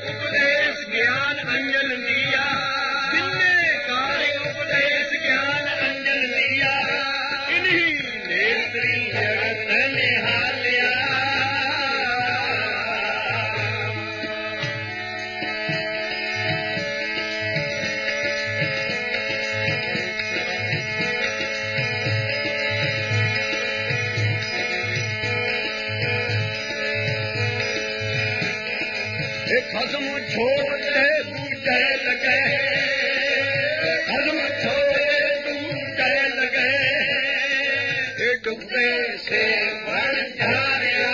उपदेश ज्ञान अंजन दिया, जिनने कार्य उपदेश ज्ञान अंजन दिया, इन्हीं नेत्री जगत निहालिया। खसम छोड़े दूजे लगे, खसम छोड़े दूजे लगे, डुबे से बन झारिया।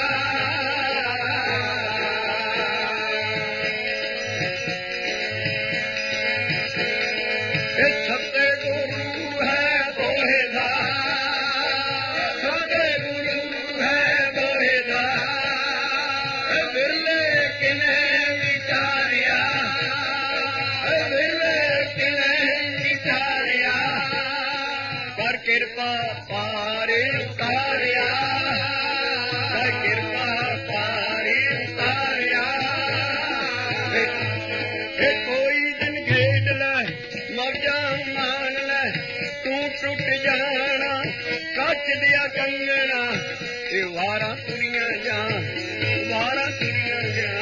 सत्य गुरु है बोहेदा, सत्य गुरु है बोहेदा, बिरले किने कर कृपा पार उतारिया, कर कृपा पार उतारिया। कोई दिन खेड ले मौजा मान ले, तू टुट जाना कच दिया कंगना, वारा तुरिया जा, वारा तुरिया जा।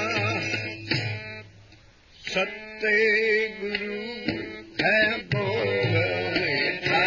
सत्य गुरु है बोहेदा,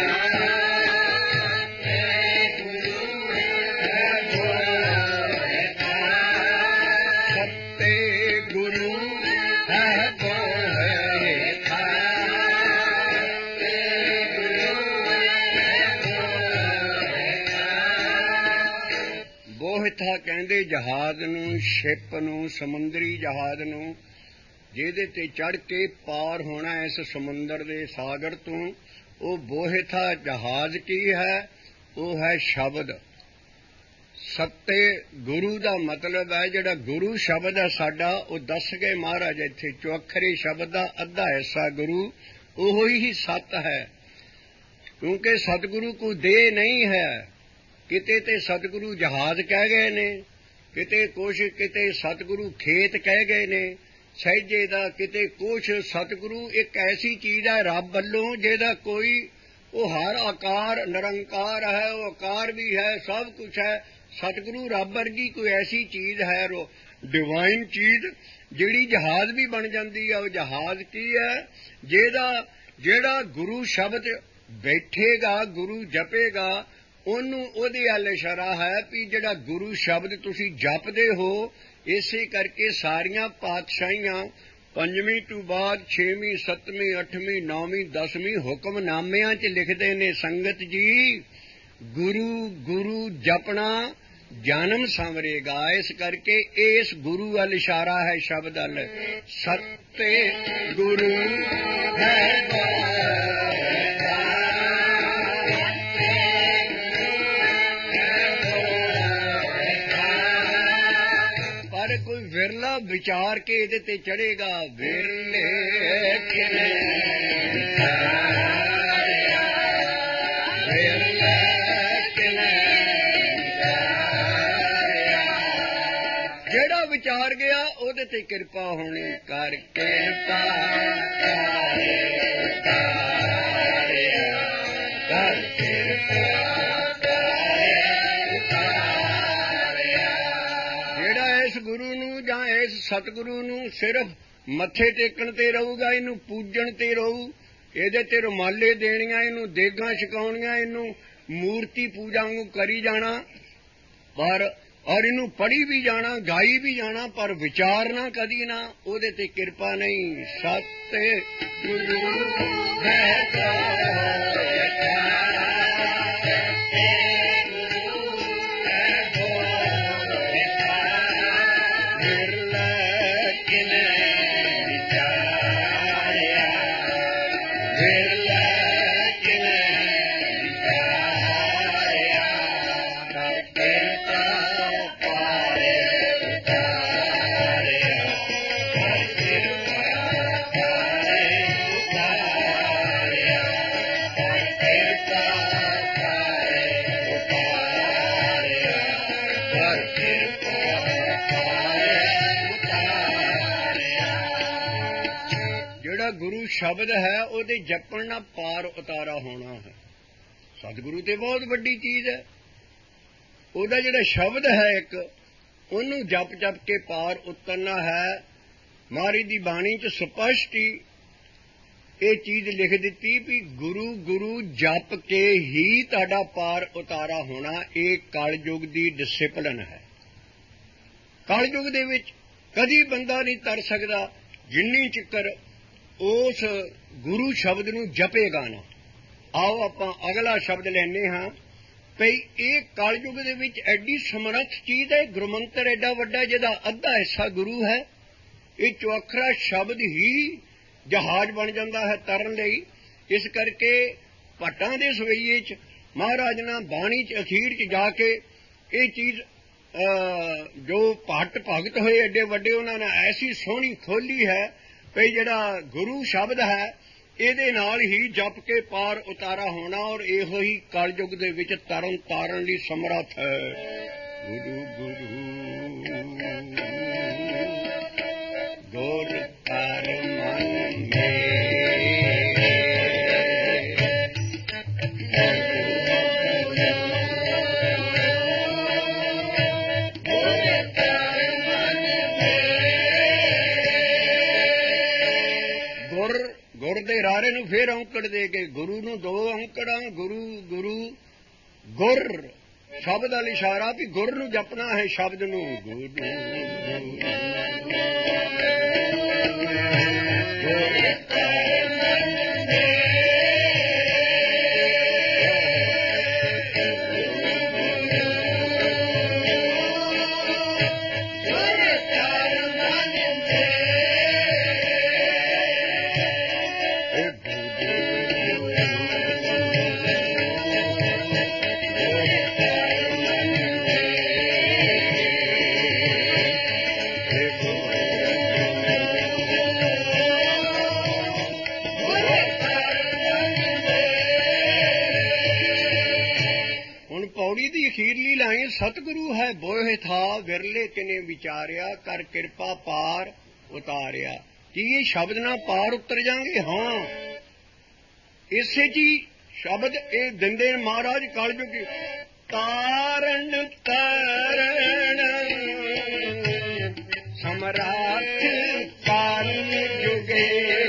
ਬੋਹਿਥਾ ਕਹਿੰਦੇ ਜਹਾਜ਼ ਨੂੰ, ਸ਼ਿਪ ਨੂੰ, ਸਮੁੰਦਰੀ ਜਹਾਜ਼ ਨੂੰ, ਜਿਹਦੇ ਤੇ ਚੜ੍ਹ ਕੇ ਪਾਰ ਹੋਣਾ ਇਸ ਸਮੁੰਦਰ ਦੇ ਸਾਗਰ ਤੋਂ। ਉਹ ਬੋਹਿਥਾ ਜਹਾਜ਼ ਕੀ ਹੈ? ਉਹ ਹੈ ਸ਼ਬਦ। ਸੱਤੇ ਗੁਰੂ ਦਾ ਮਤਲਬ ਹੈ ਜਿਹੜਾ ਗੁਰੂ ਸ਼ਬਦ ਹੈ ਸਾਡਾ, ਉਹ ਦੱਸ ਗਏ ਮਹਾਰਾਜ ਇੱਥੇ, ਚੁਅੱਖਰੇ ਸ਼ਬਦ ਦਾ ਅੱਧਾ ਹਿੱਸਾ ਗੁਰੂ, ਉਹੋ ਹੀ ਸੱਤ ਹੈ। ਕਿਉਂਕਿ ਸਤਿਗੁਰੂ ਕੋਈ ਦੇਹ ਨਹੀਂ ਹੈ। ਕਿਤੇ ਤੇ ਸਤਿਗੁਰੂ ਜਹਾਜ਼ ਕਹਿ ਗਏ ਨੇ, ਕਿਤੇ ਕੁਛ, ਕਿਤੇ ਸਤਿਗੁਰੂ ਖੇਤ ਕਹਿ ਗਏ ਨੇ ਸਹਿਜੇ ਦਾ, ਕਿਤੇ ਕੁਛ। ਸਤਿਗੁਰੂ ਇੱਕ ਐਸੀ ਚੀਜ਼ ਹੈ ਰੱਬ ਵੱਲੋਂ ਜਿਹਦਾ ਕੋਈ, ਉਹ ਹਰ ਆਕਾਰ ਨਿਰੰਕਾਰ ਹੈ, ਉਹ ਆਕਾਰ ਵੀ ਹੈ, ਸਭ ਕੁਛ ਹੈ। ਸਤਿਗੁਰੂ ਰੱਬ ਵਰਗੀ ਕੋਈ ਐਸੀ ਚੀਜ਼ ਹੈ, ਡਿਵਾਈਨ ਚੀਜ਼, ਜਿਹੜੀ ਜਹਾਜ਼ ਵੀ ਬਣ ਜਾਂਦੀ ਹੈ। ਉਹ ਜਹਾਜ਼ ਕੀ ਹੈ? ਜਿਹੜਾ ਗੁਰੂ ਸ਼ਬਦ ਬੈਠੇਗਾ, ਗੁਰੂ ਜਪੇਗਾ, ਉਹਨੂੰ ਉਹਦੇ ਵੱਲ ਇਸ਼ਾਰਾ ਹੈ ਵੀ ਜਿਹੜਾ ਗੁਰੂ ਸ਼ਬਦ ਤੁਸੀਂ ਜਪਦੇ ਹੋ। ਇਸੇ ਕਰਕੇ ਸਾਰੀਆਂ ਪਾਤਸ਼ਾਹੀਆਂ ਪੰਜਵੀਂ ਤੋਂ ਬਾਅਦ 6ਵੀਂ, 7ਵੀਂ, 8ਵੀਂ, 9ਵੀਂ, 10ਵੀਂ ਹੁਕਮਨਾਮਿਆਂ 'ਚ ਲਿਖਦੇ ਨੇ, ਸੰਗਤ ਜੀ ਗੁਰੂ ਗੁਰੂ ਜਪਣਾ ਜਨਮ ਸੰਵਰੇਗਾ। ਇਸ ਕਰਕੇ ਇਸ ਗੁਰੂ ਵੱਲ ਇਸ਼ਾਰਾ ਹੈ, ਸ਼ਬਦ ਵੱਲ। ਸੱਤੇ ਗੁਰੂ ਹੈ ਕੋਈ ਵਿਰਲਾ ਵਿਚਾਰ ਕੇ ਇਹਦੇ ਤੇ ਚੜੇਗਾ। ਵਿਰਲੇ ਜਿਹੜਾ ਵਿਚਾਰ ਗਿਆ ਉਹਦੇ ਤੇ ਕਿਰਪਾ ਹੋਣੀ। ਕਰ ਕਿਰਪਾ ਕਰ ਕਿਰਪਾ ਗੁਰੂ ਨੂੰ ਜਾਂ ਇਸ ਸਤਿਗੁਰੂ ਨੂੰ ਸਿਰਫ ਮੱਥੇ ਟੇਕਣ ਤੇ ਰਹੂਗਾ, ਇਹਨੂੰ ਪੂਜਣ ਤੇ ਰਹੂ, ਇਹਦੇ ਤੇ ਰੁਮਾਲੇ ਦੇਣੀਆਂ, ਇਹਨੂੰ ਦੇਗਾਂ ਛਕਾਉਣੀਆਂ, ਇਹਨੂੰ ਮੂਰਤੀ ਪੂਜਾ ਨੂੰ ਕਰੀ ਜਾਣਾ, ਔਰ ਇਹਨੂੰ ਪੜ੍ਹੀ ਵੀ ਜਾਣਾ, ਗਾਈ ਵੀ ਜਾਣਾ, ਪਰ ਵਿਚਾਰਨਾ ਕਦੀ ਨਾ, ਉਹਦੇ ਤੇ ਕਿਰਪਾ ਨਹੀਂ। ਸਤਿ ਗੁਰੂ ਗੁਰੂ ਸ਼ਬਦ ਹੈ ਉਹਦੇ ਜਪਣ ਨਾਲ ਪਾਰ ਉਤਾਰਾ ਹੋਣਾ ਹੈ। ਸਤਿਗੁਰੂ ਤੇ ਬਹੁਤ ਵੱਡੀ ਚੀਜ਼ ਹੈ। ਉਹਦਾ ਜਿਹੜਾ ਸ਼ਬਦ ਹੈ ਇੱਕ, ਉਹਨੂੰ ਜਪ ਜਪ ਕੇ ਪਾਰ ਉਤਰਨਾ ਹੈ। ਮਹਾਰਾਜ ਦੀ ਬਾਣੀ 'ਚ ਸਪਸ਼ਟ ਹੀ ਇਹ ਚੀਜ਼ ਲਿਖ ਦਿੱਤੀ ਵੀ ਗੁਰੂ ਗੁਰੂ ਜਪ ਕੇ ਹੀ ਤੁਹਾਡਾ ਪਾਰ ਉਤਾਰਾ ਹੋਣਾ। ਇਹ ਕਲਯੁਗ ਦੀ ਡਿਸਿਪਲਿਨ ਹੈ। ਕਲਯੁਗ ਦੇ ਵਿੱਚ ਕਦੀ ਬੰਦਾ ਨਹੀਂ ਤਰ ਸਕਦਾ ਜਿੰਨੀ ਚਿਕਰ ਉਸ ਗੁਰੂ ਸ਼ਬਦ ਨੂੰ ਜਪੇਗਾ ਨਾ। ਆਓ ਆਪਾਂ ਅਗਲਾ ਸ਼ਬਦ ਲੈਂਦੇ ਹਾਂ ਭਈ ਇਹ ਕਲਯੁਗ ਦੇ ਵਿੱਚ ਐਡੀ ਸਮਰੱਥ ਚੀਜ਼ ਹੈ। ਗੁਰਮੰਤਰ ਐਡਾ ਵੱਡਾ ਜਿਹਦਾ ਅੱਧਾ ਹਿੱਸਾ ਗੁਰੂ ਹੈ। ਇਹ ਚੌਖਰਾ ਸ਼ਬਦ ਹੀ ਜਹਾਜ਼ ਬਣ ਜਾਂਦਾ ਹੈ ਤਰਨ ਲਈ। ਇਸ ਕਰਕੇ ਭੱਟਾਂ ਦੇ ਸਵਈਏ 'ਚ ਮਹਾਰਾਜ ਨੇ ਬਾਣੀ 'ਚ ਅਖੀਰ 'ਚ ਜਾ ਕੇ ਇਹ ਚੀਜ਼ ਜੋ ਭੱਟ ਭਗਤ ਹੋਏ ਐਡੇ ਵੱਡੇ, ਉਹਨਾਂ ਨੇ ਐਸੀ ਸੋਹਣੀ ਖੋਲੀ ਹੈ ਭਈ ਜਿਹੜਾ ਗੁਰੂ ਸ਼ਬਦ ਹੈ ਇਹਦੇ ਨਾਲ ਹੀ ਜਪ ਕੇ ਪਾਰ ਉਤਾਰਾ ਹੋਣਾ। ਔਰ ਇਹੋ ਹੀ ਕਲਯੁਗ ਦੇ ਵਿੱਚ ਤਰਨ ਤਾਰਨ ਲਈ ਸਮਰੱਥ ਹੈ। ਗੁਰੂ ਗੁਰੂ ਗੁਰ ਕਰ ਮਨ ਗੁਰ ਦੇ ਰਾਰੇ ਨੂੰ ਫੇਰ ਔਂਕੜ ਦੇ ਕੇ ਗੁਰੂ ਨੂੰ ਦੋ ਔਂਕੜਾਂ। ਗੁਰੂ ਗੁਰੂ ਗੁਰ ਸ਼ਬਦ ਵਾਲੀ ਇਸ਼ਾਰਾ ਵੀ ਗੁਰ ਨੂੰ ਜਪਣਾ ਹੈ ਸ਼ਬਦ ਨੂੰ। ਗੁਰੂ ਅਖੀਰਲੀ ਲਾਈਨ ਸਤਿਗੁਰੂ ਹੈ ਬੋਏ ਥਾ ਵਿਰਲੇ ਕਿਨੇ ਵਿਚਾਰਿਆ ਕਰ ਕਿਰਪਾ ਪਾਰ ਉਤਾਰਿਆ। ਕੀ ਇਹ ਸ਼ਬਦ ਨਾਲ ਪਾਰ ਉਤਰ ਜਾਣਗੇ? ਹਾਂ, ਇਸੇ ਜੀ ਸ਼ਬਦ ਇਹ ਦਿੰਦੇ ਮਹਾਰਾਜ ਕਲਯੁਗ ਤਾਰਨ ਤਾਰਨ ਸਮਰਾਟ ਕਾਰਨ ਜੁਗੇ।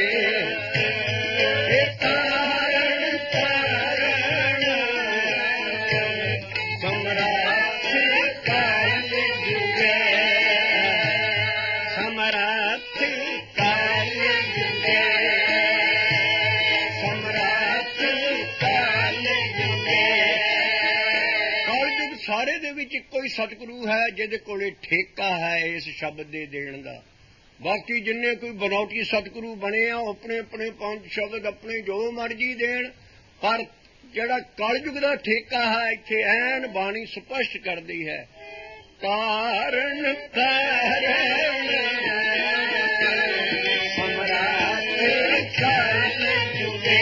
ਸਾਰੇ ਦੇ ਵਿੱਚ ਇੱਕੋ ਹੀ ਸਤਿਗੁਰੂ ਹੈ ਜਿਹਦੇ ਕੋਲੇ ਠੇਕਾ ਹੈ ਇਸ ਸ਼ਬਦ ਦੇ ਦੇਣ ਦਾ। ਬਾਕੀ ਜਿੰਨੇ ਕੋਈ ਬਨੌਟੀ ਸਤਿਗੁਰੂ ਬਣੇ ਆ ਆਪਣੇ ਆਪਣੇ ਪੰਜ ਸ਼ਬਦ ਆਪਣੇ ਜੋ ਮਰਜ਼ੀ ਦੇਣ, ਪਰ ਜਿਹੜਾ ਕਲਯੁਗ ਦਾ ਠੇਕਾ ਹੈ ਇੱਥੇ ਐਨ ਬਾਣੀ ਸਪਸ਼ਟ ਕਰਦੀ ਹੈ। ਤਾਰਨ ਤਾਰਨ ਸਮਰਾਟ ਕਾਰਨ ਜੁਗੇ।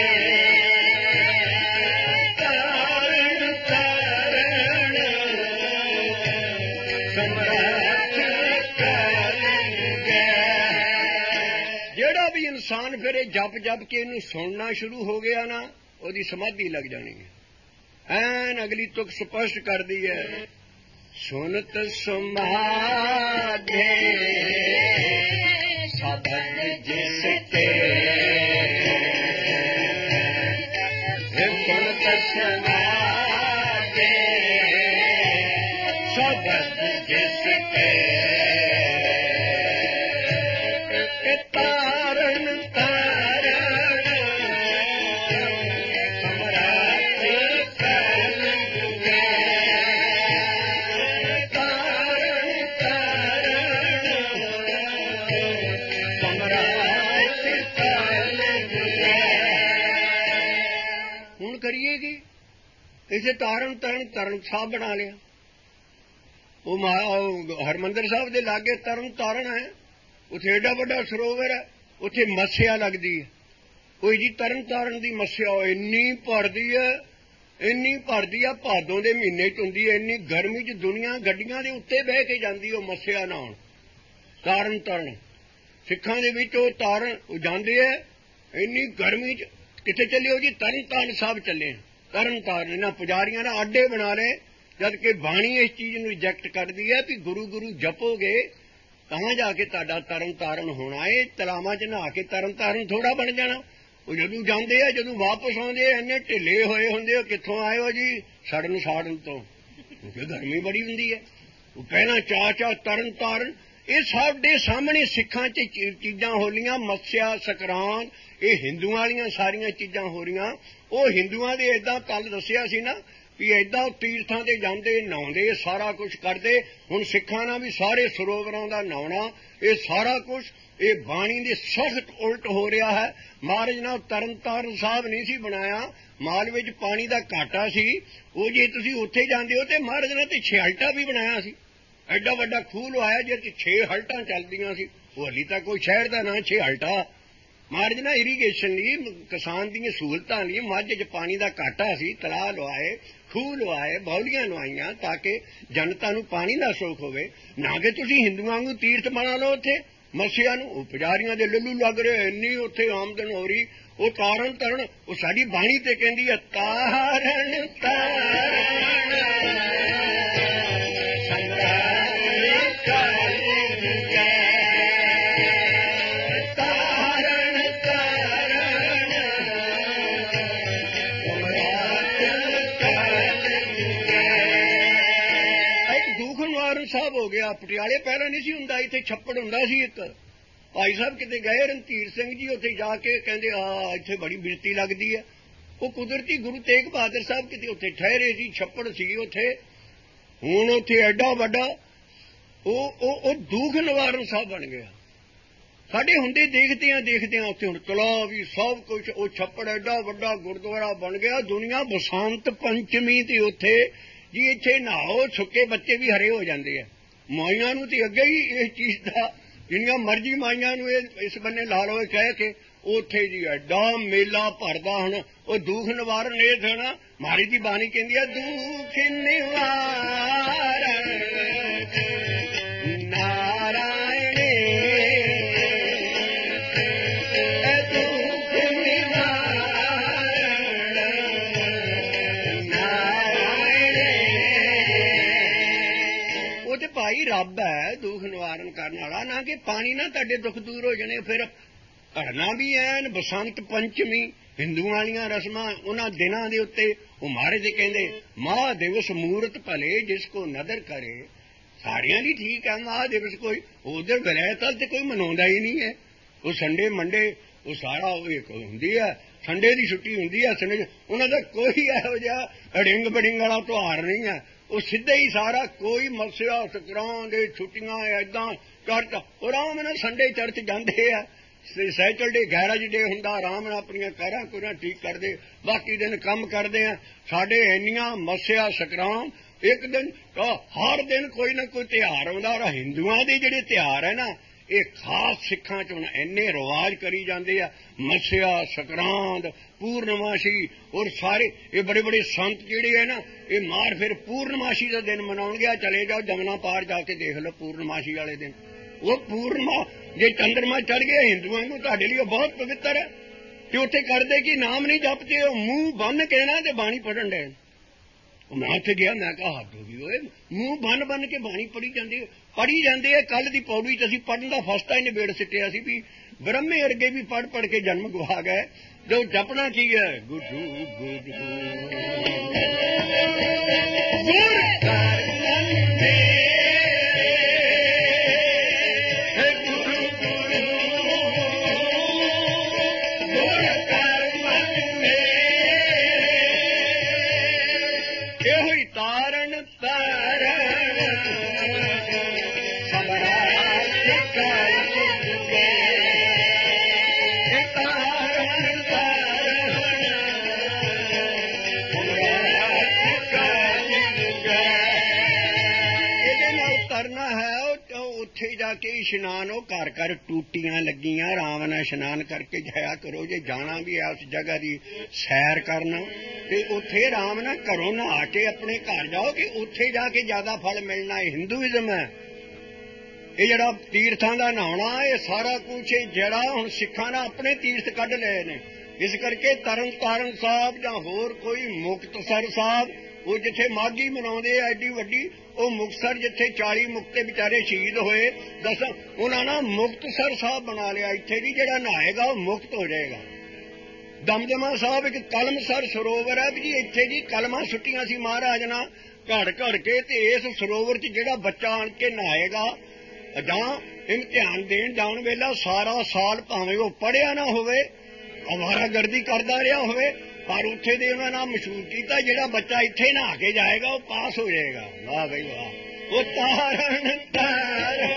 ਜਿਹੜਾ ਵੀ ਇਨਸਾਨ ਫਿਰ ਇਹ ਜਪ ਜਪ ਕੇ ਇਹਨੂੰ ਸੁਣਨਾ ਸ਼ੁਰੂ ਹੋ ਗਿਆ ਨਾ, ਉਹਦੀ ਸਮਾਧੀ ਲੱਗ ਜਾਣੀ ਹੈ। ਐਨ ਅਗਲੀ ਤੁਕ ਸਪਸ਼ਟ ਕਰਦੀ ਹੈ। ਸੁਨਤ ਸਮਾਧੇ ਸਬਦ ਜਿਸ ਕੇ ਸੁਨਤ ਸਮਾਧੇ ਸਬਦ ਜਿਸ ਕੇ ਤਾਰਨ ਤਾਰਨ ਸਮਰਾਟ ਕਾਰਨ ਜੁਗੇ। ਤਾਰਨ ਤਾਰਨ ਸਮਰਾਟ ਕਾਰਨ ਜੁਗੇ। ਹੁਣ ਕਰੀਏ ਕੀ? ਇਸੇ ਤਾਰਨ ਤਾਰਨ ਤਰਨ ਸਾਹਿਬ ਬਣਾ ਲਿਆ। ਉਹ ਹਰਮੰਦਰ ਸਾਹਿਬ ਦੇ ਲਾਗੇ ਤਰਨ ਤਾਰਨ ਹੈ। ਉੱਥੇ ਏਡਾ ਵੱਡਾ ਸਰੋਵਰ ਹੈ, ਉੱਥੇ ਮੱਸਿਆ ਲੱਗਦੀ ਹੈ। ਕੋਈ ਜੀ ਤਰਨ ਤਾਰਨ ਦੀ ਮੱਸਿਆ ਇੰਨੀ ਭਰਦੀ ਹੈ, ਇੰਨੀ ਭਰਦੀ ਆ, ਭਾਦੋਂ ਦੇ ਮਹੀਨੇ 'ਚ ਹੁੰਦੀ ਹੈ। ਇੰਨੀ ਗਰਮੀ 'ਚ ਦੁਨੀਆ ਗੱਡੀਆਂ ਦੇ ਉੱਤੇ ਬਹਿ ਕੇ ਜਾਂਦੀ ਉਹ ਮੱਸਿਆ ਨਹਾਉਣ। ਤਾਰਨ ਤਾਰਨ ਸਿੱਖਾਂ ਦੇ ਵਿੱਚ ਉਹ ਤਾਰਨ ਜਾਂਦੇ ਹੈ ਇੰਨੀ ਗਰਮੀ 'ਚ ਕਿੱਥੇ ਚੱਲੇ ਹੋ ਜੀ? ਤਰਨ ਤਾਰਨ ਸਾਹਿਬ ਚੱਲੇ। ਤਰਨ ਤਾਰਨ ਇਹਨਾਂ ਪੁਜਾਰੀਆਂ ਨੇ ਆਡੇ ਬਣਾ ਲਏ, ਜਦ ਕਿ ਬਾਣੀ ਇਸ ਚੀਜ਼ ਨੂੰ ਰਿਜੈਕਟ ਕਰਦੀ ਹੈ ਵੀ ਗੁਰੂ ਗੁਰੂ ਜਪੋਗੇ ਤਾਂ ਜਾ ਕੇ ਤੁਹਾਡਾ ਤਰਨ ਤਾਰਨ ਹੋਣਾ ਏ। ਤਲਾਵਾਂ 'ਚ ਨਹਾ ਕੇ ਤਰਨ ਤਾਰਨ ਥੋੜਾ ਬਣ ਜਾਣਾ। ਉਹ ਜਦੋਂ ਜਾਂਦੇ ਆ, ਜਦੋਂ ਵਾਪਸ ਆਉਂਦੇ ਆ, ਇੰਨੇ ਢਿੱਲੇ ਹੋਏ ਹੁੰਦੇ ਆ। ਕਿੱਥੋਂ ਆਏ ਹੋ ਜੀ? ਸੜਨ ਸਾੜਨ ਤੋਂ, ਕਿਉਂਕਿ ਗਰਮੀ ਬੜੀ ਹੁੰਦੀ ਹੈ। ਉਹ ਪਹਿਲਾਂ ਚਾਅ ਤਰਨ ਤਾਰਨ। ਇਹ ਸਾਡੇ ਸਾਹਮਣੇ ਸਿੱਖਾਂ 'ਚ ਚੀਜ਼ਾਂ ਹੋ ਰਹੀਆਂ। ਮੱਸਿਆ ਸਕਰਾਂਤ, ਇਹ ਹਿੰਦੂਆਂ ਵਾਲੀਆਂ ਸਾਰੀਆਂ ਚੀਜ਼ਾਂ ਹੋ ਰਹੀਆਂ। ਉਹ ਹਿੰਦੂਆਂ ਦੇ ਏਦਾਂ ਕੱਲ ਦੱਸਿਆ ਸੀ ਨਾ ਵੀ ਏਦਾਂ ਤੀਰਥਾਂ ਤੇ ਜਾਂਦੇ, ਨਹਾਉਂਦੇ, ਸਾਰਾ ਕੁਝ ਕਰਦੇ। ਹੁਣ ਸਿੱਖਾਂ ਨਾਲ ਵੀ ਸਾਰੇ ਸਰੋਵਰਾਂ ਦਾ ਨਹਾਉਣਾ, ਇਹ ਸਾਰਾ ਕੁਝ ਇਹ ਬਾਣੀ ਦੇ ਸਖਤ ਉਲਟ ਹੋ ਰਿਹਾ ਹੈ। ਮਹਾਰਾਜ ਨੇ ਤਰਨ ਤਾਰਨ ਸਾਹਿਬ ਨਹੀਂ ਸੀ ਬਣਾਇਆ, ਮਾਲਵੇ 'ਚ ਪਾਣੀ ਦਾ ਘਾਟਾ ਸੀ। ਉਹ ਜੇ ਤੁਸੀਂ ਉੱਥੇ ਜਾਂਦੇ ਹੋ ਤੇ ਮਹਾਰਾਜ ਨੇ ਤੇ 6 ਹਲਟਾ ਵੀ ਬਣਾਇਆ ਸੀ। ਐਡਾ ਵੱਡਾ ਖੂਹ ਲਵਾਇਆ ਜਿਹਦੇ 6 ਹਲਟਾਂ ਚੱਲਦੀਆਂ ਸੀ। ਉਹ ਹਾਲੀ ਤਾਂ ਕੋਈ ਸ਼ਹਿਰ ਦਾ ਨਾਂ 6 ਹਲਟਾ। ਮਹਾਰਾਜ ਨੇ ਇਰੀਗੇਸ਼ਨ ਲਈ, ਕਿਸਾਨ ਦੀਆਂ ਸਹੂਲਤਾਂ ਲਈ ਮਾਝੇ 'ਚ ਪਾਣੀ ਦਾ ਘਾਟਾ ਸੀ, ਤਲਾਅ ਲਵਾਏ, ਖੂਹ ਲਵਾਏ, ਬੌਲੀਆਂ ਲਵਾਈਆਂ ਤਾਂ ਕਿ ਜਨਤਾ ਨੂੰ ਪਾਣੀ ਦਾ ਸੁੱਖ ਹੋਵੇ। ਨਾ ਕਿ ਤੁਸੀਂ ਹਿੰਦੂਆਂ ਨੂੰ ਤੀਰਥ ਬਣਾ ਲਓ ਉੱਥੇ ਮੱਸਿਆ ਨੂੰ। ਉਹ ਪੁਜਾਰੀਆਂ ਦੇ ਲੱਲੂ ਲੱਗ ਰਹੇ, ਇੰਨੀ ਉੱਥੇ ਆਮਦਨ ਹੋ ਰਹੀ। ਉਹ ਤਾਰਨ ਤਰਨ, ਉਹ ਸਾਡੀ ਬਾਣੀ ਤੇ ਕਹਿੰਦੀ ਹੈ ਤਾਰਨ ਤਾਰਨ ਸਾਹਿਬ ਹੋ ਗਿਆ। ਪਟਿਆਲੇ ਪਹਿਲਾਂ ਨਹੀਂ ਸੀ ਹੁੰਦਾ, ਇੱਥੇ ਛੱਪੜ ਹੁੰਦਾ ਸੀ ਇੱਕ। ਭਾਈ ਸਾਹਿਬ ਕਿਤੇ ਗਏ, ਰਣਧੀਰ ਸਿੰਘ ਜੀ, ਉੱਥੇ ਜਾ ਕੇ ਕਹਿੰਦੇ ਇੱਥੇ ਬੜੀ ਬਿਰਤੀ ਲੱਗਦੀ ਹੈ। ਉਹ ਕੁਦਰਤੀ ਗੁਰੂ ਤੇਗ ਬਹਾਦਰ ਸਾਹਿਬ ਕਿਤੇ ਉੱਥੇ ਠਹਿਰੇ ਸੀ, ਛੱਪੜ ਸੀ ਉੱਥੇ। ਹੁਣ ਉੱਥੇ ਐਡਾ ਵੱਡਾ ਉਹ ਦੁੱਖ ਨਿਵਾਰਨ ਸਾਹਿਬ ਬਣ ਗਿਆ। ਸਾਡੇ ਹੁੰਦੇ ਦੇਖਦਿਆਂ ਉੱਥੇ ਹੁਣ ਤਲਾਅ ਵੀ ਸਭ ਕੁਝ, ਉਹ ਛੱਪੜ ਐਡਾ ਵੱਡਾ ਗੁਰਦੁਆਰਾ ਬਣ ਗਿਆ। ਦੁਨੀਆ ਬਸੰਤ ਪੰਚਮੀ ਤੇ ਉੱਥੇ ਜੀ ਇੱਥੇ ਨਹਾਓ, ਸੁੱਕੇ ਬੱਚੇ ਵੀ ਹਰੇ ਹੋ ਜਾਂਦੇ ਆ। ਮਾਈਆਂ ਨੂੰ ਤੇ ਅੱਗੇ ਹੀ ਇਸ ਚੀਜ਼ ਦਾ, ਜਿੰਨੀਆਂ ਮਰਜ਼ੀ ਮਾਈਆਂ ਨੂੰ ਇਸ ਬੰਨੇ ਲਾ ਲਓ ਕਹਿ ਕੇ, ਉੱਥੇ ਜੀ ਐਡਾ ਮੇਲਾ ਭਰਦਾ। ਹੁਣ ਉਹ ਦੁੱਖ ਨਿਵਾਰਨ ਇਹ ਥਣਾ ਮਾਰੀ ਦੀ ਬਾਣੀ ਕਹਿੰਦੀ ਆ, ਦੁੱਖ ਨਿਵਾਰਨ ਨਾਰਾਇਣ ਭਾਈ ਰੱਬ ਹੈ ਦੁੱਖ ਨਿਵਾਰਨ ਕਰਨ ਵਾਲਾ, ਨਾ ਕਿ ਪਾਣੀ ਨਾਲ ਤੁਹਾਡੇ ਦੁੱਖ ਦੂਰ ਹੋ ਜਾਣੇ। ਫਿਰ ਘੜਨਾ ਵੀ ਐਨ ਬਸੰਤ ਪੰਚਮੀ, ਹਿੰਦੂਆਂ ਵਾਲੀਆਂ ਰਸਮਾਂ, ਉਹਨਾਂ ਦਿਨਾਂ ਦੇ ਉੱਤੇ ਉਹ ਮਹਾਰਾਜ ਜੀ ਕਹਿੰਦੇ ਮਹਾ ਦਿਵਸ ਮੂਰਤ ਭਲੇ ਜਿਸ ਕੋ ਨਦਰ ਕਰੇ। ਸਾਰਿਆਂ ਦੀ ਠੀਕ ਹੈ ਮਹਾ ਦਿਵਸ, ਕੋਈ ਉਧਰ ਗ੍ਰਹਿ ਤੇ ਕੋਈ ਮਨਾਉਂਦਾ ਹੀ ਨਹੀਂ ਹੈ। ਉਹ ਸੰਡੇ ਮੰਡੇ ਉਹ ਸਾਰਾ ਉਹ ਇੱਕ ਹੁੰਦੀ ਹੈ, ਸੰਡੇ ਦੀ ਛੁੱਟੀ ਹੁੰਦੀ ਹੈ। ਸੰਡੇ ਉਹਨਾਂ ਦਾ ਕੋਈ ਇਹੋ ਜਿਹਾ ਅੜਿੰਗ ਬੜਿੰਗ ਵਾਲਾ ਤਿਉਹਾਰ ਨਹੀਂ ਹੈ। ਉਹ ਸਿੱਧੇ ਹੀ ਸਾਰਾ ਕੋਈ ਮੱਸਿਆ ਸਕਰਾਂਤ ਦੇ ਛੁੱਟੀਆਂ ਏਦਾਂ ਚਰਚ, ਆਰਾਮ ਨਾਲ ਸੰਡੇ ਚਰਚ ਜਾਂਦੇ ਆ। ਸੈਟਰਡੇ ਗੈਰਾਜ ਡੇ ਹੁੰਦਾ, ਆਰਾਮ ਨਾਲ ਆਪਣੀਆਂ ਕਾਰਾਂ ਕੁਰਾਂ ਠੀਕ ਕਰਦੇ, ਬਾਕੀ ਦਿਨ ਕੰਮ ਕਰਦੇ ਆ। ਸਾਡੇ ਇੰਨੀਆਂ ਮੱਸਿਆ ਸਕਰਾਂਤ, ਇੱਕ ਦਿਨ ਹਰ ਦਿਨ ਕੋਈ ਨਾ ਕੋਈ ਤਿਉਹਾਰ ਆਉਂਦਾ। ਔਰ ਹਿੰਦੂਆਂ ਦੇ ਜਿਹੜੇ ਤਿਉਹਾਰ ਹੈ ਨਾ, ਇਹ ਖਾਸ ਸਿੱਖਾਂ 'ਚ ਹੁਣ ਇੰਨੇ ਰਿਵਾਜ ਕਰੀ ਜਾਂਦੇ ਆ। ਮੱਸਿਆ ਸਕਰਾਂਤ, ਪੂਰਨਮਾਸ਼ੀ, ਔਰ ਸਾਰੇ ਇਹ ਬੜੇ ਬੜੇ ਸੰਤ ਜਿਹੜੇ ਹੈ ਨਾ, ਇਹ ਮਾਰ ਫਿਰ ਪੂਰਨਮਾਸ਼ੀ ਦਾ ਦਿਨ ਮਨਾਉਣਗੇ। ਚਲੇ ਜਾਓ ਜਮਨਾ ਪਾਰ ਜਾ ਕੇ ਦੇਖ ਲਓ ਪੂਰਨਮਾਸ਼ੀ ਵਾਲੇ ਦਿਨ। ਉਹ ਪੂਰਨਮਾ ਜੇ ਚੰਦਰਮਾ ਚੜ ਗਿਆ ਹਿੰਦੂਆਂ ਨੂੰ, ਤੁਹਾਡੇ ਲਈ ਬਹੁਤ ਪਵਿੱਤਰ ਹੈ। ਤੇ ਉੱਥੇ ਕਰਦੇ ਕਿ ਨਾਮ ਨਹੀਂ ਜਪਦੇ, ਉਹ ਮੂੰਹ ਬੰਨ ਕੇ ਨਾ ਤੇ ਬਾਣੀ ਪੜਨ ਦੇ। ਮੈਂ ਉੱਥੇ ਗਿਆ, ਮੈਂ ਕਿਹਾ ਹੱਦ ਹੋ ਗਈ ਓਏ, ਮੂੰਹ ਬੰਨ ਕੇ ਬਾਣੀ ਪੜੀ ਜਾਂਦੇ ਆ। ਕੱਲ ਦੀ ਪੌੜੀ ਚ ਅਸੀਂ ਪੜਨ ਦਾ ਫਸਟਾ ਹੀ ਨਿਬੇੜ ਸਿੱਟਿਆ ਸੀ ਵੀ ਬ੍ਰਹਮੇ ਅਰਗੇ ਵੀ ਪੜ ਕੇ ਜਨਮ ਗਵਾ ਗਏ। ਜੋ ਜਪਣਾ ਕੀ ਹੈ, ਗੁਰੂ ਗੁਰੂ ਜਾ ਕੇ ਇਸ਼ਨਾਨ, ਉਹ ਘਰ ਘਰ ਟੂਟੀਆਂ ਲੱਗੀਆਂ, ਆਰਾਮ ਨਾਲ ਇਸ਼ਨਾਨ ਕਰਕੇ ਜਾਇਆ ਕਰੋ। ਜੇ ਜਾਣਾ ਵੀ ਹੈ ਉਸ ਜਗ੍ਹਾ ਦੀ ਸੈਰ ਕਰਨਾ, ਤੇ ਉੱਥੇ ਆਰਾਮ ਨਾਲ ਘਰੋਂ ਨਹਾ ਕੇ ਆਪਣੇ ਘਰ ਜਾਓ, ਕਿ ਉੱਥੇ ਜਾ ਕੇ ਜ਼ਿਆਦਾ ਫਲ ਮਿਲਣਾ। ਇਹ ਹਿੰਦੂਇਜ਼ਮ ਹੈ, ਇਹ ਜਿਹੜਾ ਤੀਰਥਾਂ ਦਾ ਨਹਾਉਣਾ ਇਹ ਸਾਰਾ ਕੁਛ ਜਿਹੜਾ ਹੁਣ ਸਿੱਖਾਂ ਨੇ ਆਪਣੇ ਤੀਰਥ ਕੱਢ ਲਏ ਨੇ। ਇਸ ਕਰਕੇ ਤਰਨ ਤਾਰਨ ਸਾਹਿਬ ਜਾਂ ਹੋਰ ਕੋਈ ਮੁਕਤਸਰ ਸਾਹਿਬ ਉਹ ਜਿੱਥੇ ਮਾਘੀ ਮਨਾਉਂਦੇ ਆ ਐਡੀ ਵੱਡੀ, ਉਹ ਮੁਕਤਸਰ ਜਿੱਥੇ 40 ਮੁਕਤੇ ਵਿਚਾਰੇ ਸ਼ਹੀਦ ਹੋਏ, ਦੱਸ ਉਹਨਾਂ ਨੇ ਮੁਕਤਸਰ ਸਾਹਿਬ ਬਣਾ ਲਿਆ। ਇੱਥੇ ਵੀ ਜਿਹੜਾ ਨਹਾਏਗਾ ਉਹ ਮੁਕਤ ਹੋ ਜਾਏਗਾ। ਦਮਦਮਾ ਸਾਹਿਬ ਇੱਕ ਕਲਮਸਰ ਸਰੋਵਰ ਹੈ ਜੀ, ਇੱਥੇ ਜੀ ਕਲਮਾਂ ਸੁੱਟੀਆਂ ਸੀ ਮਹਾਰਾਜ ਨਾਲ ਘੜ ਘੜ ਕੇ, ਤੇ ਇਸ ਸਰੋਵਰ 'ਚ ਜਿਹੜਾ ਬੱਚਾ ਆਣ ਕੇ ਨਹਾਏਗਾ ਜਾਂ ਇਮਤਿਹਾਨ ਦੇਣ ਜਾਣ ਵੇਲਾ ਸਾਰਾ ਸਾਲ ਭਾਵੇਂ ਉਹ ਪੜ੍ਹਿਆ ਨਾ ਹੋਵੇ, ਅਵਾਰਾਗਰਦੀ ਕਰਦਾ ਰਿਹਾ ਹੋਵੇ, ਪਰ ਉੱਥੇ ਦੇ ਉਹਨਾਂ ਨਾਲ ਮਸ਼ਹੂਰ ਕੀਤਾ ਜਿਹੜਾ ਬੱਚਾ ਇੱਥੇ ਨਹਾ ਕੇ ਜਾਏਗਾ ਉਹ ਪਾਸ ਹੋ ਜਾਏਗਾ। ਵਾਹ ਬਈ ਵਾਹ। ਉਹ ਤਾਰਨ ਤਾਰਨ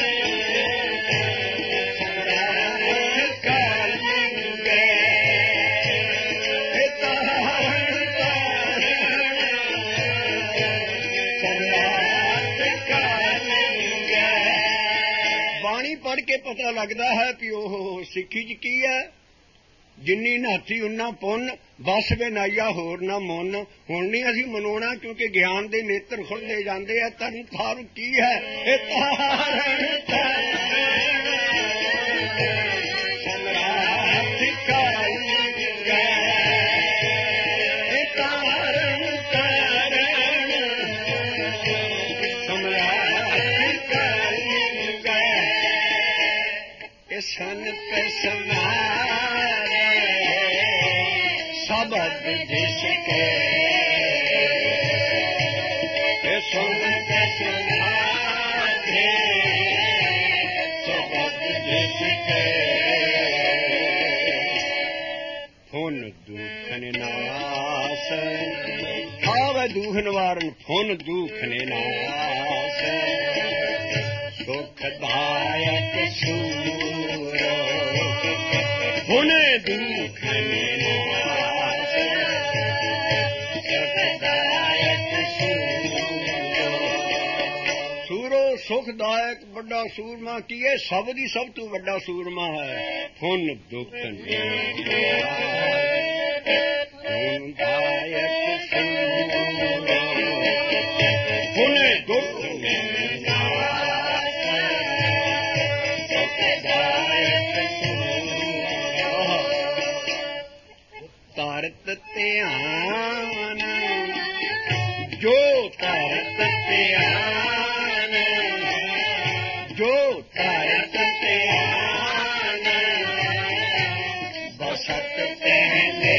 ਬਾਣੀ ਪੜ੍ਹ ਕੇ ਪਤਾ ਲੱਗਦਾ ਹੈ ਕਿ ਉਹ ਸਿੱਖੀ 'ਚ ਕੀ ਹੈ। ਜਿੰਨੀ ਨਹਾਤੀ ਉਨਾ ਪੁੰਨ, ਬਸ ਵੇ ਨਾਈਆ ਹੋਰ ਨਾ ਮੁੰਨ। ਹੁਣ ਨਹੀਂ ਅਸੀਂ ਮਨਾਉਣਾ ਕਿਉਂਕਿ ਗਿਆਨ ਦੇ ਨੇਤਰ ਖੁੱਲਦੇ ਜਾਂਦੇ ਆ। ਤਰਨ ਤਾਰਨ ਕੀ ਹੈ? ਇਹ ਤਾਰਨ ਸਮਰਾਟ ਕਾਲ ਗਏ, ਇਹ ਤਾਰਨ ਤਾਰਨ ਸਮਰਾਟ ਕਾਲ ਗਏ। ਇਹ ਸੰਤ ਸਮਾਰੇ शब्द जिसके संत सुनाते, शब्द जिसके फुन दुख नाश, आवे दुख निवारण फुन दुख नाश, सुखदायक सूर फुन दुख सुखदायक बड़ा सूरमा की है, सब दी सब तू बड़ा सूरमा है। फुन दुख दायक फुन दुख तारत ध्यान जो तारत ध्यान, जो तारत ध्यान बसत पहले,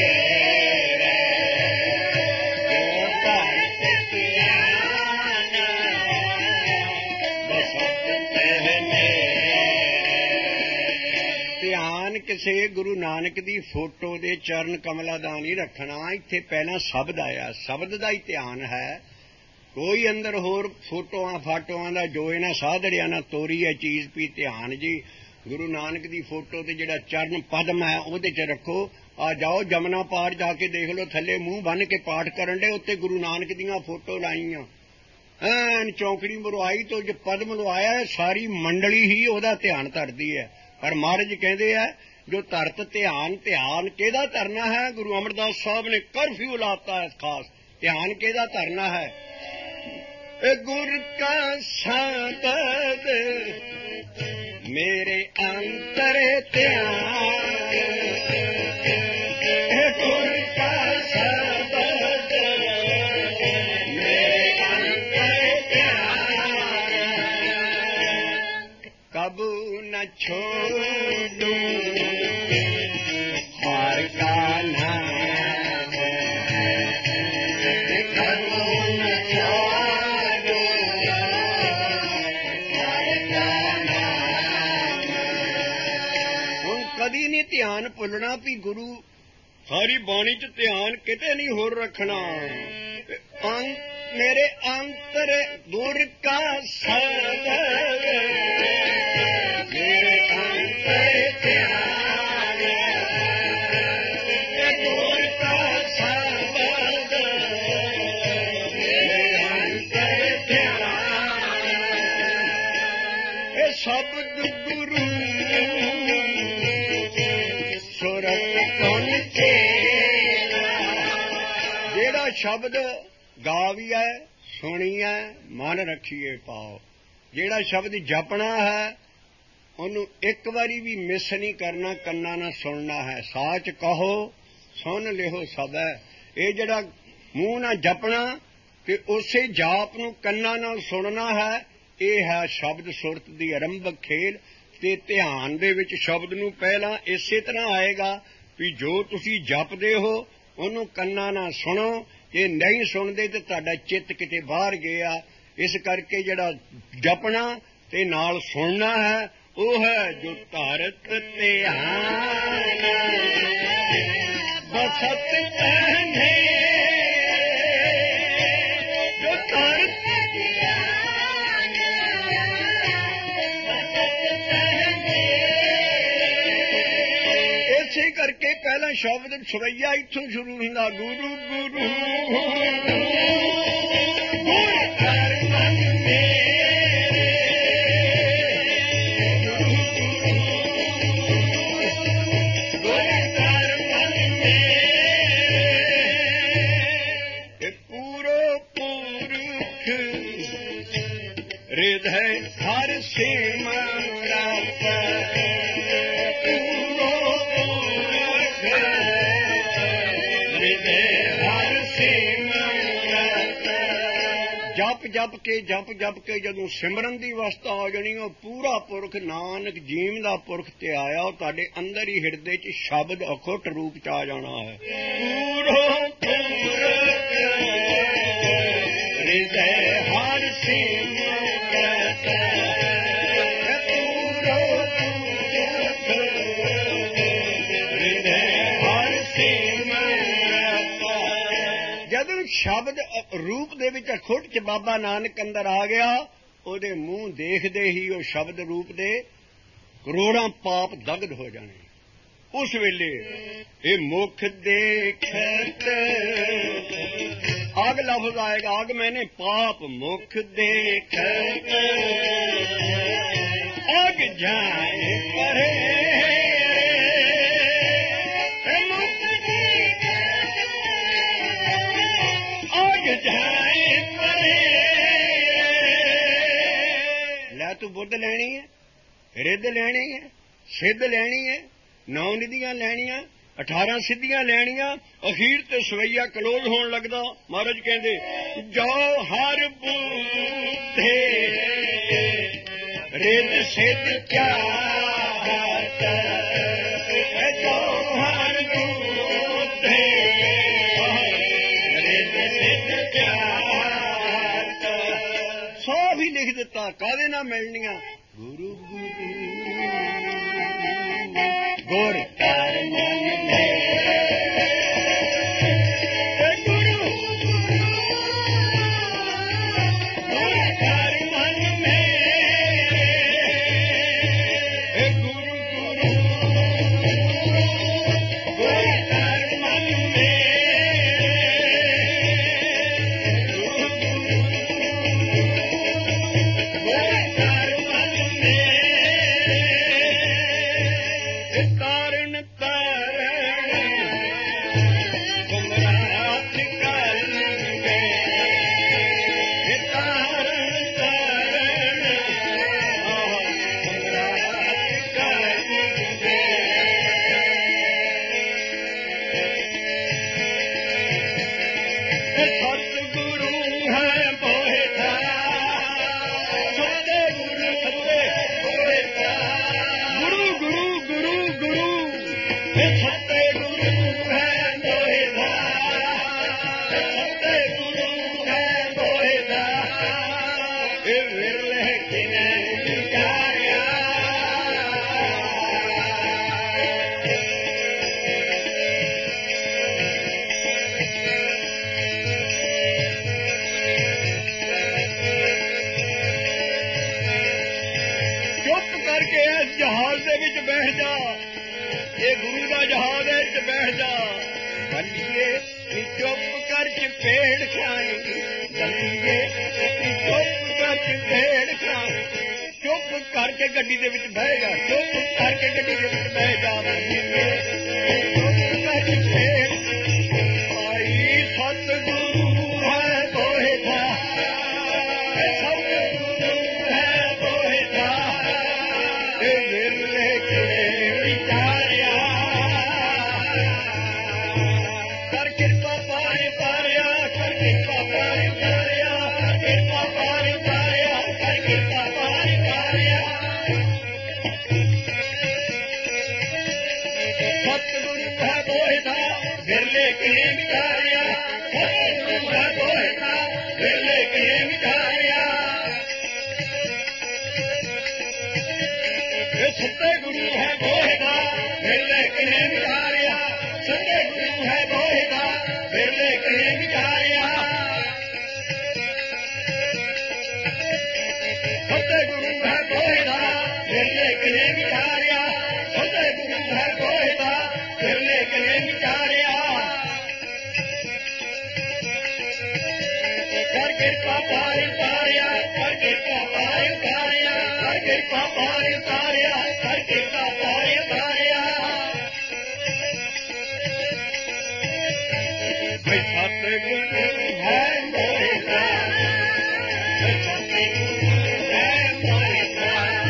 जो तारत ध्यान बसत पहले। ध्यान किसी गुरु नानक दी फोटो दे चरण कमला दा नहीं रखना। इत्थे पहला शब्द आया, शब्द दा ही ध्यान है। कोई अंदर होर फोटोआं फाटोआं दा जो इन्हां साधड़ियां ना तोरी है चीज भी ध्यान जी गुरु नानक दी फोटो ते जिहड़ा चरण पद्म है उहदे च रखो। आ जाओ जमुना पार जाके देख लो, थल्ले मूंह बन के पाठ करन दे, उत्ते गुरु नानक दीयां फोटो लाईयां ऐन चौकड़ी मरवाई तो जो पद्म लवाया है सारी मंडली ही ओहदा ध्यान धरदी है। पर महाराज कहंदे है जो धरत ध्यान, ध्यान केदा धरना है? गुरु अमरदास साहब ने कर्फ्यू लाता है खास। ध्यान केदा धरना है? गुर का शब्द मेरे अंतर ध्यान, गुर का शब्द मेरे अंतर ध्यान, कबू न छोड़ूं हार का नाम, कबू न छोड़ूं हार का नाम। हुण कदी नहीं ध्यान भुलना भी गुरु सारी बाणी च ध्यान किते नहीं होर रखना। मेरे अंतर गुर का शब्द मेरे अंतर ध्यान, गुर का शब्द मेरे अंतर ध्यान। ये शब्द गुरु सुरत कौन चेला, जेड़ा शब्द गाविए सुनिए मन रखिए पाओ। ਜਿਹੜਾ ਸ਼ਬਦ ਜਪਣਾ ਹੈ ਉਹਨੂੰ ਇੱਕ ਵਾਰੀ ਵੀ ਮਿਸ ਨਹੀਂ ਕਰਨਾ, ਕੰਨਾਂ ਨਾਲ ਸੁਣਨਾ ਹੈ। ਸਾਚ ਕਹੋ ਸੁਣ ਲਿਓ ਸਭੈ। ਇਹ ਜਿਹੜਾ ਮੂੰਹ ਨਾਲ ਜਪਣਾ ਤੇ ਉਸੇ ਜਾਪ ਨੂੰ ਕੰਨਾਂ ਨਾਲ ਸੁਣਨਾ ਹੈ, ਇਹ ਹੈ ਸ਼ਬਦ ਸੁਰਤ ਦੀ ਆਰੰਭਕ ਖੇਲ। ਤੇ ਧਿਆਨ ਦੇ ਵਿੱਚ ਸ਼ਬਦ ਨੂੰ ਪਹਿਲਾਂ ਇਸੇ ਤਰ੍ਹਾਂ ਆਏਗਾ ਵੀ ਜੋ ਤੁਸੀਂ ਜਪਦੇ ਹੋ ਉਹਨੂੰ ਕੰਨਾਂ ਨਾਲ ਸੁਣੋ, ਜੇ ਨਹੀਂ ਸੁਣਦੇ ਤੇ ਤੁਹਾਡਾ ਚਿੱਤ ਕਿਤੇ ਬਾਹਰ ਗਿਆ। ਇਸ ਕਰਕੇ ਜਿਹੜਾ ਜਪਣਾ ਤੇ ਨਾਲ ਸੁਣਨਾ ਹੈ ਉਹ ਹੈ ਜੋ ਧਰਤ ਧਿਆਨ ਬਸਤ ਪਹਿਨੇ, ਜੋ ਧਰਤ ਧਿਆਨ ਬਸਤ ਪਹਿਨੇ। ਇਸੇ ਕਰਕੇ ਪਹਿਲਾਂ ਸ਼ਬਦ ਸਵਈਆ ਇੱਥੋਂ ਸ਼ੁਰੂ ਹੁੰਦਾ, ਗੁਰੂ ਗੁਰੂ ਗੁਰ ਕਰ ਮਨ ਮੇਰੇ। हृदय हर सिमरत हृदय हर सिमरत। ਜਪ ਕੇ ਜਦੋਂ ਸਿਮਰਨ ਦੀ ਅਵਸਥਾ ਆ ਜਾਣੀ, ਉਹ ਪੂਰਾ ਪੁਰਖ ਨਾਨਕ ਜੀਵ ਦਾ ਪੁਰਖ ਤੇ ਆਇਆ, ਉਹ ਤੁਹਾਡੇ ਅੰਦਰ ਹੀ ਹਿਰਦੇ 'ਚ ਸ਼ਬਦ ਅਖੁੱਟ ਰੂਪ 'ਚ ਆ ਜਾਣਾ ਹੈ। ਪੂਰਾ ਪੁਰਖ ਹਿਰਦੇ ਹਰ ਸਿਮਰਤ ਜਦੋਂ ਸ਼ਬਦ ਰੂਪ ਦੇ ਵਿੱਚ ਅਖੁੱਟ 'ਚ ਬਾਬਾ ਨਾਨਕ ਅੰਦਰ ਆ ਗਿਆ, ਉਹਦੇ ਮੂੰਹ ਦੇਖਦੇ ਹੀ ਉਹ ਸ਼ਬਦ ਰੂਪ ਦੇ ਕਰੋੜਾਂ ਪਾਪ ਦਗਧ ਹੋ ਜਾਣੇ। ਉਸ ਵੇਲੇ ਇਹ ਮੁਖ ਦੇਖਤ ਆਗ ਲਫ਼ਜ਼ ਆਏਗਾ, ਆਗ ਮੈਨੇ ਪਾਪ ਮੁਖ ਦੇਖਤ ਆਗ ਜਾਏ ਪਰੇ। ਲੈ ਤੂੰ ਬੁੱਧ ਲੈਣੀ ਹੈ, ਰਿੱਧ ਲੈਣੀ ਹੈ, ਸਿੱਧ ਲੈਣੀ ਹੈ, 9 ਨਿਧੀਆਂ ਲੈਣੀਆਂ, 18 ਸਿੱਧੀਆਂ ਲੈਣੀਆਂ, ਅਖੀਰ ਤੇ ਸਵਈਆ ਕਲੋਜ਼ ਹੋਣ ਲੱਗਦਾ। ਮਹਾਰਾਜ ਕਹਿੰਦੇ ਜੋ ਹਰ ਬੁੱਧੇ ਰਿੱਧ ਸਿੱਧ ਚਾਹਤ, ਜੋ ਹਰ ਬੁੱਧੇ ਰਿੱਧ ਸਿੱਧ ਚਾਹਤ। ਸਭ ਹੀ ਲਿਖ ਦਿੱਤਾ, ਕਾਹਦੇ ਨਾਲ ਮਿਲਣੀਆਂ? ਗੁਰੂ ਗੁਰੂ ਗੁਰ ਕਰ ਮਨ ਮੇਰੇ। ਗੁਰੂ ਗੁਰ ਕਰ ਮਨ ਮੇਰੇ। ਗੁਰੂ ਗੁਰੂ ਗੁਰ ਕਰ ਮਨ ਮੇਰੇ। ਗੁਰੂ ਗੁਰ ਕਰ ਮਨ ਮੇਰੇ। ਤਾਰਨ ਤਾਰਨ ਗੁਮਰਾਹ ਕਰਨਗੇ, ਤਾਰਨ ਤਾਰਨ ਗੁਮਰਾਹ ਕਰਨਗੇ। ਸਤਿਗੁਰੂ ਹੈ ਬੋਹਿਥਾ, ਸਤਿਗੁਰੂ ਸੱਚੇ ਬੋਹਿਥਾ। ਗੁਰੂ ਗੁਰੂ ਗੁਰੂ ਗੁਰੂ ਸਤਿਗੁਰੂ ਹੈ ਬੋਹਿਥਾ, ਸਤਿਗੁਰੂ ਹੈ ਬੋਹਿਥਾ। ਇਹ ਵਿਰਲੇ ਕਿਨੇ ਵਿਚਾਰਿਆ। ਚੁੱਪ ਕਰਕੇ ਇਸ ਜਹਾਜ਼ ਦੇ ਵਿੱਚ ਬੈਠ ਜਾ, ਇਹ ਗੁਰੂ ਦਾ ਜਹਾਜ਼ ਹੈ, ਚ ਬੈਠ ਜਾ। ਬੱਲੀਏ ਨੀ ਚੁੱਪ ਕਰ ਚਪੇੜ ਖਾਈ, ਬੱਲੀਏ ਨੀ ਚੁੱਪ ਕਰ ਚਪੇੜ ਖਾਈ। ਚੁੱਪ ਕਰਕੇ ਗੱਡੀ ਦੇ ਵਿੱਚ ਬਹਿ ਜਾ, ਚੁੱਪ ਕਰਕੇ ਗੱਡੀ ਦੇ ਵਿੱਚ ਬਹਿ ਜਾ। ਬੱਲੀਏ ਚੁੱਪ ਕਰ ਚਪੇੜ ਭਾਈ। ਸਤਿਗੁਰੂ ਹੈ ਬੋਹਿਥਾ, ਸਤਿਗੁਰੂ ਹੈ ਕਿਨੇ ਵਿਚਾਰਿਆ, ਸਤਿਗੁਰੂ ਹੈ ਬੋਹਿਤਾ ਵੇਲੇ ਕਿਨੇ ਵਿਚਾਰਿਆ। ਸਤਿਗੁਰੂ ਹੈ ਬੋਹਿਤਾ ਵੇਲੇ ਕਿਨੇ ਵਿਚਾਰਿਆ, ਸਤਿਗੁਰੂ ਹੈ ਬੋਹਿਤਾ ਵੇਲੇ ਕਿਨੇ ਵਿਚਾਰਿਆ। ਸਤਿਗੁਰੂ ਹੈ ਬੋਹਿਤਾ ਵੇਲੇ ਕਿਨੇ ਵਿਚਾਰਿਆ, ਸਤਿਗੁਰੂ ਹੈ ਬੋਹਿਤਾ ਵੇਲੇ ਕਿਨੇ ਵਿਚਾਰਿਆ। ਕਰ ਕਿਰਪਾ ਪਾਰ ਉਤਾਰਿਆ, ਕਰ ਕਿਰਪਾ ਪਾਰ ਉਤਾਰਿਆ, ਕਰ ਕਿਰਪਾ ਪਾਰ ਉਤਾਰਿਆ, ਕਰ ਕਿਰਪਾ ਪਾਰ ਉਤਾਰਿਆ। ਸਤਿਗੁਰੂ ਹੈ ਬੋਹਿਤਾ, ਸਤਿਗੁਰੂ ਹੈ ਬੋਹਿਤਾ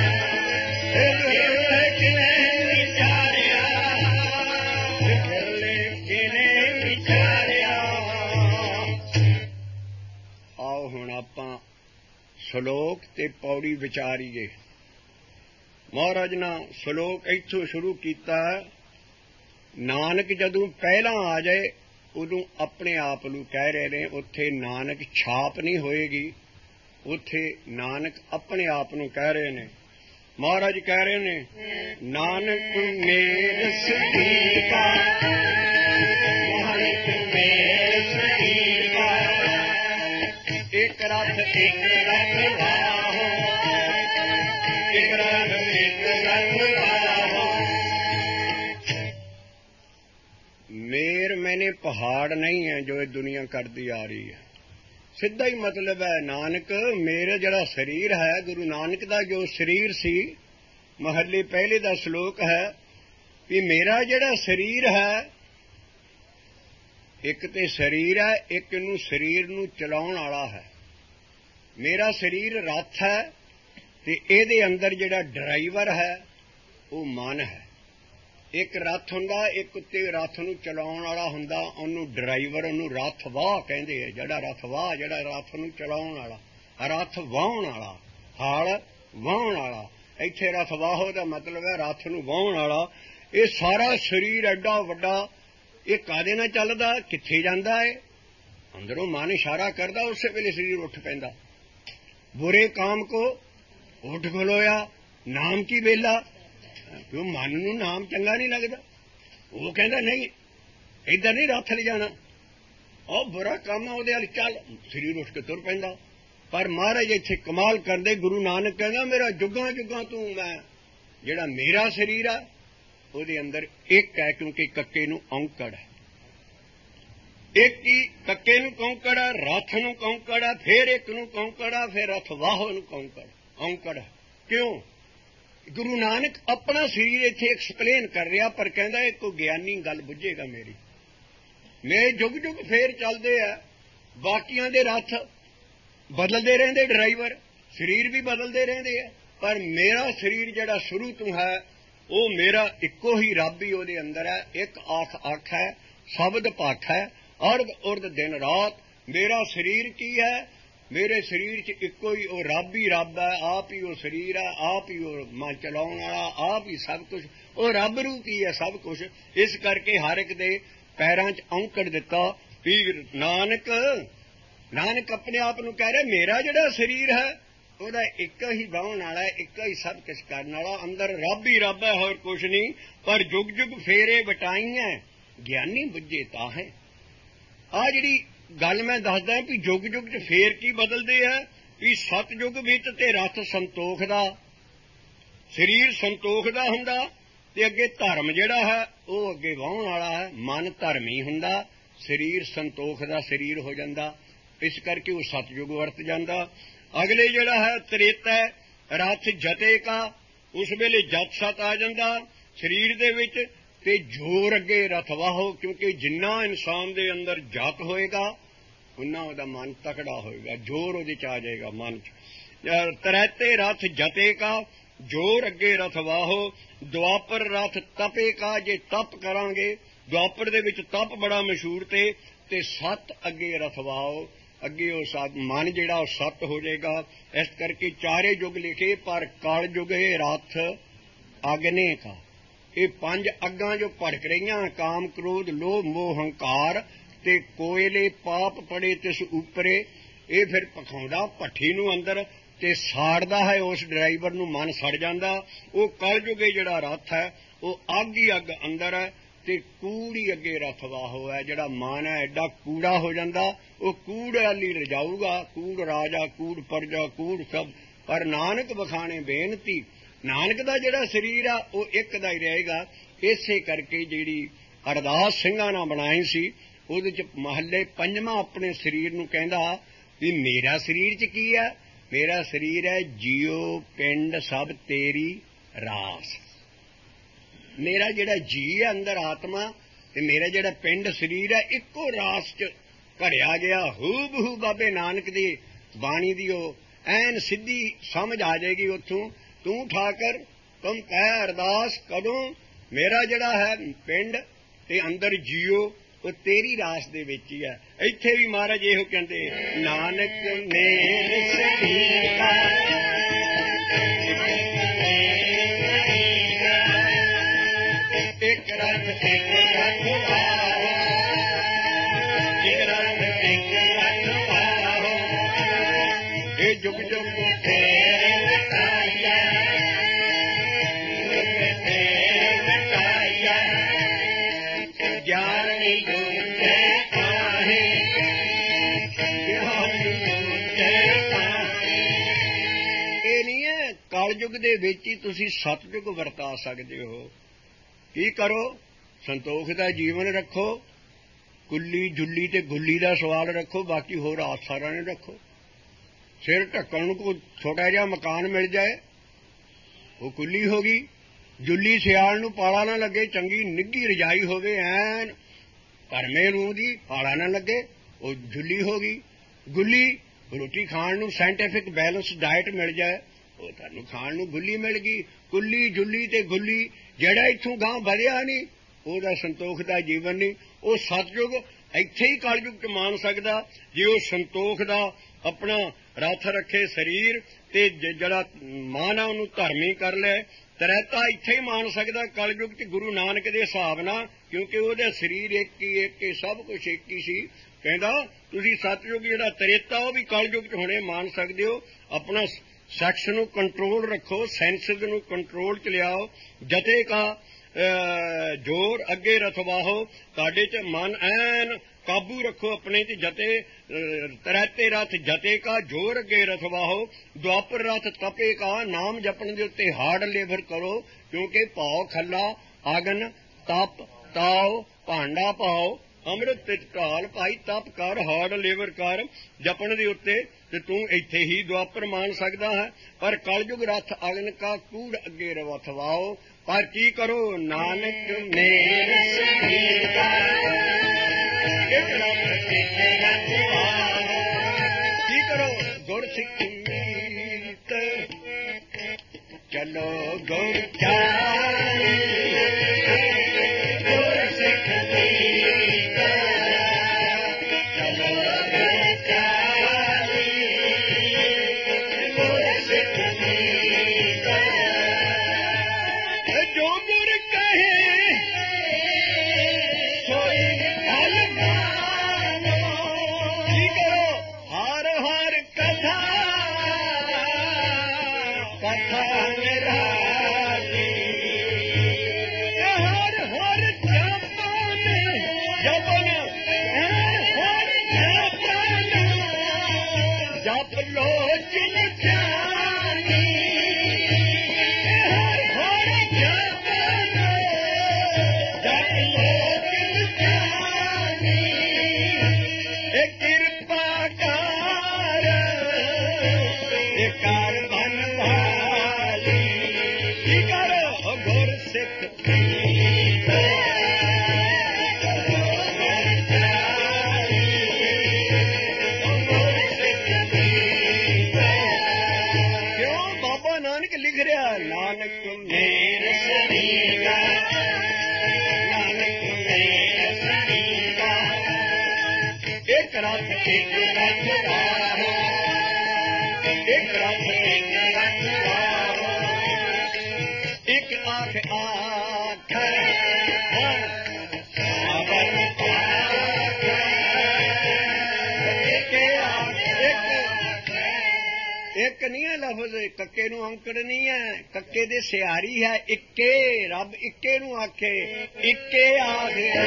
ਵੇਲੇ ਕਿਨੇ ਵਿਚਾਰਿਆ, ਵੇਲੇ ਕਿਨੇ ਵਿਚਾਰਿਆ। ਆਓ ਹੁਣ ਆਪਾਂ ਸ਼ਲੋਕ ਤੇ ਪੌੜੀ ਵਿਚਾਰੀਏ। ਮਹਾਰਾਜ ਨੇ ਸ਼ਲੋਕ ਇੱਥੋਂ ਸ਼ੁਰੂ ਕੀਤਾ, ਨਾਨਕ ਜਦੋਂ ਪਹਿਲਾਂ ਆ ਜਾਏ ਉਦੋਂ ਆਪਣੇ ਆਪ ਨੂੰ ਕਹਿ ਰਹੇ ਨੇ, ਉੱਥੇ ਨਾਨਕ ਛਾਪ ਨਹੀਂ ਹੋਏਗੀ, ਉੱਥੇ ਨਾਨਕ ਆਪਣੇ ਆਪ ਨੂੰ ਕਹਿ ਰਹੇ ਨੇ। ਮਹਾਰਾਜ ਕਹਿ ਰਹੇ ਨੇ, ਨਾਨਕ ਮੇਰ ਸਦੀਕਾ, ਨਾਨਕ ਮੇਰ ਸਦੀਕਾ, ਇੱਕ ਰਥ ਵਾਹੋ, ਇੱਕ ਰਥ ਵਾਹੋ। ਮੇਰ ਮੈਨੇ ਪਹਾੜ ਨਹੀਂ ਹੈ ਜੋ ਇਹ ਦੁਨੀਆ ਕਰਦੀ ਆ ਰਹੀ ਹੈ। ਸਿੱਧਾ ਹੀ ਮਤਲਬ ਹੈ, ਨਾਨਕ ਮੇਰਾ ਜਿਹੜਾ ਸਰੀਰ ਹੈ, ਗੁਰੂ ਨਾਨਕ ਦਾ ਜੋ ਸਰੀਰ ਸੀ, ਮਹੱਲੇ ਪਹਿਲੇ ਦਾ ਸ਼ਲੋਕ ਹੈ ਵੀ ਮੇਰਾ ਜਿਹੜਾ ਸਰੀਰ ਹੈ, ਇੱਕ ਤੇ ਸਰੀਰ ਹੈ, ਇੱਕ ਨੂੰ ਸਰੀਰ ਨੂੰ ਚਲਾਉਣ ਵਾਲਾ ਹੈ। ਮੇਰਾ ਸਰੀਰ ਰੱਥ ਹੈ ਤੇ ਇਹਦੇ ਅੰਦਰ ਜਿਹੜਾ ਡਰਾਈਵਰ ਹੈ ਉਹ ਮਨ ਹੈ। ਇੱਕ ਰੱਥ ਹੁੰਦਾ, ਇੱਕ ਉੱਤੇ ਰੱਥ ਨੂੰ ਚਲਾਉਣ ਵਾਲਾ ਹੁੰਦਾ, ਉਹਨੂੰ ਡਰਾਈਵਰ, ਉਹਨੂੰ ਰੱਥ ਵਾਹ ਕਹਿੰਦੇ ਆ। ਜਿਹੜਾ ਰੱਥ ਵਾਹ, ਜਿਹੜਾ ਰੱਥ ਨੂੰ ਚਲਾਉਣ ਵਾਲਾ, ਰੱਥ ਵਾਹੁਣ ਵਾਲਾ, ਹਲ ਵਾਹੁਣ ਵਾਲਾ। ਇੱਥੇ ਰੱਥ ਵਾਹੋ ਦਾ ਮਤਲਬ ਹੈ ਰੱਥ ਨੂੰ ਵਾਹੁਣ ਵਾਲਾ। ਇਹ ਸਾਰਾ ਸਰੀਰ ਐਡਾ ਵੱਡਾ, ਇਹ ਕਾਹਦੇ ਨਾਲ ਚੱਲਦਾ, ਕਿੱਥੇ ਜਾਂਦਾ ਹੈ? ਅੰਦਰੋਂ ਮਨ ਇਸ਼ਾਰਾ ਕਰਦਾ, ਉਸੇ ਵੇਲੇ ਸਰੀਰ ਉੱਠ ਪੈਂਦਾ। ਬੁਰੇ ਕਾਮ ਕੋ ਉੱਠ ਖਲੋਇਆ, ਨਾਮ ਕੀ ਵੇਲਾ। ਕਿਉਂ ਮਨ ਨੂੰ ਨਾਮ ਚੰਗਾ ਨਹੀਂ ਲੱਗਦਾ, ਉਹ ਕਹਿੰਦਾ ਨਹੀਂ ਇੱਧਰ ਨਹੀਂ ਰੱਥ ਲਿਜਾਣਾ, ਉਹ ਬੁਰਾ ਕੰਮ ਆ, ਉਹਦੇ ਵੱਲ ਚੱਲ, ਸਰੀਰ ਉੱਠ ਕੇ ਤੁਰ ਪੈਂਦਾ। ਪਰ ਮਹਾਰਾਜ ਇੱਥੇ ਕਮਾਲ ਕਰਦੇ, ਗੁਰੂ ਨਾਨਕ ਕਹਿੰਦਾ ਮੇਰਾ ਜੁਗਾਂ ਜੁਗਾਂ ਤੂੰ ਮੈਂ, ਜਿਹੜਾ ਮੇਰਾ ਸਰੀਰ ਆ ਉਹਦੇ ਅੰਦਰ ਇੱਕ ਹੈ, ਕਿਉਂਕਿ ਕੱਕੇ ਨੂੰ ਔਂਕੜ ਹੈ। ਇੱਕ ਹੀ ਕੱਕੇ ਨੂੰ ਕੌਂਕੜ ਹੈ, ਰੱਥ ਨੂੰ ਕੌਂਕੜ ਹੈ, ਫੇਰ ਇੱਕ ਨੂੰ ਕੌਂਕੜ ਹੈ, ਫੇਰ ਰੱਥ ਵਾਹੋ ਨੂੰ ਔਂਕੜ ਹੈ। ਕਿਉਂ? ਗੁਰੂ ਨਾਨਕ ਆਪਣਾ ਸਰੀਰ ਇੱਥੇ ਐਕਸਪਲੇਨ ਕਰ ਰਿਹਾ, ਪਰ ਕਹਿੰਦਾ ਇਹ ਕੋਈ ਗਿਆਨੀ ਗੱਲ ਬੁੱਝੇਗਾ ਮੇਰੀ। ਮੇਰੇ ਜੁਗ ਜੁਗ ਫੇਰ ਚੱਲਦੇ ਆ, ਬਾਕੀਆਂ ਦੇ ਰੱਥ ਬਦਲਦੇ ਰਹਿੰਦੇ, ਡਰਾਈਵਰ ਸਰੀਰ ਵੀ ਬਦਲਦੇ ਰਹਿੰਦੇ ਆ, ਪਰ ਮੇਰਾ ਸਰੀਰ ਜਿਹੜਾ ਸ਼ੁਰੂ ਤੋਂ ਹੈ ਉਹ ਮੇਰਾ ਇੱਕੋ ਹੀ ਰੱਬ ਹੀ ਉਹਦੇ ਅੰਦਰ ਹੈ। ਇੱਕ ਅੱਖ ਹੈ, ਸ਼ਬਦ ਭਖ ਹੈ, ਅਰਧ ਉਰਧ ਦਿਨ ਰਾਤ। ਮੇਰਾ ਸਰੀਰ ਕੀ ਹੈ? ਮੇਰੇ ਸਰੀਰ 'ਚ ਇੱਕੋ ਹੀ ਉਹ ਰੱਬ ਹੀ ਰੱਬ ਹੈ, ਆਪ ਹੀ ਉਹ ਸਰੀਰ ਹੈ, ਆਪ ਹੀ ਉਹ ਮਨ ਚਲਾਉਣ ਵਾਲਾ, ਆਪ ਹੀ ਸਭ ਕੁਛ, ਉਹ ਰੱਬ ਰੂਪ ਹੀ ਹੈ ਸਭ ਕੁਛ। ਇਸ ਕਰਕੇ ਹਰ ਇੱਕ ਦੇ ਪੈਰਾਂ 'ਚ ਔਂਕੜ ਦਿੱਤਾ। ਪੀਰ ਨਾਨਕ ਆਪਣੇ ਆਪ ਨੂੰ ਕਹਿ ਰਿਹਾ ਮੇਰਾ ਜਿਹੜਾ ਸਰੀਰ ਹੈ ਉਹਦਾ ਇੱਕ ਹੀ ਵਾਹੁਣ ਵਾਲਾ, ਇੱਕ ਹੀ ਸਭ ਕੁਛ ਕਰਨ ਵਾਲਾ, ਅੰਦਰ ਰੱਬ ਹੀ ਰੱਬ ਹੈ, ਹੋਰ ਕੁਛ ਨਹੀਂ। ਪਰ ਜੁਗ ਜੁਗ ਫੇਰੇ ਵਟਾਈਆਂ, ਗਿਆਨੀ ਬੁੱਝੇ ਤਾਂ ਹੈ। ਆਹ ਜਿਹੜੀ ਗੱਲ ਮੈਂ ਦੱਸਦਾ ਵੀ ਜੁਗ ਜੁਗ 'ਚ ਫੇਰ ਕੀ ਬਦਲਦੇ ਆ, ਵੀ ਸਤਯੁਗ ਵਿੱਚ ਤੇ ਰੱਥ ਸੰਤੋਖ ਦਾ, ਸਰੀਰ ਸੰਤੋਖ ਦਾ ਹੁੰਦਾ, ਤੇ ਅੱਗੇ ਧਰਮ ਜਿਹੜਾ ਹੈ ਉਹ ਅੱਗੇ ਵਾਹੁਣ ਵਾਲਾ ਹੈ। ਮਨ ਧਰਮੀ ਹੁੰਦਾ, ਸਰੀਰ ਸੰਤੋਖ ਦਾ ਸਰੀਰ ਹੋ ਜਾਂਦਾ, ਇਸ ਕਰਕੇ ਉਹ ਸਤਯੁਗ ਵਰਤ ਜਾਂਦਾ। ਅਗਲੇ ਜਿਹੜਾ ਹੈ ਤ੍ਰੇਤਾ, ਰੱਥ ਜਤੇ ਕਾ, ਉਸ ਵੇਲੇ ਜਤ ਸਤ ਆ ਜਾਂਦਾ ਸਰੀਰ ਦੇ ਵਿੱਚ, ਤੇ ਜ਼ੋਰ ਅੱਗੇ ਰੱਥ ਵਾਹੋ, ਕਿਉਂਕਿ ਜਿੰਨਾ ਇਨਸਾਨ ਦੇ ਅੰਦਰ ਜਤ ਹੋਏਗਾ ਉਨਾ ਉਹਦਾ ਮਨ ਤਕੜਾ ਹੋਏਗਾ, ਜ਼ੋਰ ਉਹਦੇ 'ਚ ਆ ਜਾਏਗਾ ਮਨ 'ਚ। ਤਰੈਤੇ ਰੱਥ ਜਤੇ ਕਾ, ਜ਼ੋਰ ਅੱਗੇ ਰੱਥ ਵਾਹੋ। ਦੁਆਪਰ ਰੱਥ ਤਪੇ ਕਾ, ਜੇ ਤਪ ਕਰਾਂਗੇ, ਦੁਆਪਰ ਦੇ ਵਿੱਚ ਤਪ ਬੜਾ ਮਸ਼ਹੂਰ ਤੇ ਸੱਤ ਅੱਗੇ ਰੱਥ ਵਾਹੋ, ਅੱਗੇ ਉਹ ਮਨ ਜਿਹੜਾ ਉਹ ਸੱਤ ਹੋ ਜਾਏਗਾ। ਇਸ ਕਰਕੇ ਚਾਰੇ ਯੁੱਗ ਲਿਖੇ, ਪਰ ਕਲ ਯੁਗ ਹੈ ਰੱਥ ਅਗਨੇ ਕਾ, ਇਹ 5 ਅੱਗਾਂ ਜੋ ਭੜਕ ਰਹੀਆਂ, ਕਾਮ ਕ੍ਰੋਧ ਲੋਭ ਮੋਹ ਹੰਕਾਰ ਤੇ ਕੋਇਲੇ ਪਾਪ ਪੜੇ ਤਿਸ ਉੱਪਰੇ, ਇਹ ਫਿਰ ਪਖਾਉਂਦਾ ਭੱਠੀ ਨੂੰ ਅੰਦਰ ਤੇ ਸਾੜਦਾ ਹੈ। ਉਸ ਡਰਾਈਵਰ ਨੂੰ ਮਨ ਸੜ ਜਾਂਦਾ। ਉਹ ਕਲਯੁਗੇ ਜਿਹੜਾ ਰੱਥ ਹੈ ਉਹ ਅੱਗ ਹੀ ਅੱਗ ਅੰਦਰ ਹੈ ਤੇ ਕੂੜੀ ਅੱਗੇ ਰੱਥ ਵਾਹੋ ਹੈ। ਜਿਹੜਾ ਮਨ ਹੈ ਐਡਾ ਕੂੜਾ ਹੋ ਜਾਂਦਾ, ਉਹ ਕੂੜ ਵਾਲੀ ਰਜਾਊਗਾ। ਕੂੜ ਰਾਜਾ ਕੂੜ ਪਰਜਾ ਕੂੜ ਸਭ। ਪਰ ਨਾਨਕ ਬਖਾਣੇ ਬੇਨਤੀ, ਨਾਨਕ ਦਾ ਜਿਹੜਾ ਸਰੀਰ ਆ ਉਹ ਇੱਕ ਦਾ ਹੀ ਰਹੇਗਾ। ਇਸੇ ਕਰਕੇ ਜਿਹੜੀ ਅਰਦਾਸ ਸਿੰਘਾਂ ਨਾਲ ਬਣਾਈ ਸੀ, ਉਹਦੇ ਚ ਮਹੱਲੇ 5ਵਾਂ ਆਪਣੇ ਸਰੀਰ ਨੂੰ ਕਹਿੰਦਾ ਵੀ ਮੇਰਾ ਸਰੀਰ ਚ ਕੀ ਹੈ? ਮੇਰਾ ਸਰੀਰ ਹੈ ਜੀਓ ਪਿੰਡ ਸਭ ਤੇਰੀ ਰਾਸ। ਮੇਰਾ ਜਿਹੜਾ ਜੀ ਹੈ ਅੰਦਰ ਆਤਮਾ ਤੇ ਮੇਰਾ ਜਿਹੜਾ ਪਿੰਡ ਸਰੀਰ ਹੈ ਇੱਕੋ ਰਾਸ ਚ ਘੜਿਆ ਗਿਆ। ਹੂ ਬਹੂ ਬਾਬੇ ਨਾਨਕ ਦੀ ਬਾਣੀ ਦੀ ਉਹ ਐਨ ਸਿੱਧੀ ਸਮਝ ਆ ਜਾਏਗੀ ਉੱਥੋਂ। ਤੂੰ ਠਾਕਰ ਤੁਮ ਕਹਿ ਅਰਦਾਸ ਕਦੋਂ, ਮੇਰਾ ਜਿਹੜਾ ਹੈ ਪਿੰਡ ਤੇ ਅੰਦਰ ਜੀਓ ਉਹ ਤੇਰੀ ਰਾਸ ਦੇ ਵਿੱਚ ਹੀ ਹੈ। ਇੱਥੇ ਵੀ ਮਹਾਰਾਜ ਇਹੋ ਕਹਿੰਦੇ, ਨਾਨਕ ਮੇਰ ਸਰੀਰਾ ਇੱਕ ਰੰਗ ਇੱਕ ਰਖਵਾਓ, ਇੱਕ ਰੰਗ ਇੱਕ ਰਖਵਾਓ, ਇਹ ਜੁਗ ਜੁਗ ਤੇਰੇ ਵਟਾਈਆ, ਜੁਗ ਤੇਰੇ ਵਟਾਈਆ, ਗਿਆਨੀ ਦੂਜੇ ਕਾਹੇ, ਗਿਆਨੀ ਦੂਜੇ ਕਾਹੇ। ਇਹ ਨਹੀਂ ਹੈ ਕਲਯੁਗ ਦੇ ਵਿੱਚ ਹੀ ਤੁਸੀਂ ਸਤਯੁਗ ਵਰਤਾ ਸਕਦੇ ਹੋ। ਕੀ ਕਰੋ? ਸੰਤੋਖ ਦਾ ਜੀਵਨ ਰੱਖੋ, ਕੁੱਲੀ ਜੁੱਲੀ ਤੇ ਗੁੱਲੀ ਦਾ ਸਵਾਲ ਰੱਖੋ, ਬਾਕੀ ਹੋਰ ਆਸਾਰਾਂ ਨੇ ਰੱਖੋ। ਸਿਰ ਢੱਕਣ ਨੂੰ ਕੋਈ ਛੋਟਾ ਜਿਹਾ ਮਕਾਨ ਮਿਲ ਜਾਏ ਉਹ ਕੁੱਲੀ ਹੋ ਗਈ। ਜੁੱਲੀ ਸਿਆਲ ਨੂੰ ਪਾਲਾ ਨਾ ਲੱਗੇ, ਚੰਗੀ ਨਿੱਘੀ ਰਜਾਈ ਹੋਵੇ ਐਨ ਭਰਮੇ ਨੂੰ ਦੀ ਪਾਲਾ ਨਾ ਲੱਗੇ, ਉਹ ਜੁੱਲੀ ਹੋ ਗਈ। ਗੁੱਲੀ ਰੋਟੀ ਖਾਣ ਨੂੰ ਸਾਇੰਟੀਫਿਕ ਬੈਲੈਂਸ ਡਾਇਟ ਮਿਲ ਜਾਏ, ਉਹ ਤੁਹਾਨੂੰ ਖਾਣ ਨੂੰ ਗੁੱਲੀ ਮਿਲ ਗਈ। ਕੁੱਲੀ ਜੁੱਲੀ ਤੇ ਗੁੱਲੀ ਜਿਹੜਾ ਇੱਥੋਂ ਗਾਂ ਵਧਿਆ ਨਹੀਂ ਉਹਦਾ ਸੰਤੋਖ ਦਾ ਜੀਵਨ ਨਹੀਂ। ਉਹ ਸਤਯੁਗ ਇੱਥੇ ਹੀ ਕਲਯੁਗ ਚ ਮਾਣ ਸਕਦਾ ਜੇ ਉਹ ਸੰਤੋਖ ਦਾ ਆਪਣਾ ਰੱਥ ਰੱਖੇ ਸਰੀਰ ਤੇ ਜਿਹੜਾ ਮਨ ਆ ਉਹਨੂੰ ਧਰਮੀ ਕਰ ਲੈ। ਤ੍ਰੈਤਾ ਇੱਥੇ ਹੀ ਮਾਣ ਸਕਦਾ ਕਲਯੁਗ ਚ ਗੁਰੂ ਨਾਨਕ ਦੇ ਹਿਸਾਬ ਨਾਲ, ਕਿਉਂਕਿ ਉਹਦਾ ਸਰੀਰ ਇੱਕ ਹੀ ਸਭ ਕੁਛ ਇੱਕ ਹੀ ਸੀ। ਕਹਿੰਦਾ ਤੁਸੀਂ ਸਤਯੁਗ ਜਿਹੜਾ ਤ੍ਰੇਤਾ ਉਹ ਵੀ ਕਲਯੁਗ ਚ ਹੁਣੇ ਮਾਣ ਸਕਦੇ ਹੋ। ਆਪਣਾ ਸੈਕਸ ਨੂੰ ਕੰਟਰੋਲ ਰੱਖੋ, ਸੈਂਸਿਸ ਨੂੰ ਕੰਟਰੋਲ ਚ ਲਿਆਓ। ਜਤੇ ਕਾ ਜ਼ੋਰ ਅੱਗੇ ਰਥਵਾਹੋ, ਤੁਹਾਡੇ ਚ ਮਨ ਐਨ ਕਾਬੂ ਰੱਖੋ ਆਪਣੇ ਚ। ਜਤੇ ਤ੍ਰੈਤੇ ਰਥ ਜਤੇ ਕਾ ਜ਼ੋਰ ਅੱਗੇ ਰਥਵਾਹੋ, ਦੁਆਪਰ ਰਥ ਤਪੇ ਕਾ ਨਾਮ ਜਪਣ ਦੇ ਉੱਤੇ ਹਾਰਡ ਲੇਬਰ ਕਰੋ। ਕਿਉਂਕਿ ਭਾਉ ਖੱਲਾ ਆਗਨ ਤਪ ਤਾਓ ਭਾਂਡਾ ਪਾਓ ਅੰਮ੍ਰਿਤ ਤੇ ਢਾਲ, ਭਾਈ ਤਪ ਕਰ ਹਾਰਡ ਲੇਬਰ ਕਰ ਜਪਣ ਦੇ ਉੱਤੇ, ਤੇ ਤੂੰ ਇੱਥੇ ਹੀ ਦੁਆਪਰ ਮਾਣ ਸਕਦਾ ਹੈ। ਪਰ ਕਲਯੁਗ ਰਥ ਅਗਨ ਕਾ ਕੂੜ ਅੱਗੇ ਰਥਵਾਓ। ਪਰ ਕੀ ਕਰੋ? ਨਾਨਕ ਮੇਰ ਸਰੀਰਾ ਇੱਕ ਰੰਗ ਇੱਕ ਰਖਵਾਓ। ਕੀ ਕਰੋ? ਗੁਰ ਸਿੱਖੀ ਮੀਤ ਚਲੋ ਗੁਰ ਚਾਲੀ, ਗੁਰ ਸਿੱਖ ਮੀਤ ਚਲੋ ਗੁਰ ਚਾਲੀ, ਗੁਰ ਸਿੱਖ ਮੀਤ। ਜੋ ਗੁਰ ਕਹੇ ਸੋਈ ਫਲ ਮਾਨੋ। ਕੀ ਕਰੋ? ਹਰ ਹਰ ਕਥਾ ਕਥਾ ਨਿਰਾਲੀ, ਹਰ ਹਰ ਜਪਨ ਜਪਨ, ਹਰ ਜਪਨ ਜਪ ਲੋ ਜਿਨ ਜਾਨੀ, ਹਰ ਹਰ ਜਪਨ ਜਪ ਲੋ ਜਿਨ ਜਾਨੀ। ਇਹ ਕਿਰਪਾ ਕਰ ਇਹ ਕਰ ਬਨ ਭਾਲੀ। ਕੀ ਕਰੋ? ਗੁਰ ਸਿੱਖ ਮੀਤ ਚਲੋ ਗੁਰ ਚਾਲੀ, ਗੁਰ ਸਿੱਖ ਮੀਤ। ਕਿਉਂ? ਬਾਬਾ ਨਾਨਕ ਲਿਖ ਰਿਹਾ, ਨਾਨਕ ਮੇਰ ਸਰੀਰਾ, ਨਾਨਕ ਮੇਰ ਸਰੀਰਾ ਇੱਕ ਰਥ ਇੱਕ ਰਖਵਾਓ, ਇੱਕ ਰਥ ਇੱਕ ਰਖਵਾਓ। ਇੱਕ ਆਖ ਆਖ लफज कक्के नूं औंकड़ नहीं है, कक्के दे सियारी है इक्के, रब इक्के नूं आखे इक्के आ गया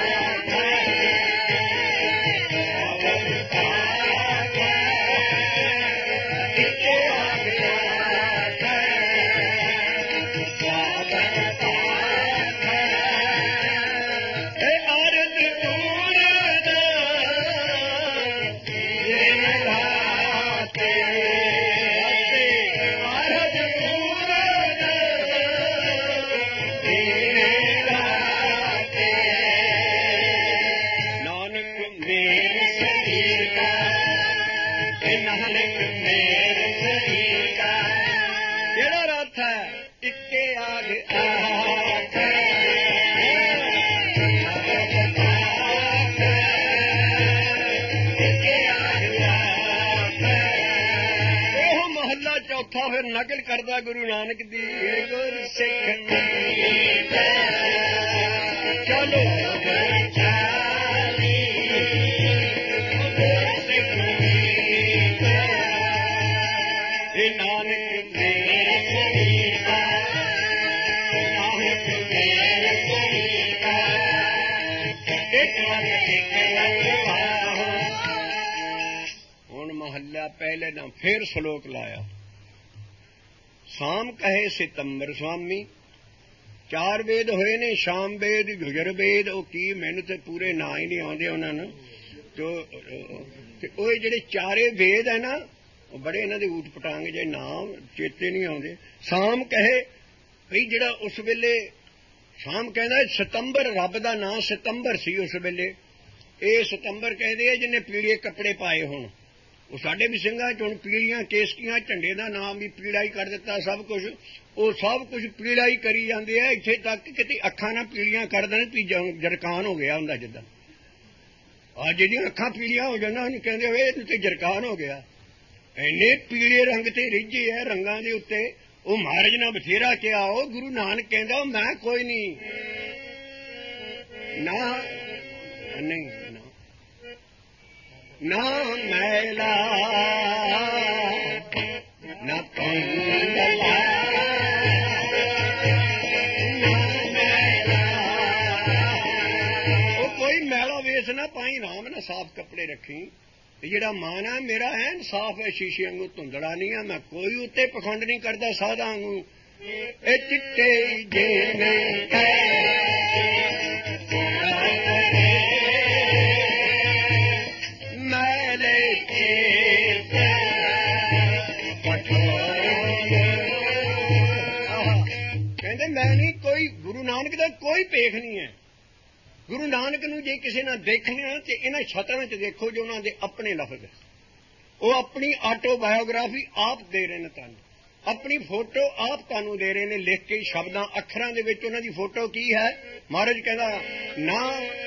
फिर नकल करदा गुरु नानक दी गुर सिख चलो नानक हुण महला पहले ना फिर सलोक लाया। शाम कहे सितंबर स्वामी, चार वेद होए ने, शाम वेद गुजर वेद, वो की मैनू तो पूरे ना ही नहीं आते उन्होंने। तो वो जेडे चारे वेद है ना, बड़े इन्हों के ऊट पटांग जे नाम चेते नहीं आते। शाम कहे भई जेड़ा उस वेले शाम कहना सितंबर, रब का नाम सितंबर सी उस वेले। ये सितंबर कहते हैं जिन्हें पीले कपड़े पाए होण। वो साडे भी सिंघां च हुण पीलियां केसकियां, झंडे का नाम भी पीला ही कर दिता, सब कुछ वो सब कुछ पीला ही करी जाते हैं। इत्थे तक कि अखां ना पीलियां कर देन भी जरकान हो गया हुंदा। जिद्दां आ जिहदियां अखां पीलियां हो जाण उहनूं कहंदे होए इहनूं ते जरकान हो गया। इन्ने पीले रंग ते रिझे है रंगां दे उत्ते। वो महाराज ने बथेरा किया, ओ गुरु नानक कहंदा मैं कोई नहीं ना नहीं ना मैला न पंडला वो कोई मैला वेस ना पाई, राम ना साफ कपड़े रखी। जेड़ा मान है मेरा है साफ है, शीशे वांगू धुंधड़ा नहीं है। मैं कोई उत्ते पखंड नहीं करता साधा वांगू। ए चिट्टे जे कहते मैं नहीं कोई, गुरु नानक का कोई पेख नहीं है। गुरु नानक नूं जे किसी ने देखना तो इन्हां छतां विच देखो जो उन्हां दे अपने लफज, वो अपनी ऑटोबायोग्राफी आप दे रहे हैं तुहानूं, अपनी फोटो आप तुहानूं दे रहे हैं लिख के शब्दां अखरां दे विच। उन्हां दी फोटो की है? महाराज कहंदा ना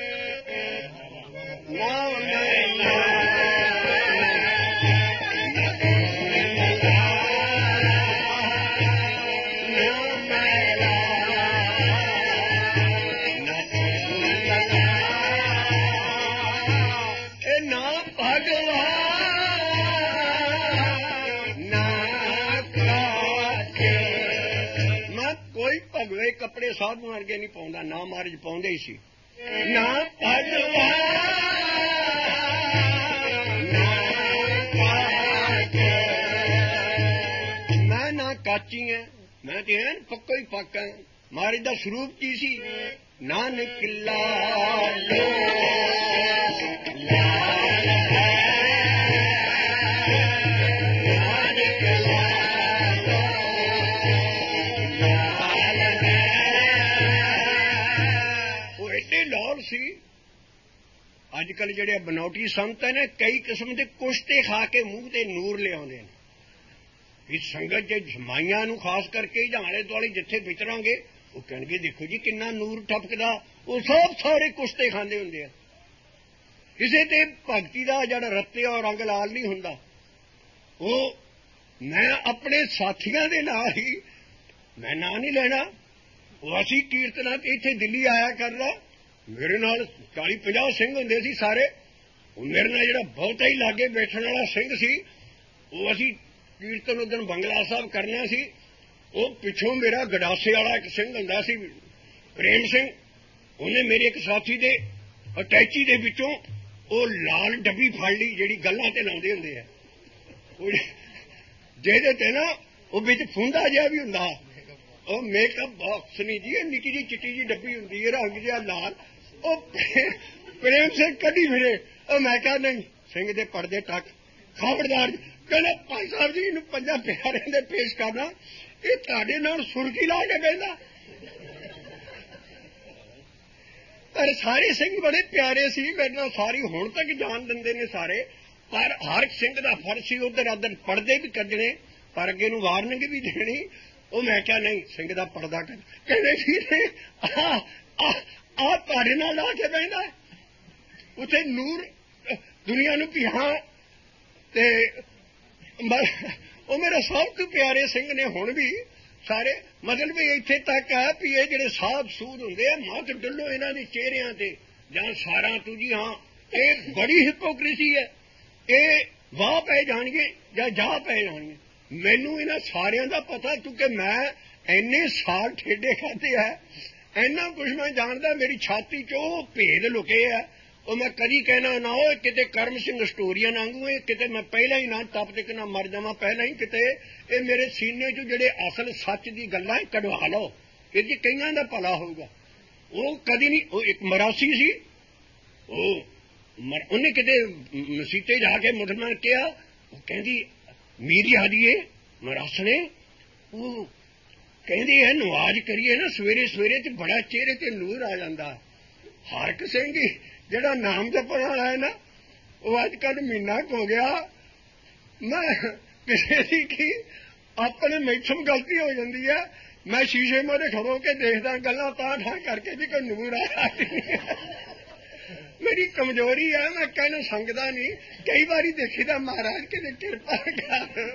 भगवे कपड़े साधु वर्गे नहीं पाउंदा, ना महाराज पाउंदे ही सी। ना भगवा मैं ना काची है, मैं तो है पक्को ही पक्का है। महाराज का स्वरूप की सी? नानक लाल अजकल जेडे बनौटी संत है कई किस्म के कुश्ते खा के मूह ते नूर लियाउंदे ने। इस संगत च जमाइयां नूं खास करके आले दुआले जिथे विचरांगे वो कहणगे देखो जी किन्ना नूर टपकदा। वो सब सारे कुश्ते खांदे हुंदे आ। किसे ते भगती दा जिहड़ा रत्ते और रंग लाल नहीं हुंदा। वो मैं अपने साथियां दे नाल ही, मैं नां नहीं लेना, वो असी कीर्तना इत्थे दिल्ली आया करदा, मेरे नाल 40-50 सिंह हुंदे सी सारे। मेरे नाल जिहड़ा बहुता ही लागे बैठण वाला सिंह सी, वो असी कीर्तन उदन बंगला साहब करना सी। वो पिछों मेरा गडासे वाला एक सिंह हुंदा सी प्रेम सिंह, उन्हें मेरे एक साथी दे अटैची दे विचों वो लाल डब्बी फड़ ली जिहड़ी गल्लां ते लाउंदे हुंदे आ, जिहदे ते ना वो विच फुंदा जिहा भी हुंदा, वो मेकअप बॉक्स नहीं जी, निक्की जी चिट्टी जी डब्बी हुंदी है रंग जिहा लाल, वो प्रेम सिंह कड्डी फिरे। और मैं कहा नहीं सिंह दे पड़दे टक, खबरदार। कहना भाई साहब जी इन्हूं पंजां प्यारिआं दे पेश करना, ये तुहाडे नाल सुरखी ला के बहिंदा। पर सारे सिंह बड़े प्यारे सी, मेरे नाल सारी हुण तक जान दिंदे ने सारे, पर हर सिंह दा फर्ज सी उधर अदर पड़दे भी कड्ढने, पर अगे नूं वार्निंग भी देनी। वो मैं क्या नहीं सिंह दा पड़दा कर, कहंदे जी आ तुहाडे नाल ला के बहिंदा, उत्थे नूर दुनिया नूं भी हां ते वो मेरे सब तो प्यारे सिंह ने हुण भी सारे, मतलब भी इत्थे तक है भी ये जिहड़े साध सूद हुंदे आ मत डुल्लो इन्हां दे चेहरिਆਂ ते जां सारां तू जी हां, ये बड़ी हिपोक्रेसी है, ये वाह पै जाणगे जां जा पै जाणगे। मैनू इन्हां सारिਆਂ दा पता, क्योंकि मैं इन्ने साल ठेडे खाधे है, इन्ना कुछ मैं जानदा, मेरी छाती चो भेद लुके है। वो मैं कदी कहना ना हो किते करम सिंह स्टोरियन आंगू है, किते मैं पहला ही ना तप तक ना मर जावां पहला ही, किते ये मेरे सीने चो जिहड़े असल सच दी गल्लां कढवा लो, फिर जी कईयां दा भला होगा। वो कदी नहीं, वो एक मरासी सी, उन्हें किते मसीते जाके मुसलमान कहा, कहंदी मीर जादिए मरासने, वो कहंदी है नवाज करिए ना सवेरे सवेरे ते बड़ा चेहरे ते नूर आ जांदा। हरक सिंह जी जिहड़ा नाम जपण वाला है ना, वो अजकल महीना हो गया, मैं किसी दी की अपने मैथों गलती हो जाती है, मैं शीशे मोरे खड़ो के देखदा गल्लां तां ठां करके भी कोई नूर आया मेरी कमजोरी है, मैं कहना संगदा नहीं, कई बारी देखीदा महाराज किते किरपा कर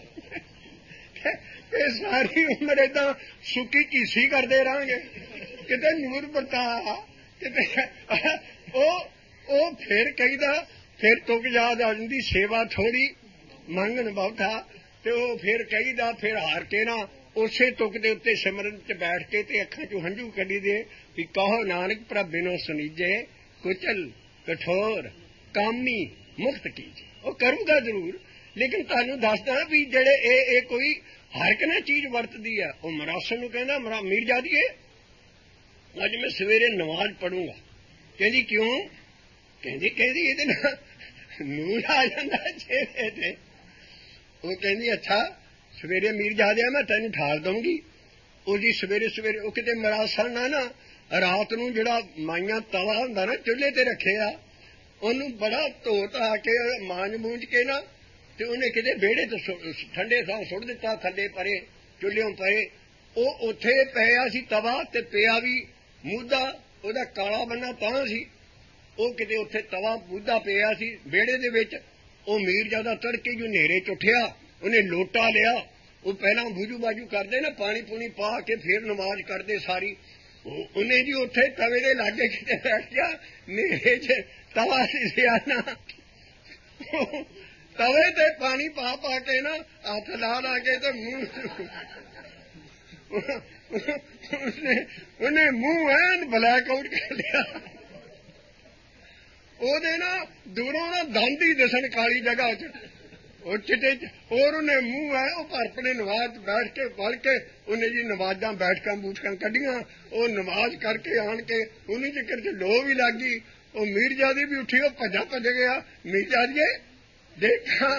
सारी उम्र इदा सुकी घीसी करते रहांगे, किते नूर बरता किते ओ फिर कहीदा, फिर तुक याद आ जाती सेवा थोड़ी मंगन बहुता, ते ओ फिर कहीदा, फिर हार के ना उसे तुक दे उत्ते सिमरन च बैठ के ते अखां चों हंझू कढी दे भी कहो नानक प्रभ बिनो सुनीजे, कुचल कठोर कामी मुक्त कीजे। वो करूंगा जरूर, लेकिन तुहानूं दसदा भी जेड़े ए कोई हर एक ना चीज वरतदी है। वो मरासन नूं कहंदा मरा मीर जादिए अज मैं सवेरे नमाज पढ़ूंगा, कहंदी क्यों, कहंदी इहदे नाल नूर आ जांदा चेहरे ते। वो कहंदी अच्छा सवेरे मीर जादिया मैं तैनूं ठाल दूंगी। वो जी सवेरे सवेरे वो किते मरासन ना रात नूं जिहड़ा माइयां तवा हुंदा ना चुल्हे ते रखिया, ओनूं बड़ा धो धा के मांज मूंज के ना ते उन्हें किते विहड़े ते ठंडे थां सुट दिता, थल्ले परे चुल्हियों परे, वो उत्थे पिया सी तवा ते पिया भी मूधा, ओहदा काला बन्ना तां सी, वो किते उत्थे तवा मूधा पिया सी विहड़े दे विच। वो मीर जादा तड़के जो नेरे च उठिया, उन्हें लोटा लिया, वो पहला बूजू बाजू करते ना पानी पूनी पा के फिर नमाज करते सारी, उन्हें जी उत्थे तवे दे लागे किते बैठ गया, नेरे च तवा सी सियाना तवे ते पानी पा पा के ना हाथ ला के तो मुंह उन्हें मुंह ऐन ब्लैक आउट कर लिया। ओदे ना दूरों ना दंद ही दसन काली जगह च चिट्टे और उन्हें मुंह है वो अपने नमाज बैठ के पढ़ के उन्हें जी नमाजा बैठक बूठक कढ़िया, वो नमाज करके आन के उन्हीं चक्कर च लो भी लग गई। वो मीरजादी भी उठी, वो भजा भज गया, मीरजादिए देखा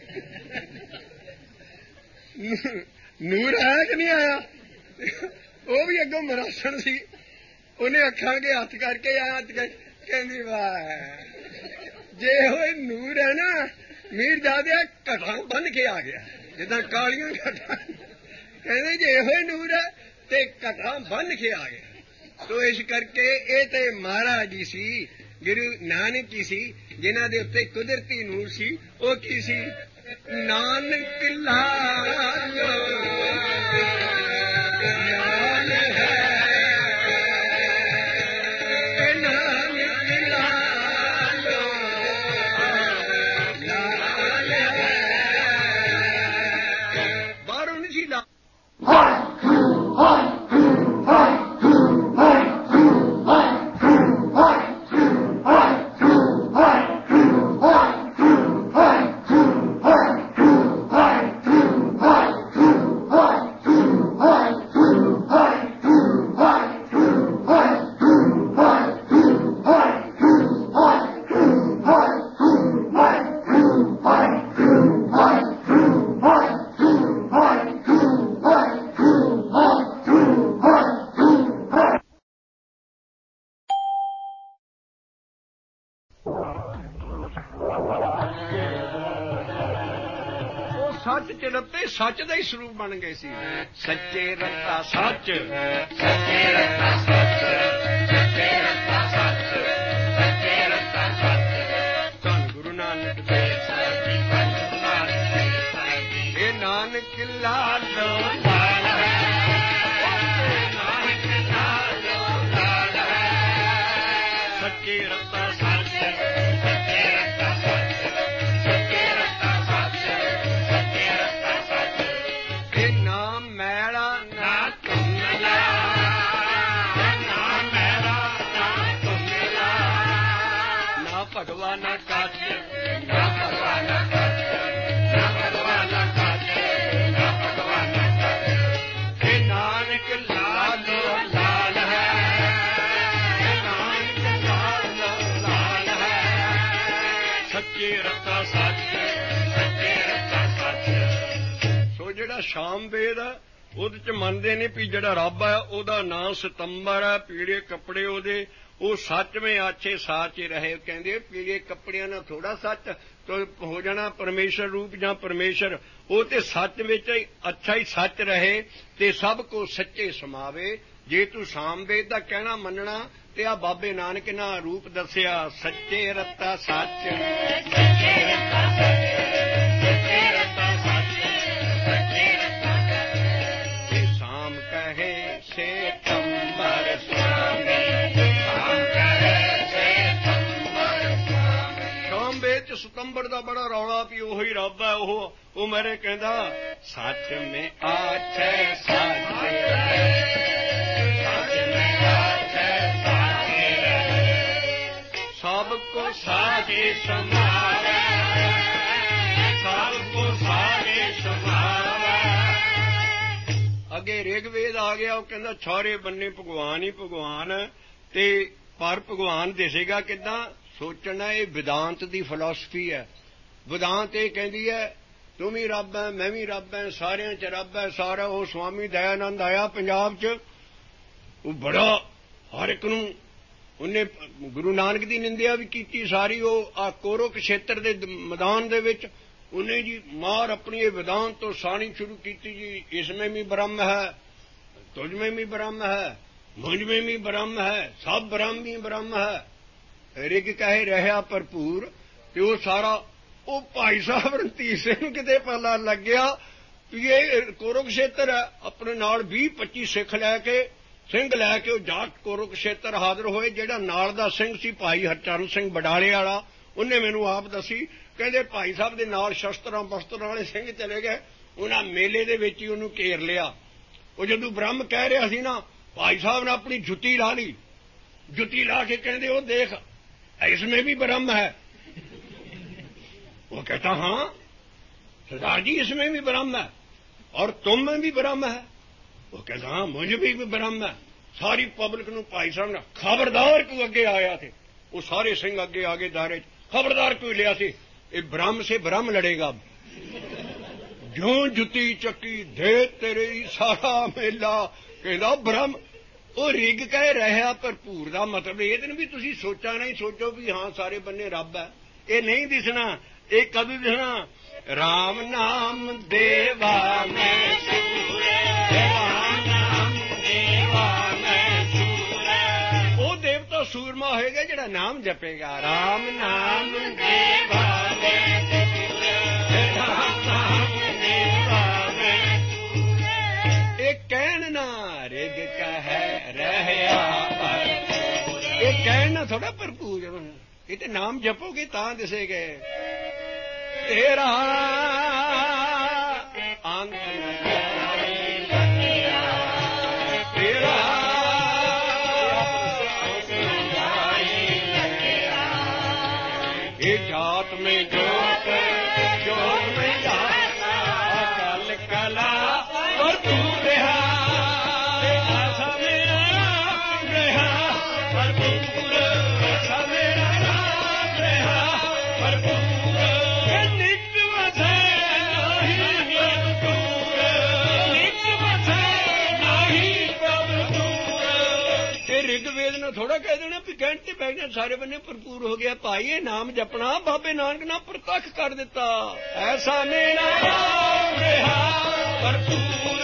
नूर आया कि नहीं आया। वो भी अगों मरासन सी, उन्हें अखा के हथ करके हथ कहती वाह जे होए नूर है ना मीरजादिया घटा बन के आ गया, जिदा कालियां घटा कहते जे होए नूर है ते घटा बन के आ गया। तो इस करके ये ते महाराज जी सी, गुरु नानक जी सी, जिन्हां दे उत्ते कुदरती नूर सी। वो की सी नानक लालो लाल है, नानक लालो लाल है, ਸੱਚ ਚ ਰੱਤੇ ਸੱਚ ਦਾ ਹੀ ਸਰੂਪ ਬਣ ਗਏ ਸੀ। ਸੱਚੇ ਰੱਤਾ ਸੱਚ, ਸੱਚੇ ਰੱਤਾ ਸੱਚ, ਸੱਚੇ ਰੱਤਾ ਸੱਚ, ਸੱਚੇ ਰੱਤਾ ਸੱਚ। ਧੰਨ ਗੁਰੂ ਨਾਨਕ ਦੇਵ ਸਾਹਿਬ ਜੀ, ਧੰਨ ਗੁਰੂ ਨਾਨਕ ਦੇਵ ਸਾਹਿਬ ਜੀ। ਇਹ ਨਾਨਕ ਲਾਲੋ ਲਾਲ ਹੈ, ਨਾਨਕ ਲਾਲੋ ਲਾਲ ਹੈ। ਸੱਚੇ ਰੱਤਾ ਸੱਚ, ਸੱਚੇ ਰੱਤਾ ਸੱਚ, ਸੱਚੇ ਰੱਤਾ ਸੱਚ, ਸੱਚੇ ਰੱਤਾ ਸੱਚ। ਇਹ ਨਾਮ ਮੈਲਾ ਨਾ ਧੁੰਦਲਾ, ਨਾ ਮੈਲਾ ਨਾ ਧੁੰਦਲਾ, ਨਾ ਭਗਵਾਨ ਕੱਚ, ਨਾ ਭਗਵਾਨ ਕੱਚ, ਨਾ ਭਗਵਾਨ ਕੱਚ, ਨਾ ਭਗਵਾਨ ਕੱਚ। ਇਹ ਨਾਨਕ ਲਾਲੋ ਲਾਲ ਹੈ, ਨਾਨਕ ਲਾਲੋ ਲਾਲ ਹੈ। ਸੱਚੇ ਰੱਤਾ ਸੱਚ। ਸੱਚੇ ਰੱਤਾ ਸੱਚ। ਸੋ ਜਿਹੜਾ ਸ਼ਾਮ ਵੇਦ ਆ ਉਹਦੇ ਚ ਮੰਨਦੇ ਨੇ ਵੀ ਜਿਹੜਾ ਰੱਬ ਆ ਉਹਦਾ ਨਾਂ ਸਤੰਬਰ ਆ, ਪੀਲੇ ਕੱਪੜੇ ਉਹਦੇ, ਉਹ ਸੱਚਵੇਂ ਆਛੇ ਸਾਚ ਰਹੇ। ਕਹਿੰਦੇ ਪੀਲੇ ਕੱਪੜਿਆਂ ਨਾਲ ਥੋੜਾ ਸੱਚ ਹੋ ਜਾਣਾ ਪਰਮੇਸ਼ਰ ਰੂਪ ਜਾਂ ਪਰਮੇਸ਼ਰ, ਉਹ ਤੇ ਸੱਚ ਵਿੱਚ ਅੱਛਾ ਹੀ ਸੱਚ ਰਹੇ ਤੇ ਸਭ ਕੋ ਸੱਚੇ ਸਮਾਵੇ। ਜੇ ਤੂੰ ਸ਼ਾਮ ਵੇਦ ਦਾ ਕਹਿਣਾ ਮੰਨਣਾ ਤੇ ਆ ਬਾਬੇ ਨਾਨਕ ਨੇ ਰੂਪ ਦੱਸਿਆ ਸੱਚੇ ਰੱਤਾ ਸੱਚ, ਸੱਚੇ ਰੱਤਾ ਸੱਚ, ਸੱਚੇ ਰੱਤਾ ਸੱਚ, ਸੱਚੇ ਰੱਤਾ ਸੱਚ। ਤੇ ਸ਼ਾਮ ਕਹੇ ਸਤੰਬਰ ਸੁਆਮੀ, ਸ਼ਾਮ ਕਹੇ ਸਤੰਬਰ ਸੁਆਮੀ। ਸ਼ਾਮ ਵੇਦ ਚ ਸਤੰਬਰ ਦਾ ਬੜਾ ਰੌਲਾ ਵੀ ਉਹੀ ਰੱਬ ਹੈ। ਉਹ ਮੇਰੇ ਕਹਿੰਦਾ ਸੱਚ ਮੇ ਆਛੇ ਸੱਚ ਰਹੇ, ਸੱਚ ਮੈਂ ਆਛੇ ਸਾਚੇ ਰਹੇ। ਸਭ ਕੋ ਸਾਚੇ ਸਮਾਵੇ, ਸਭ ਕੋ ਸਾਚੇ ਸਮਾਵੇ। ਅੱਗੇ ਰਿਗਵੇਦ ਆ ਗਿਆ, ਉਹ ਕਹਿੰਦਾ ਛਾਰੇ ਬੰਨੇ ਭਗਵਾਨ ਹੀ ਭਗਵਾਨ ਹੈ। ਤੇ ਪਰ ਭਗਵਾਨ ਦਿਸੇਗਾ ਕਿੱਦਾਂ? ਸੋਚਣਾ ਇਹ ਵਿਦਾਂਤ ਦੀ ਫਿਲਾਸਫੀ ਹੈ। ਵਿਦਾਂਤ ਇਹ ਕਹਿੰਦੀ ਹੈ ਤੂੰ ਵੀ ਰੱਬ ਹੈ, ਮੈਂ ਵੀ ਰੱਬ ਹੈ, ਸਾਰਿਆਂ ਚ ਰੱਬ ਹੈ ਸਾਰਾ। ਉਹ ਸਵਾਮੀ ਦਇਆਨੰਦ ਆਇਆ ਪੰਜਾਬ ਚ, ਉਹ ਬੜਾ ਹਰ ਇੱਕ ਨੂੰ ਉਹਨੇ ਗੁਰੂ ਨਾਨਕ ਦੀ ਨਿੰਦਿਆ ਵੀ ਕੀਤੀ ਸਾਰੀ। ਉਹ ਆ ਕੁਰੂਕਸ਼ੇਤਰ ਦੇ ਮੈਦਾਨ ਦੇ ਵਿੱਚ ਉਹਨੇ ਜੀ ਮਾਰ ਆਪਣੀ ਇਹ ਵਿਦਾਂਤ ਤੋਂ ਸਾਣੀ ਸ਼ੁਰੂ ਕੀਤੀ ਜੀ। ਇਸਮੇ ਵੀ ਬ੍ਰਹਮ ਹੈ, ਤੁਝਮੇ ਵੀ ਬ੍ਰਹਮ ਹੈ, ਮੁਝਮੇ ਵੀ ਬ੍ਰਹਮ ਹੈ, ਸਭ ਬ੍ਰਹਮ ਹੀ ਬ੍ਰਹਮ ਹੈ। ਰਿਗ ਕਹੇ ਰਹਿਆ ਭਰਪੂਰ। ਤੇ ਉਹ ਸਾਰਾ ਉਹ ਭਾਈ ਸਾਹਿਬ ਰਣਧੀਰ ਸਿੰਘ ਨੂੰ ਕਿਤੇ ਪਤਾ ਲੱਗਿਆ ਵੀ ਇਹ ਕੁਰੂਕਸ਼ੇਤਰ ਹੈ। ਆਪਣੇ ਨਾਲ 20-25 ਸਿੱਖ ਲੈ ਕੇ ਸਿੰਘ ਲੈ ਕੇ ਉਹ ਜਾ ਕੁਰੂਕਸ਼ੇਤਰ ਹਾਜ਼ਰ ਹੋਏ। ਜਿਹੜਾ ਨਾਲ ਦਾ ਸਿੰਘ ਸੀ ਭਾਈ ਹਰਚਰਨ ਸਿੰਘ ਬਡਾਲੇ ਵਾਲਾ, ਉਹਨੇ ਮੈਨੂੰ ਆਪ ਦੱਸੀ, ਕਹਿੰਦੇ ਭਾਈ ਸਾਹਿਬ ਦੇ ਨਾਲ ਸ਼ਸਤਰਾਂ ਬਸਤਰਾਂ ਵਾਲੇ ਸਿੰਘ ਚਲੇ ਗਏ। ਉਹਨਾਂ ਮੇਲੇ ਦੇ ਵਿੱਚ ਹੀ ਉਹਨੂੰ ਘੇਰ ਲਿਆ। ਉਹ ਜਦੋਂ ਬ੍ਰਹਮ ਕਹਿ ਰਿਹਾ ਸੀ ਨਾ, ਭਾਈ ਸਾਹਿਬ ਨੇ ਆਪਣੀ ਜੁੱਤੀ ਲਾ ਲਈ। ਜੁੱਤੀ ਲਾ ਕੇ ਕਹਿੰਦੇ ਉਹ ਦੇਖ इसमें भी ब्रह्म है। वो कहता हाँ सरदार जी इसमें भी ब्रह्म है और तुम में भी ब्रह्म है। वो कहता हाँ मुझे भी ब्रह्म है। सारी पब्लिक ਨੂੰ ਭਾਈ ਸਾਹਿਬ ਨੇ ਖਬਰਦਾਰ क्यों ਅੱਗੇ ਆਇਆ थे। वो सारे सिंह ਅੱਗੇ आगे दायरे खबरदार क्यों लिया थे। ये ब्रह्म से ब्रह्म लड़ेगा। जो जुती चक्की दे तेरे सारा मेला कहता ब्रह्म। ਉਹ ਰਿਗ ਕਹਿ ਰਿਹਾ ਭਰਪੂਰ ਦਾ ਮਤਲਬ ਇਹ ਦਿਨ ਵੀ ਤੁਸੀਂ ਸੋਚਾ ਨਹੀਂ ਸੋਚੋ ਵੀ ਹਾਂ ਸਾਰੇ ਬੰਨੇ ਰੱਬ ਹੈ। ਇਹ ਨਹੀਂ ਦਿਸਣਾ। ਇਹ ਕਦੋਂ ਦਿਸਣਾ? ਰਾਮ ਨਾਮ ਦੇਵਾ ਮੈਂ ਸੂਰੇ, ਰਾਮ ਨਾਮ ਦੇਵਾ ਮੈਂ ਸੂਰੇ। ਉਹ ਦੇਵਤਾ ਸੂਰਮਾ ਹੋਏਗਾ ਜਿਹੜਾ ਨਾਮ ਜਪੇਗਾ। ਰਾਮ ਨਾਮ ਦੇਵਾ ਮੈਂ ਸੂਰੇ, ਰਾਮ ਨਾਮ ਦੇਵਾ ਮੈਂ ਸੂਰੇ। ਇਹ ਕਹਿਣ ਨਾ ਰਿਗ ਕਹਿ ਰਹਿਆ ਭਰਪੂਰ। ਇਹ ਕਹਿਣ ਨਾ ਥੋੜਾ ਭਰਪੂਰ, ਇਹ ਤੇ ਨਾਮ ਜਪੋਗੇ ਤਾਂ ਦਿਸੇਗੇ। ਤੇਰਾ ਅੰਤ ਨ ਜਾਏ ਲੱਗਿਆ, ਤੇਰਾ ਅੰਤ ਨ ਜਾਏ ਲੱਗਿਆ। ਇਹ ਜਾਤ ਮੇਂ ਜੋਤ, ਜੋਤ ਮੇਂ ਜਾਤ, ਅਕਲ ਕਲਾ ਭਰਪੂਰ ਰਿਹਾ। ਥੋੜਾ ਕਹਿ ਦੇਣਾ ਵੀ ਕਹਿਣ ਤੇ ਬੈਠ ਜਾਣ ਸਾਰੇ ਬੰਨੇ ਭਰਪੂਰ ਹੋ ਗਿਆ। ਭਾਈ ਇਹ ਨਾਮ ਜਪਣਾ ਬਾਬੇ ਨਾਨਕ ਨੇ ਪ੍ਰਤੱਖ ਕਰ ਦਿੱਤਾ। ਐਸਾ ਮੇਰਾ ਰਿਹਾ ਭਰਪੂਰ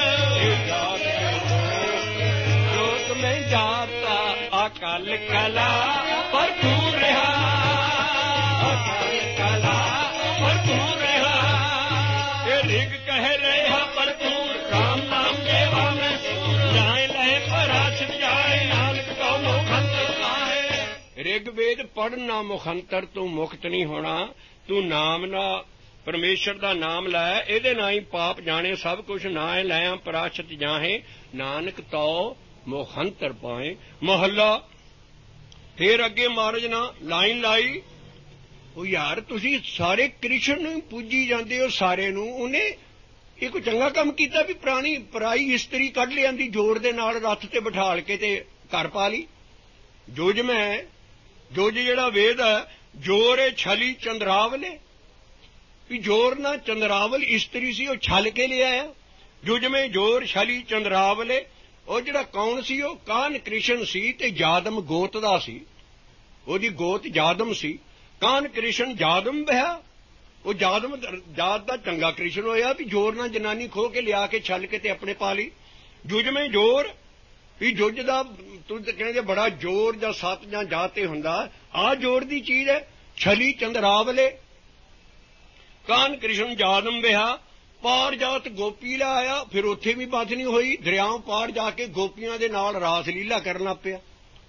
ਜੋਤ ਮੈਂ ਜਾਤਾ ਅਕਾਲ ਕਲਾ ਭਰਪੂਰ ਰਿਹਾ ਅਕਾਲ ਕਲਾ ਭਰਪੂਰ ਰਿਹਾ ਇਹ ਰਿਗ ਕਹਿ ਰਿਹਾ ਭਰਪੂਰ ਰਾਮ ਨਾਮ ਦੇਵਾ ਮੈਂ ਜਾਏ ਲੈ ਪਰਾਸ਼ਰ ਜਾਏ ਨਾਨਕ ਕਉ ਮੁਖੰਤਰ ਆਏ। ਰਿਗਵੇਦ ਪੜ੍ਹਨਾ ਮੁਖੰਤਰ ਤੂੰ ਮੁਕਤ ਨਹੀਂ ਹੋਣਾ। ਤੂੰ ਨਾਮ ਨਾ ਪਰਮੇਸ਼ਰ ਦਾ ਨਾਮ ਲੈ ਇਹਦੇ ਨਾਲ ਹੀ ਪਾਪ ਜਾਣੇ ਸਭ ਕੁਛ ਨਾ ਲੈ ਪਰਾਸ਼ਤ ਜਾਹੇ ਨਾਨਕ ਤਉ ਮੁਖੰਤਰ ਪਾਏ। ਮਹੱਲਾ ਫੇਰ ਅੱਗੇ ਮਹਾਰਾਜ ਨਾ ਲਾਈਨ ਲਾਈ ਉਹ ਯਾਰ ਤੁਸੀਂ ਸਾਰੇ ਕ੍ਰਿਸ਼ਨ ਨੂੰ ਪੂਜੀ ਜਾਂਦੇ ਹੋ ਸਾਰੇ ਨੂੰ। ਉਹਨੇ ਇਹ ਕੋਈ ਚੰਗਾ ਕੰਮ ਕੀਤਾ ਵੀ ਪਰਾਈ ਇਸਤਰੀ ਕੱਢ ਲਿਆਂਦੀ ਜ਼ੋਰ ਦੇ ਨਾਲ ਰੱਥ ਤੇ ਬਿਠਾਲ ਕੇ ਤੇ ਘਰ ਪਾ ਲਈ। ਜੁਜ ਜਿਹੜਾ ਵੇਦ ਹੈ ਜੋਰ ਏ ਛਲੀ ਚੰਦਰਾਵਲੇ ਵੀ ਜੋਰ ਨਾਲ ਚੰਦਰਾਵਲ ਇਸਤਰੀ ਸੀ ਉਹ ਛਲ ਕੇ ਲਿਆਇਆ। ਜੁਜ ਮੈਂ ਜੋਰ ਛਲੀ ਚੰਦਰਾਵਲੇ ਉਹ ਜਿਹੜਾ ਕੌਣ ਸੀ ਉਹ ਕਾਨ ਕ੍ਰਿਸ਼ਨ ਸੀ ਤੇ ਜਾਦਮ ਗੋਤ ਦਾ ਸੀ। ਉਹਦੀ ਗੋਤ ਜਾਦਮ ਸੀ। ਕਾਨ ਕ੍ਰਿਸ਼ਨ ਜਾਦਮ ਬਹਿਆ ਉਹ ਜਾਤ ਦਾ ਚੰਗਾ ਕ੍ਰਿਸ਼ਨ ਹੋਇਆ ਵੀ ਜੋਰ ਨਾਲ ਜਨਾਨੀ ਖੋ ਕੇ ਲਿਆ ਕੇ ਛਲ ਕੇ ਤੇ ਆਪਣੇ ਪਾ ਲਈ। ਜੁਜ ਮੈਂ ਜੋਰ ਵੀ ਜੁਜ ਦਾ ਤੂੰ ਕਹਿੰਦੇ ਬੜਾ ਜ਼ੋਰ ਜਾਂ ਸੱਤ ਜਾਂ ਜਾ ਤੇ ਹੁੰਦਾ ਆਹ ਜ਼ੋਰ ਦੀ ਚੀਜ਼ ਹੈ। ਛਲੀ ਚੰਦਰਾਵਲੇ ਕਾਨ ਕ੍ਰਿਸ਼ਨ ਜਾਦਮ ਬਿਹਾ ਪਾਰ ਜਾਤ ਗੋਪੀ ਲਾ ਆਇਆ। ਫਿਰ ਉੱਥੇ ਵੀ ਬਸ ਨਹੀਂ ਹੋਈ ਦਰਿਆਓਂ ਪਾਰ ਜਾ ਕੇ ਗੋਪੀਆਂ ਦੇ ਨਾਲ ਰਾਸ ਲੀਲਾ ਕਰਨ ਲੱਗ ਪਿਆ।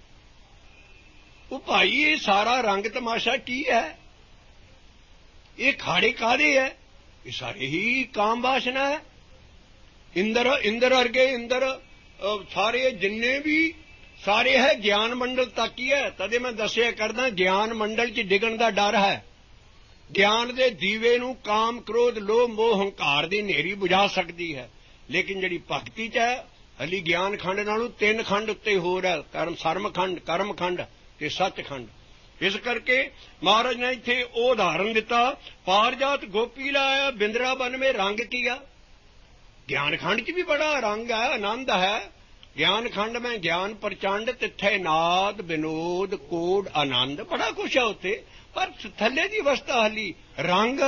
ਉਹ ਭਾਈ ਇਹ ਸਾਰਾ ਰੰਗ ਤਮਾਸ਼ਾ ਕੀ ਹੈ? ਇਹ ਖਾੜੇ ਕਾਹਦੇ ਹੈ? ਇਹ ਸਾਰੇ ਹੀ ਕਾਮ ਵਾਸਨਾ ਹੈ। ਇੰਦਰ ਵਰਗੇ ਇੰਦਰ ਸਾਰੇ ਜਿੰਨੇ ਵੀ ਸਾਰੇ ਹੈ ਗਿਆਨ ਮੰਡਲ ਤੱਕ ਹੀ ਹੈ। ਤਦੇ ਮੈਂ ਦੱਸਿਆ ਕਰਦਾ ਗਿਆਨ ਮੰਡਲ 'ਚ ਡਿੱਗਣ ਦਾ ਡਰ ਹੈ। ਗਿਆਨ ਦੇ ਦੀਵੇ ਨੂੰ ਕਾਮ ਕ੍ਰੋਧ ਲੋਭ ਮੋਹ ਹੰਕਾਰ ਦੀ ਹਨੇਰੀ ਬੁਝਾ ਸਕਦੀ ਹੈ ਲੇਕਿਨ ਜਿਹੜੀ ਭਗਤੀ 'ਚ ਹੈ ਹਲੀ ਗਿਆਨ ਖੰਡ ਨਾਲੋਂ 3 ਖੰਡ ਉੱਤੇ ਹੋਰ ਹੈ ਸਰਮ ਖੰਡ ਕਰਮ ਖੰਡ ਤੇ ਸੱਚ ਖੰਡ। ਇਸ ਕਰਕੇ ਮਹਾਰਾਜ ਨੇ ਇੱਥੇ ਉਹ ਉਦਾਹਰਨ ਦਿੱਤਾ ਪਾਰਜਾਤ ਗੋਪੀ ਲਾਇਆ ਬਿੰਦਰਾਬਨ ਮੇਂ ਰੰਗ ਕੀਆ। ਗਿਆਨ ਖੰਡ 'ਚ ਵੀ ਬੜਾ ਰੰਗ ਹੈ ਆਨੰਦ ਹੈ। ਗਿਆਨ ਖੰਡ ਮੈਂ ਗਿਆਨ ਪ੍ਰਚੰਡ ਤਿੱਥੇ ਨਾਦ ਵਿਨੋਦ ਕੋਡ ਆਨੰਦ ਬੜਾ ਕੁਛ ਹੈ ਉੱਥੇ। ਪਰ ਥੱਲੇ ਦੀ ਅਵਸਥਾ ਹਲੀ ਰੰਗ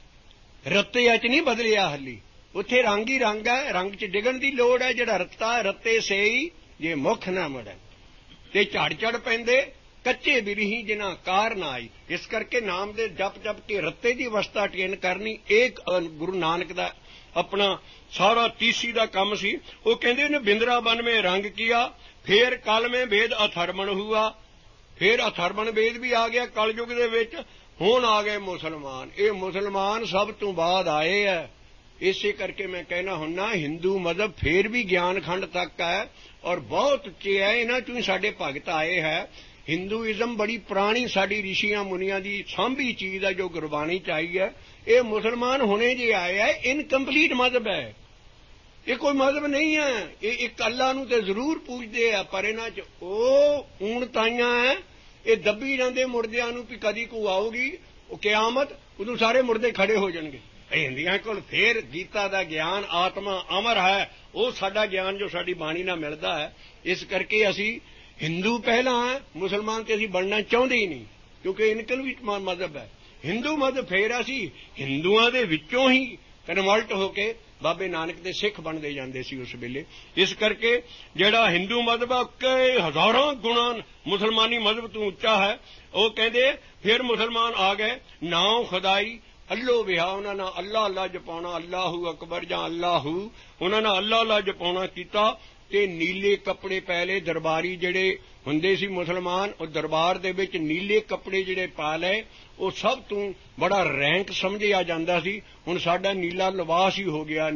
ਰੱਤੇ 'ਚ ਨਹੀਂ ਬਦਲਿਆ ਹਲੀ ਉੱਥੇ ਰੰਗ ਹੀ ਰੰਗ ਹੈ। ਰੰਗ 'ਚ ਡਿੱਗਣ ਦੀ ਲੋੜ ਹੈ। ਜਿਹੜਾ ਰੱਤਾ ਰੱਤੇ ਸੇਈ ਜੇ ਮੁੱਖ ਨਾ ਮੁੜੈ ਤੇ ਝੜ ਪੈਂਦੇ ਕੱਚੇ ਬਿਰਹੀ ਜਿਨਾ ਕਾਰ ਨਾ ਆਈ। ਇਸ ਕਰਕੇ ਨਾਮ ਦੇ ਜਪ ਕੇ ਰੱਤੇ ਦੀ ਅਵਸਥਾ ਟੇਨ ਕਰਨੀ ਇਹ ਗੁਰੂ ਨਾਨਕ ਦਾ ਆਪਣਾ ਸਾਰਾ ਤੀਸੀ ਦਾ ਕੰਮ ਸੀ। ਉਹ ਕਹਿੰਦੇ ਨੇ ਬਿੰਦਰਾਬਨ ਮੇਂ ਰੰਗ ਕੀਆ ਫੇਰ ਕਲ ਮੇਂ ਵੇਦ ਅਥਰਮਣ ਹੁਆ। ਫੇਰ ਅਥਰਮਣ ਵੇਦ ਵੀ ਆ ਗਿਆ ਕਲਯੁਗ ਦੇ ਵਿੱਚ। ਹੁਣ ਆ ਗਏ ਮੁਸਲਮਾਨ। ਇਹ ਮੁਸਲਮਾਨ ਸਭ ਤੋਂ ਬਾਅਦ ਆਏ ਹੈ। ਇਸੇ ਕਰਕੇ ਮੈਂ ਕਹਿਣਾ ਹੁੰਨਾ ਹਿੰਦੂ ਮਜ਼ਹਬ ਫੇਰ ਵੀ ਗਿਆਨ ਖੰਡ ਤੱਕ ਹੈ ਔਰ ਬਹੁਤ ਉੱਚੇ ਹੈ। ਇਹਨਾਂ ਚੋਂ ਹੀ ਸਾਡੇ ਭਗਤ ਆਏ ਹੈ। ਹਿੰਦੂਇਜ਼ਮ ਬੜੀ ਪੁਰਾਣੀ ਸਾਡੀ ਰਿਸ਼ੀਆਂ ਮੁਨੀਆਂ ਦੀ ਸਾਂਭੀ ਚੀਜ਼ ਹੈ ਜੋ ਗੁਰਬਾਣੀ 'ਚ ਆਈ ਹੈ। ਇਹ ਮੁਸਲਮਾਨ ਹੁਣੇ ਜੇ ਆਏ ਹੈ ਇਨਕੰਪਲੀਟ ਮਜ਼ਹਬ ਹੈ। ਇਹ ਕੋਈ ਮਜ਼ਹਬ ਨਹੀਂ ਹੈ। ਇਹ ਇੱਕ ਅੱਲਾ ਨੂੰ ਤੇ ਜ਼ਰੂਰ ਪੂਜਦੇ ਆ ਪਰ ਇਹਨਾਂ 'ਚ ਉਹ ਊਣਤਾਈਆਂ ਹੈ। ਇਹ ਦੱਬੀ ਜਾਂਦੇ ਮੁਰਦਿਆਂ ਨੂੰ ਵੀ ਕਦੀ ਕੋ ਆਊਗੀ ਉਹ ਕਿਆਮਤ ਉਦੋਂ ਸਾਰੇ ਮੁਰਦੇ ਖੜੇ ਹੋ ਜਾਣਗੇ। ਹਿੰਦੀਆਂ ਕੋਲ ਫੇਰ ਗੀਤਾ ਦਾ ਗਿਆਨ ਆਤਮਾ ਅਮਰ ਹੈ। ਉਹ ਸਾਡਾ ਗਿਆਨ ਜੋ ਸਾਡੀ ਬਾਣੀ ਨਾਲ ਮਿਲਦਾ ਹੈ। ਇਸ ਕਰਕੇ ਅਸੀਂ ਹਿੰਦੂ ਪਹਿਲਾਂ ਹੈ ਮੁਸਲਮਾਨ ਤੇ ਅਸੀਂ ਬਣਨਾ ਚਾਹੁੰਦੇ ਹੀ ਨਹੀਂ ਕਿਉਂਕਿ ਇਨਕਲਵੀਟ ਮਜ਼ਹਬ ਹੈ। ਹਿੰਦੂ ਮਜ਼ਹਬ ਫੇਰ ਅਸੀਂ ਹਿੰਦੂਆਂ ਦੇ ਵਿੱਚੋਂ ਹੀ ਕਨਵਰਟ ਹੋ ਕੇ ਬਾਬੇ ਨਾਨਕ ਦੇ ਸਿੱਖ ਬਣਦੇ ਜਾਂਦੇ ਸੀ ਉਸ ਵੇਲੇ। ਇਸ ਕਰਕੇ ਜਿਹੜਾ ਹਿੰਦੂ ਮਜ਼ਹਬ ਆ ਕਈ ਹਜ਼ਾਰਾਂ ਗੁਣਾ ਮੁਸਲਮਾਨੀ ਮਜ਼ਹਬ ਤੋਂ ਉੱਚਾ ਹੈ। ਉਹ ਕਹਿੰਦੇ ਫਿਰ ਮੁਸਲਮਾਨ ਆ ਗਏ ਨਾਉ ਖੁਦਾਈ ਅੱਲੋ ਵਿਹਾ। ਉਹਨਾਂ ਨਾਲ ਅੱਲਾ ਅੱਲਾ ਜਪਾਉਣਾ ਅੱਲਾਹੂ ਅਕਬਰ ਜਾਂ ਅੱਲਾਹੂ ਉਹਨਾਂ ਨਾਲ ਅੱਲਾ ਅੱਲਾ ਜਪਾਉਣਾ ਕੀਤਾ ਤੇ ਨੀਲੇ ਕੱਪੜੇ ਪੈ ਲਏ। ਦਰਬਾਰੀ ਜਿਹੜੇ ਹੁੰਦੇ ਸੀ ਮੁਸਲਮਾਨ ਉਹ ਦਰਬਾਰ ਦੇ ਵਿੱਚ ਨੀਲੇ ਕੱਪੜੇ ਜਿਹੜੇ ਪਾ ਲਏ ਉਹ ਸਭ ਤੋਂ ਬੜਾ ਰੈਂਕ ਸਮਝਿਆ ਜਾਂਦਾ ਸੀ। ਹੁਣ ਸਾਡਾ ਨੀਲਾ ਲਿਬਾਸ ਹੀ ਹੋ ਗਿਆ।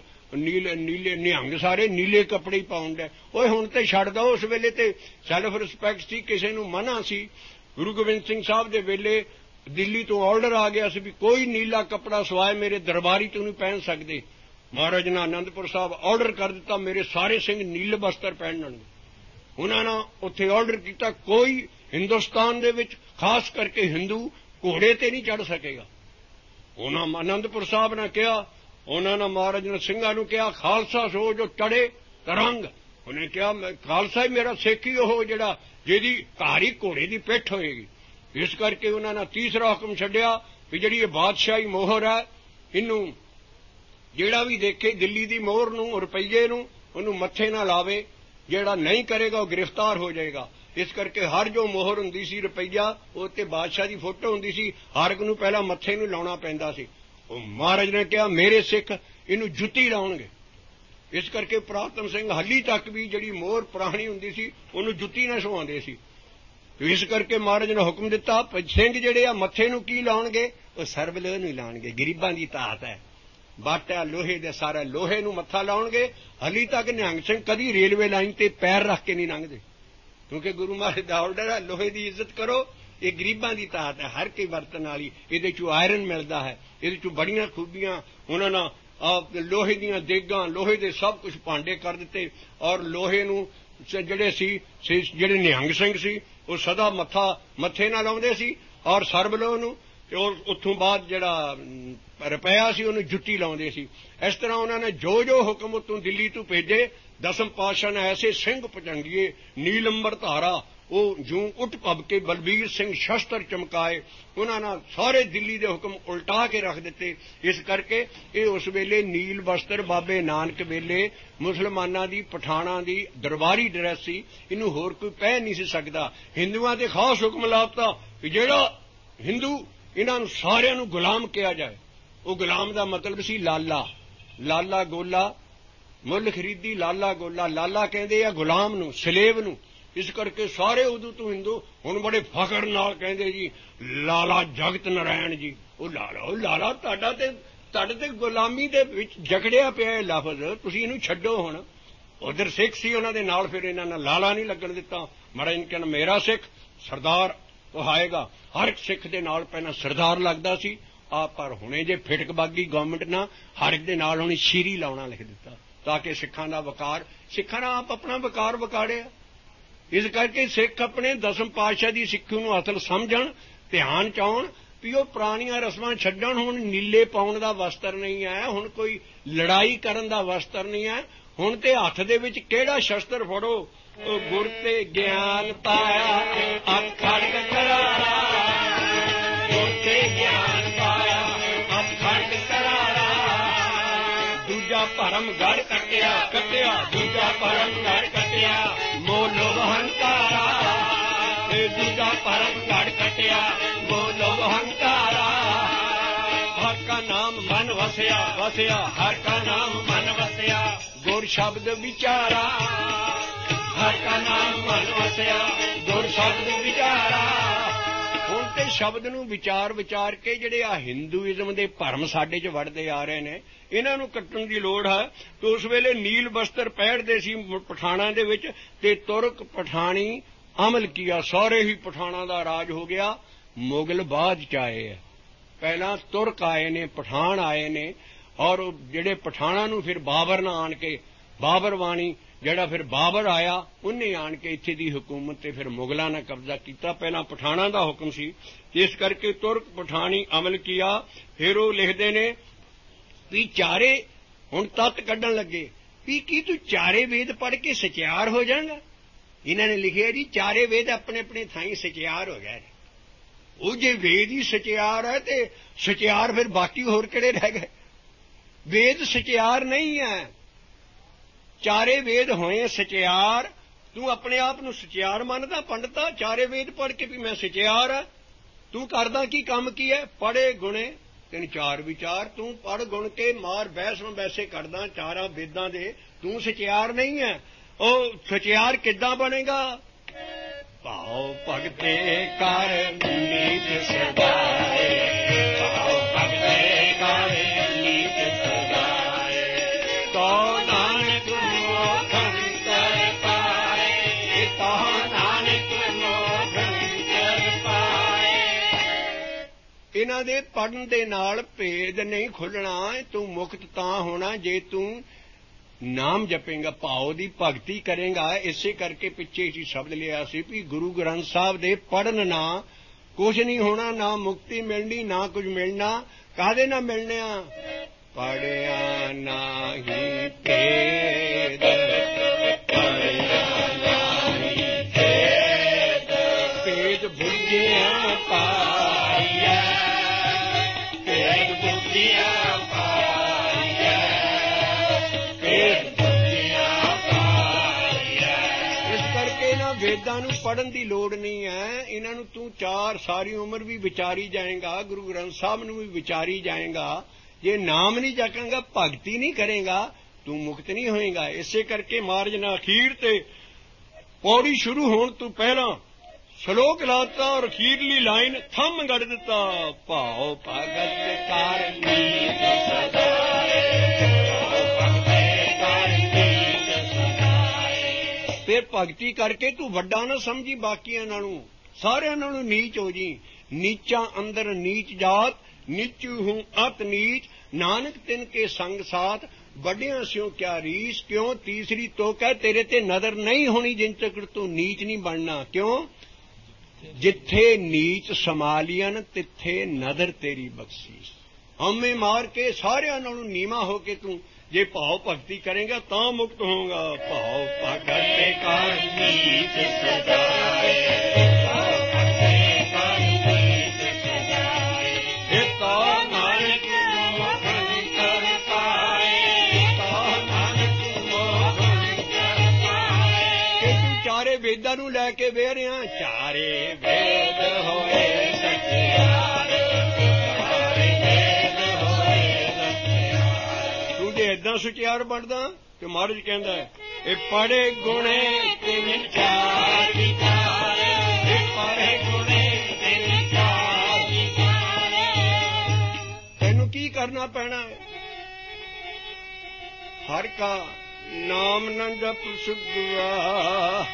ਨੀਲੇ ਨਿਹੰਗ ਸਾਰੇ ਨੀਲੇ ਕੱਪੜੇ ਹੀ ਪਾਉਂਦੇ। ਓਏ ਹੁਣ ਤੇ ਛੱਡ ਦੋ। ਉਸ ਵੇਲੇ ਤੇ ਸੈਲਫ ਰਿਸਪੈਕਟ ਸੀ ਕਿਸੇ ਨੂੰ ਮਨਾ ਸੀ। ਗੁਰੂ ਗੋਬਿੰਦ ਸਿੰਘ ਸਾਹਿਬ ਦੇ ਵੇਲੇ ਦਿੱਲੀ ਤੋਂ ਆਰਡਰ ਆ ਗਿਆ ਸੀ ਵੀ ਕੋਈ ਨੀਲਾ ਕੱਪੜਾ ਸਵਾਏ ਮੇਰੇ ਦਰਬਾਰੀ ਤੋਂ ਨਹੀਂ ਪਹਿਨ ਸਕਦੇ। ਮਹਾਰਾਜ ਨੇ ਆਨੰਦਪੁਰ ਸਾਹਿਬ ਆਰਡਰ ਕਰ ਦਿੱਤਾ ਮੇਰੇ ਸਾਰੇ ਸਿੰਘ ਨੀਲੇ ਬਸਤਰ ਪਹਿਨਣਗੇ। ਉਹਨਾਂ ਨੇ ਉੱਥੇ ਆਰਡਰ ਕੀਤਾ ਕੋਈ ਹਿੰਦੁਸਤਾਨ ਦੇ ਵਿੱਚ ਖਾਸ ਕਰਕੇ ਹਿੰਦੂ ਘੋੜੇ ਤੇ ਨਹੀਂ ਚੜ੍ਹ ਸਕੇਗਾ। ਉਹਨਾਂ ਆਨੰਦਪੁਰ ਸਾਹਿਬ ਨੇ ਕਿਹਾ ਉਹਨਾਂ ਨੇ ਮਹਾਰਾਜ ਨੇ ਸਿੰਘਾਂ ਨੂੰ ਕਿਹਾ ਖਾਲਸਾ ਸੋ ਜੋ ਚੜ੍ਹੇ ਤਰੰਗ। ਉਹਨੇ ਕਿਹਾ ਖਾਲਸਾ ਹੀ ਮੇਰਾ ਸਿੱਖ ਹੀ ਉਹ ਜਿਹੜਾ ਜਿਹਦੀ ਘਾਰੀ ਘੋੜੇ ਦੀ ਪਿੱਠ ਹੋਏਗੀ। ਇਸ ਕਰਕੇ ਉਹਨਾਂ ਨੇ ਤੀਸਰਾ ਹੁਕਮ ਛੱਡਿਆ ਵੀ ਜਿਹੜੀ ਇਹ ਬਾਦਸ਼ਾਹੀ ਮੋਹਰ ਹੈ ਇਹਨੂੰ ਜਿਹੜਾ ਵੀ ਦੇਖੇ ਦਿੱਲੀ ਦੀ ਮੋਹਰ ਨੂੰ, ਰੁਪਈਏ ਨੂੰ, ਉਹਨੂੰ ਮੱਥੇ ਨਾ ਲਾਵੇ। ਜਿਹੜਾ ਨਹੀਂ ਕਰੇਗਾ ਉਹ ਗ੍ਰਿਫਤਾਰ ਹੋ ਜਾਏਗਾ। ਇਸ ਕਰਕੇ ਹਰ ਜੋ ਮੋਹਰ ਹੁੰਦੀ ਸੀ ਰੁਪਈਆ, ਉਹ ਤੇ ਬਾਦਸ਼ਾਹ ਦੀ ਫੋਟੋ ਹੁੰਦੀ ਸੀ, ਹਰ ਇੱਕ ਨੂੰ ਪਹਿਲਾਂ ਮੱਥੇ ਨੂੰ ਲਾਉਣਾ ਪੈਂਦਾ ਸੀ। ਉਹ ਮਹਾਰਾਜ ਨੇ ਕਿਹਾ ਮੇਰੇ ਸਿੱਖ ਇਹਨੂੰ ਜੁੱਤੀ ਲਾਉਣਗੇ। ਇਸ ਕਰਕੇ ਪ੍ਰਾਤਮ ਸਿੰਘ ਹਾਲੀ ਤੱਕ ਵੀ ਜਿਹੜੀ ਮੋਹਰ ਪੁਰਾਣੀ ਹੁੰਦੀ ਸੀ ਉਹਨੂੰ ਜੁੱਤੀ ਨਾਲ ਛੁਹਾਉਂਦੇ ਸੀ। ਇਸ ਕਰਕੇ ਮਹਾਰਾਜ ਨੇ ਹੁਕਮ ਦਿੱਤਾ ਸਿੰਘ ਜਿਹੜੇ ਆ ਮੱਥੇ ਨੂੰ ਕੀ ਲਾਉਣਗੇ, ਉਹ ਸਰਬਲੋਹ ਨੂੰ ਲਾਉਣਗੇ। ਗਰੀਬਾਂ ਦੀ ਧਾਤ ਹੈ, ਬਾਟਾ ਲੋਹੇ ਦੇ ਸਾਰਾ ਲੋਹੇ ਨੂੰ ਮੱਥਾ ਲਾਉਣਗੇ। ਹਾਲੀ ਤੱਕ ਨਿਹੰਗ ਸਿੰਘ ਕਦੀ ਰੇਲਵੇ ਲਾਈਨ ਤੇ ਪੈਰ ਰੱਖ ਕੇ ਨਹੀਂ ਲੰਘਦੇ, ਕਿਉਂਕਿ ਗੁਰੂ ਮਹਾਰਾਜ ਦਾ ਆਰਡਰ ਹੈ ਲੋਹੇ ਦੀ ਇੱਜ਼ਤ ਕਰੋ। ਇਹ ਗਰੀਬਾਂ ਦੀ ਧਾਤ ਹੈ, ਹਰ ਕੋਈ ਵਰਤਣ ਵਾਲੀ। ਇਹਦੇ ਚੋਂ ਆਇਰਨ ਮਿਲਦਾ ਹੈ, ਇਹਦੇ ਚੋਂ ਬੜੀਆਂ ਖੂਬੀਆਂ। ਉਹਨਾਂ ਨਾਲ ਲੋਹੇ ਦੀਆਂ ਦੇਗਾਂ, ਲੋਹੇ ਦੇ ਸਭ ਕੁਝ ਭਾਂਡੇ ਕਰ ਦਿੱਤੇ। ਔਰ ਲੋਹੇ ਨੂੰ ਜਿਹੜੇ ਨਿਹੰਗ ਸਿੰਘ ਸੀ ਉਹ ਸਦਾ ਮੱਥੇ ਨਾਲ ਲਾਉਂਦੇ ਸੀ, ਔਰ ਸਰਬਲੋਹ ਨੂੰ। ਤੇ ਉੱਥੋਂ ਬਾਅਦ ਜਿਹੜਾ ਰੁਪਇਆ ਸੀ ਉਹਨੂੰ ਜੁੱਤੀ ਲਾਉਂਦੇ ਸੀ। ਇਸ ਤਰ੍ਹਾਂ ਉਹਨਾਂ ਨੇ ਜੋ ਜੋ ਹੁਕਮ ਉੱਤੋਂ ਦਿੱਲੀ ਤੋਂ ਭੇਜੇ, ਦਸਮ ਪਾਤਸ਼ਾਹ ਨੇ ਐਸੇ ਸਿੰਘ ਭੁਜੰਗੀਏ ਨੀਲੰਬਰ ਧਾਰਾ, ਉਹ ਜੂੰ ਉੱਠ ਭੱਬ ਕੇ ਬਲਬੀਰ ਸਿੰਘ ਸ਼ਸਤਰ ਚਮਕਾਏ। ਉਹਨਾਂ ਨੇ ਸਾਰੇ ਦਿੱਲੀ ਦੇ ਹੁਕਮ ਉਲਟਾ ਕੇ ਰੱਖ ਦਿੱਤੇ। ਇਸ ਕਰਕੇ ਇਹ ਉਸ ਵੇਲੇ ਨੀਲ ਵਸਤਰ ਬਾਬੇ ਨਾਨਕ ਵੇਲੇ ਮੁਸਲਮਾਨਾਂ ਦੀ, ਪਠਾਣਾਂ ਦੀ ਦਰਬਾਰੀ ਡਰੈਸ ਸੀ। ਇਹਨੂੰ ਹੋਰ ਕੋਈ ਪਹਿਨ ਨਹੀਂ ਸੀ ਸਕਦਾ। ਹਿੰਦੂਆਂ ਤੇ ਖਾਸ ਹੁਕਮ ਲਾਤਾ ਕਿ ਜਿਹੜਾ ਹਿੰਦੂ, ਇਹਨਾਂ ਨੂੰ ਸਾਰਿਆਂ ਨੂੰ ਗੁਲਾਮ ਕਿਹਾ ਜਾਏ। ਉਹ ਗੁਲਾਮ ਦਾ ਮਤਲਬ ਸੀ ਲਾਲਾ। ਲਾਲਾ ਗੋਲਾ ਮੁੱਲ ਖਰੀਦੀ, ਲਾਲਾ ਗੋਲਾ। ਲਾਲਾ ਕਹਿੰਦੇ ਆ ਗੁਲਾਮ ਨੂੰ, ਸਲੇਵ ਨੂੰ। ਇਸ ਕਰਕੇ ਸਾਰੇ ਉਦੋਂ ਤੋਂ ਹਿੰਦੂ ਹੁਣ ਬੜੇ ਫਖਰ ਨਾਲ ਕਹਿੰਦੇ ਜੀ ਲਾਲਾ ਜਗਤ ਨਾਰਾਇਣ ਜੀ। ਉਹ ਲਾਲਾ ਤੁਹਾਡੇ ਤੇ ਗੁਲਾਮੀ ਦੇ ਵਿੱਚ ਜਕੜਿਆ ਪਿਆ ਇਹ ਲਫ਼ਜ਼, ਤੁਸੀਂ ਇਹਨੂੰ ਛੱਡੋ। ਹੁਣ ਉਧਰ ਸਿੱਖ ਸੀ, ਉਹਨਾਂ ਦੇ ਨਾਲ ਫਿਰ ਇਹਨਾਂ ਨੇ ਲਾਲਾ ਨਹੀਂ ਲੱਗਣ ਦਿੱਤਾ। ਮਹਾਰਾਜ ਨੇ ਕਹਿਣਾ ਮੇਰਾ ਸਿੱਖ ਸਰਦਾਰ ਕਹਾਏਗਾ। ਹਰ ਇੱਕ ਸਿੱਖ ਦੇ ਨਾਲ ਪਹਿਲਾਂ ਸਰਦਾਰ ਲੱਗਦਾ ਸੀ ਪਰ ਹੁਣੇ ਜੇ ਫਿਟਕਬਾਗੀ ਗਵਰਨਮੈਂਟ ਨਾਲ ਹਰ ਇੱਕ ਦੇ ਨਾਲ ਹੁਣ ਸ਼ੀਰੀ ਲਾਉਣਾ ਲਿਖ ਦਿੱਤਾ, ਤਾਂ ਕਿ ਸਿੱਖਾਂ ਦਾ ਵਕਾਰ, ਸਿੱਖਾਂ ਨੇ ਆਪ ਆਪਣਾ ਵਕਾਰ ਵਕਾੜਿਆ। ਇਸ ਕਰਕੇ ਸਿੱਖ ਆਪਣੇ ਦਸਮ ਪਾਤਸ਼ਾਹ ਦੀ ਸਿੱਖੀ ਨੂੰ ਅਸਲ ਸਮਝਣ, ਧਿਆਨ ਚ ਆਉਣ ਵੀ ਉਹ ਪੁਰਾਣੀਆਂ ਰਸਮਾਂ ਛੱਡਣ। ਹੁਣ ਨੀਲੇ ਪਾਉਣ ਦਾ ਵਸਤਰ ਨਹੀਂ ਹੈ, ਹੁਣ ਕੋਈ ਲੜਾਈ ਕਰਨ ਦਾ ਵਸਤਰ ਨਹੀਂ ਹੈ। ਹੁਣ ਤੇ ਹੱਥ ਦੇ ਵਿੱਚ ਕਿਹੜਾ ਸ਼ਸਤਰ ਫੜੋ, ਉਹ ਗੁਰ ਤੇ ਗਿਆਨ ਪਾਇਆ ਅੱਖੜ ਕਰਾਰਾ, ਗੁਰ ਤੇ ਗਿਆਨ ਪਾਇਆ ਅੱਖੜ ਕਰਾਰਾ। ਦੂਜਾ ਭਰਮ ਗੜ ਕੱਟਿਆ ਦੂਜਾ ਭਰਮ ਗੜ ਕੱਟਿਆ, ਮੋਲੋ ਹੰਕਾਰਾ। ਇਹ ਦੂਜਾ ਭਰਮ ਗੜ ਕੱਟਿਆ, ਮੋਲੋ ਹੰਕਾਰਾ। ਹਰ ਕਾ ਨਾਮ ਮਨ ਵਸਿਆ ਹਰ ਕਾ ਨਾਮ ਮਨ ਵਸਿਆ, ਗੁਰ ਸ਼ਬਦ ਵਿਚਾਰਾ। ਹਰ ਕਾ ਨਾਮ ਮਨ ਵਸਿਆ, ਗੁਰ ਸ਼ਬਦ ਵਿਚਾਰਾ। ਹੁਣ ਤੇ ਸ਼ਬਦ ਨੂੰ ਵਿਚਾਰ ਕੇ ਜਿਹੜੇ ਆ ਹਿੰਦੂਇਜ਼ਮ ਦੇ ਭਰਮ ਸਾਡੇ 'ਚ ਵੜਦੇ ਆ ਰਹੇ ਨੇ, ਇਹਨਾਂ ਨੂੰ ਕੱਟਣ ਦੀ ਲੋੜ ਹੈ। ਤੇ ਉਸ ਵੇਲੇ ਨੀਲ ਵਸਤਰ ਪਹਿਨਦੇ ਸੀ ਪਠਾਣਾਂ ਦੇ ਵਿੱਚ, ਤੇ ਤੁਰਕ ਪਠਾਣੀ ਅਮਲ ਕੀਆ। ਸਾਰੇ ਹੀ ਪਠਾਣਾਂ ਦਾ ਰਾਜ ਹੋ ਗਿਆ। ਮੁਗਲ ਬਾਅਦ 'ਚ ਆਏ ਆ, ਪਹਿਲਾਂ ਤੁਰਕ ਆਏ ਨੇ, ਪਠਾਣ ਆਏ ਨੇ। ਔਰ ਜਿਹੜੇ ਪਠਾਣਾਂ ਨੂੰ ਫਿਰ ਬਾਬਰ ਨਾਲ ਆਣ ਕੇ, ਬਾਬਰ ਬਾਣੀ ਜਿਹੜਾ ਫਿਰ ਬਾਬਰ ਆਇਆ, ਉਹਨੇ ਆਣ ਕੇ ਇੱਥੇ ਦੀ ਹਕੂਮਤ ਤੇ ਫਿਰ ਮੁਗਲਾਂ ਨੇ ਕਬਜ਼ਾ ਕੀਤਾ। ਪਹਿਲਾਂ ਪਠਾਣਾਂ ਦਾ ਹੁਕਮ ਸੀ, ਇਸ ਕਰਕੇ ਤੁਰਕ ਪਠਾਣੀ ਅਮਲ ਕੀਆ। ਫਿਰ ਉਹ ਲਿਖਦੇ ਨੇ ਵੀ ਚਾਰੇ ਹੁਣ ਤੱਤ ਕੱਢਣ ਲੱਗੇ ਵੀ ਕੀ ਤੂੰ ਚਾਰੇ ਵੇਦ ਪੜ੍ਹ ਕੇ ਸਚਿਆਰ ਹੋ ਜਾਏਗਾ। ਇਹਨਾਂ ਨੇ ਲਿਖਿਆ ਜੀ ਚਾਰੇ ਵੇਦ ਆਪਣੇ ਆਪਣੇ ਥਾਈਂ ਸਚਿਆਰ ਹੋ ਗਏ। ਉਹ ਜੇ ਵੇਦ ਹੀ ਸਚਿਆਰ ਹੈ ਤੇ ਸਚਿਆਰ ਫਿਰ ਬਾਕੀ ਹੋਰ ਕਿਹੜੇ ਰਹਿ ਗਏ। ਵੇਦ ਸਚਿਆਰ ਨਹੀਂ ਹੈ, ਚਾਰੇ ਵੇਦ ਹੋਏ ਸਚਿਆਰ। ਤੂੰ ਆਪਣੇ ਆਪ ਨੂੰ ਸਚਿਆਰ ਮੰਨਦਾ ਪੰਡਤਾ, ਚਾਰੇ ਵੇਦ ਪੜ੍ਹ ਕੇ ਵੀ ਮੈਂ ਸਚਿਆਰ ਆ। ਤੂੰ ਕਰਦਾ ਕੀ ਕੰਮ ਕੀ ਹੈ, ਪੜ੍ਹੇ ਗੁਣੇ ਤਿੰਨ ਚਾਰ ਵਿਚਾਰ। ਤੂੰ ਪੜ੍ਹ ਗੁਣ ਕੇ ਮਾਰ ਬਹਿਸ ਵੈਸੇ ਕਰਦਾ ਚਾਰਾਂ ਵੇਦਾਂ ਦੇ, ਤੂੰ ਸਚਿਆਰ ਨਹੀਂ ਹੈ। ਉਹ ਸਚਿਆਰ ਕਿੱਦਾਂ ਬਣੇਗਾ, ਭਾਉ ਭਗਤੇ ਕਰ ਨੀਤ ਸਦਾਏ, ਭਾਉ ਭਗਤੇ ਕਰ ਨੀਤ ਸਦਾਏ। ਤੋ ਨਾਨਕ ਮੋਖੰ ਕਰ ਪਾਏ, ਤੋ ਨਾਨਕ ਮੋਖੰ ਕਰ ਪਾਏ। ਇਹਨਾਂ ਦੇ ਪੜ੍ਹਨ ਦੇ ਨਾਲ ਭੇਦ ਨਹੀਂ ਖੁੱਲਣਾ। ਤੂੰ ਮੁਕਤ ਤਾਂ ਹੋਣਾ ਜੇ ਤੂੰ ਨਾਮ ਜਪੇਗਾ, ਭਾਉ ਦੀ ਭਗਤੀ ਕਰੇਗਾ। ਇਸੇ ਕਰਕੇ ਪਿੱਛੇ ਹੀ ਸ਼ਬਦ ਲਿਆ ਸੀ ਵੀ ਗੁਰੂ ਗ੍ਰੰਥ ਸਾਹਿਬ ਦੇ ਪੜ੍ਹਨ ਨਾ ਕੁਝ ਨਹੀਂ ਹੋਣਾ, ਨਾ ਮੁਕਤੀ ਮਿਲਣੀ ਨਾ ਕੁਝ ਮਿਲਣਾ। ਕਾਹਦੇ ਨਾਲ ਮਿਲਣਿਆ, ਪੜਿਆ ਨਾਹੀ ਭੇਦ, ਪੜਿਆ ਨਾਹੀ ਭੇਦ, ਭੇਦ ਬੁੱਝਿਆ ਪਾਈਐ, ਭੇਦ ਬੁੱਝਿਆ ਪਾਈਐ। ਪੜ੍ਹਨ ਦੀ ਲੋੜ ਨਹੀਂ ਹੈ। ਇਹਨਾਂ ਨੂੰ ਤੂੰ ਸਾਰੀ ਉਮਰ ਵੀ ਵਿਚਾਰੀ ਜਾਏਗਾ, ਗੁਰੂ ਗ੍ਰੰਥ ਸਾਹਿਬ ਨੂੰ ਵੀ ਵਿਚਾਰੀ ਜਾਏਗਾ। ਜੇ ਨਾਮ ਨਹੀਂ ਜਪੇਂਗਾ, ਭਗਤੀ ਨਹੀਂ ਕਰੇਗਾ, ਤੂੰ ਮੁਕਤ ਨਹੀਂ ਹੋਏਗਾ। ਇਸੇ ਕਰਕੇ ਮਹਾਰਾਜ ਨੇ ਅਖੀਰ ਤੇ ਪੌੜੀ ਸ਼ੁਰੂ ਹੋਣ ਤੋਂ ਪਹਿਲਾਂ ਸ਼ਲੋਕ ਲਾਤਾ ਔਰ ਅਖੀਰਲੀ ਲਾਈਨ ਥੰਮ ਗੜ ਦਿੱਤਾ, ਭਾਉ ਭਗਤ ਕਰ ਨੀਤ ਸਦਾਏ, ਫਿਰ ਭਗਤੀ ਕਰਕੇ ਤੂੰ ਵੱਡਾ ਨਾ ਸਮਝੀ ਬਾਕੀਆਂ ਨਾਲੋਂ, ਸਾਰਿਆਂ ਨਾਲੋਂ ਨੀਚ ਹੋ ਜੀ। ਨੀਚਾਂ ਅੰਦਰ ਨੀਚ ਜਾਤ, ਨੀਚੂ ਹੂੰ ਅਤ ਨੀਚ, ਨਾਨਕ ਤਿਨ ਕੇ ਸੰਗ ਸਾਥ, ਵੱਡਿਆਂ ਸਿਓ ਕਿਆ ਰੀਸ। ਕਿਉਂ? ਤੀਸਰੀ ਤੋਕ ਹੈ, ਤੇਰੇ ਤੇ ਨਜ਼ਰ ਨਹੀਂ ਹੋਣੀ ਜਿੰਨ ਤੱਕ ਤੂੰ ਨੀਚ ਨਹੀਂ ਬਣਨਾ। ਕਿਉਂ? ਜਿੱਥੇ ਨੀਚ ਸਮਾਲੀਅਨ ਤਿੱਥੇ ਨਜ਼ਰ ਤੇਰੀ ਬਖਸ਼ੀਸ਼। ਹਉਮੈ ਮਾਰ ਕੇ ਸਾਰਿਆਂ ਨਾਲੋਂ ਨੀਵਾਂ ਹੋ ਕੇ ਤੂੰ ਜੇ ਭਾਵ ਭਗਤੀ ਕਰੇਗਾ ਤਾਂ ਮੁਕਤ ਹੋਗਾ। ਭਾਵ ਭਗਤ ਕਰ ਨੀਤ ਸਦਾਏ, ਵੇਦਾਂ ਨੂੰ ਲੈ ਕੇ ਵੇ ਰਿਆਂ, ਚਾਰੇ ਵੇਦ ਹੋਏ ਸਚਿਆਰੇ, ਚਾਰੇ ਵੇਦ ਹੋਏ ਸਚਿਆਰੇ। ਤੂੰ ਜੇ ਏਦਾਂ ਸਚਿਆਰ ਬਣਦਾ ਤੇ ਮਹਾਰਾਜ ਕਹਿੰਦਾ ਇਹ ਪੜੇ ਗੁਣੇ ਤਿੰਨ ਚਾਰ ਵਿਚਾਰੇ, ਇਹ ਪੜੇ ਗੁਣੇ ਤਿੰਨ ਚਾਰ ਵਿਚਾਰੇ। ਤੈਨੂੰ ਕੀ ਕਰਨਾ ਪੈਣਾ ਹੈ? ਹਰ ਕਾ ਨਾਮ ਨ ਜਪ ਸੁਗਵਾ,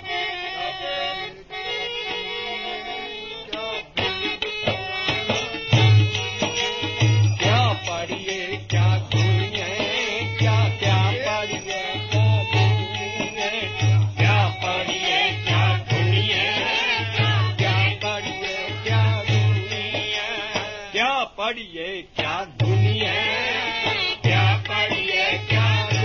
ਕਿਆ ਪੜੀਏ ਕਿਆ ਗੁਣੀਏ, ਕਿਆ ਕਿਆ ਪੜੀਏ ਕਿਆ ਗੁਣੀਏ, ਕਿਆ ਪੜੀਏ ਕਿਆ ਗੁਣੀਏ, ਕਿਆ ਪੜੀਏ ਕਿਆ ਗੁਣੀਏ, ਕਿਆ ਪੜੀਏ ਕਿਆ ਗੁਣੀਏ, ਕਿਆ ਪੜੀਏ ਕਿਆ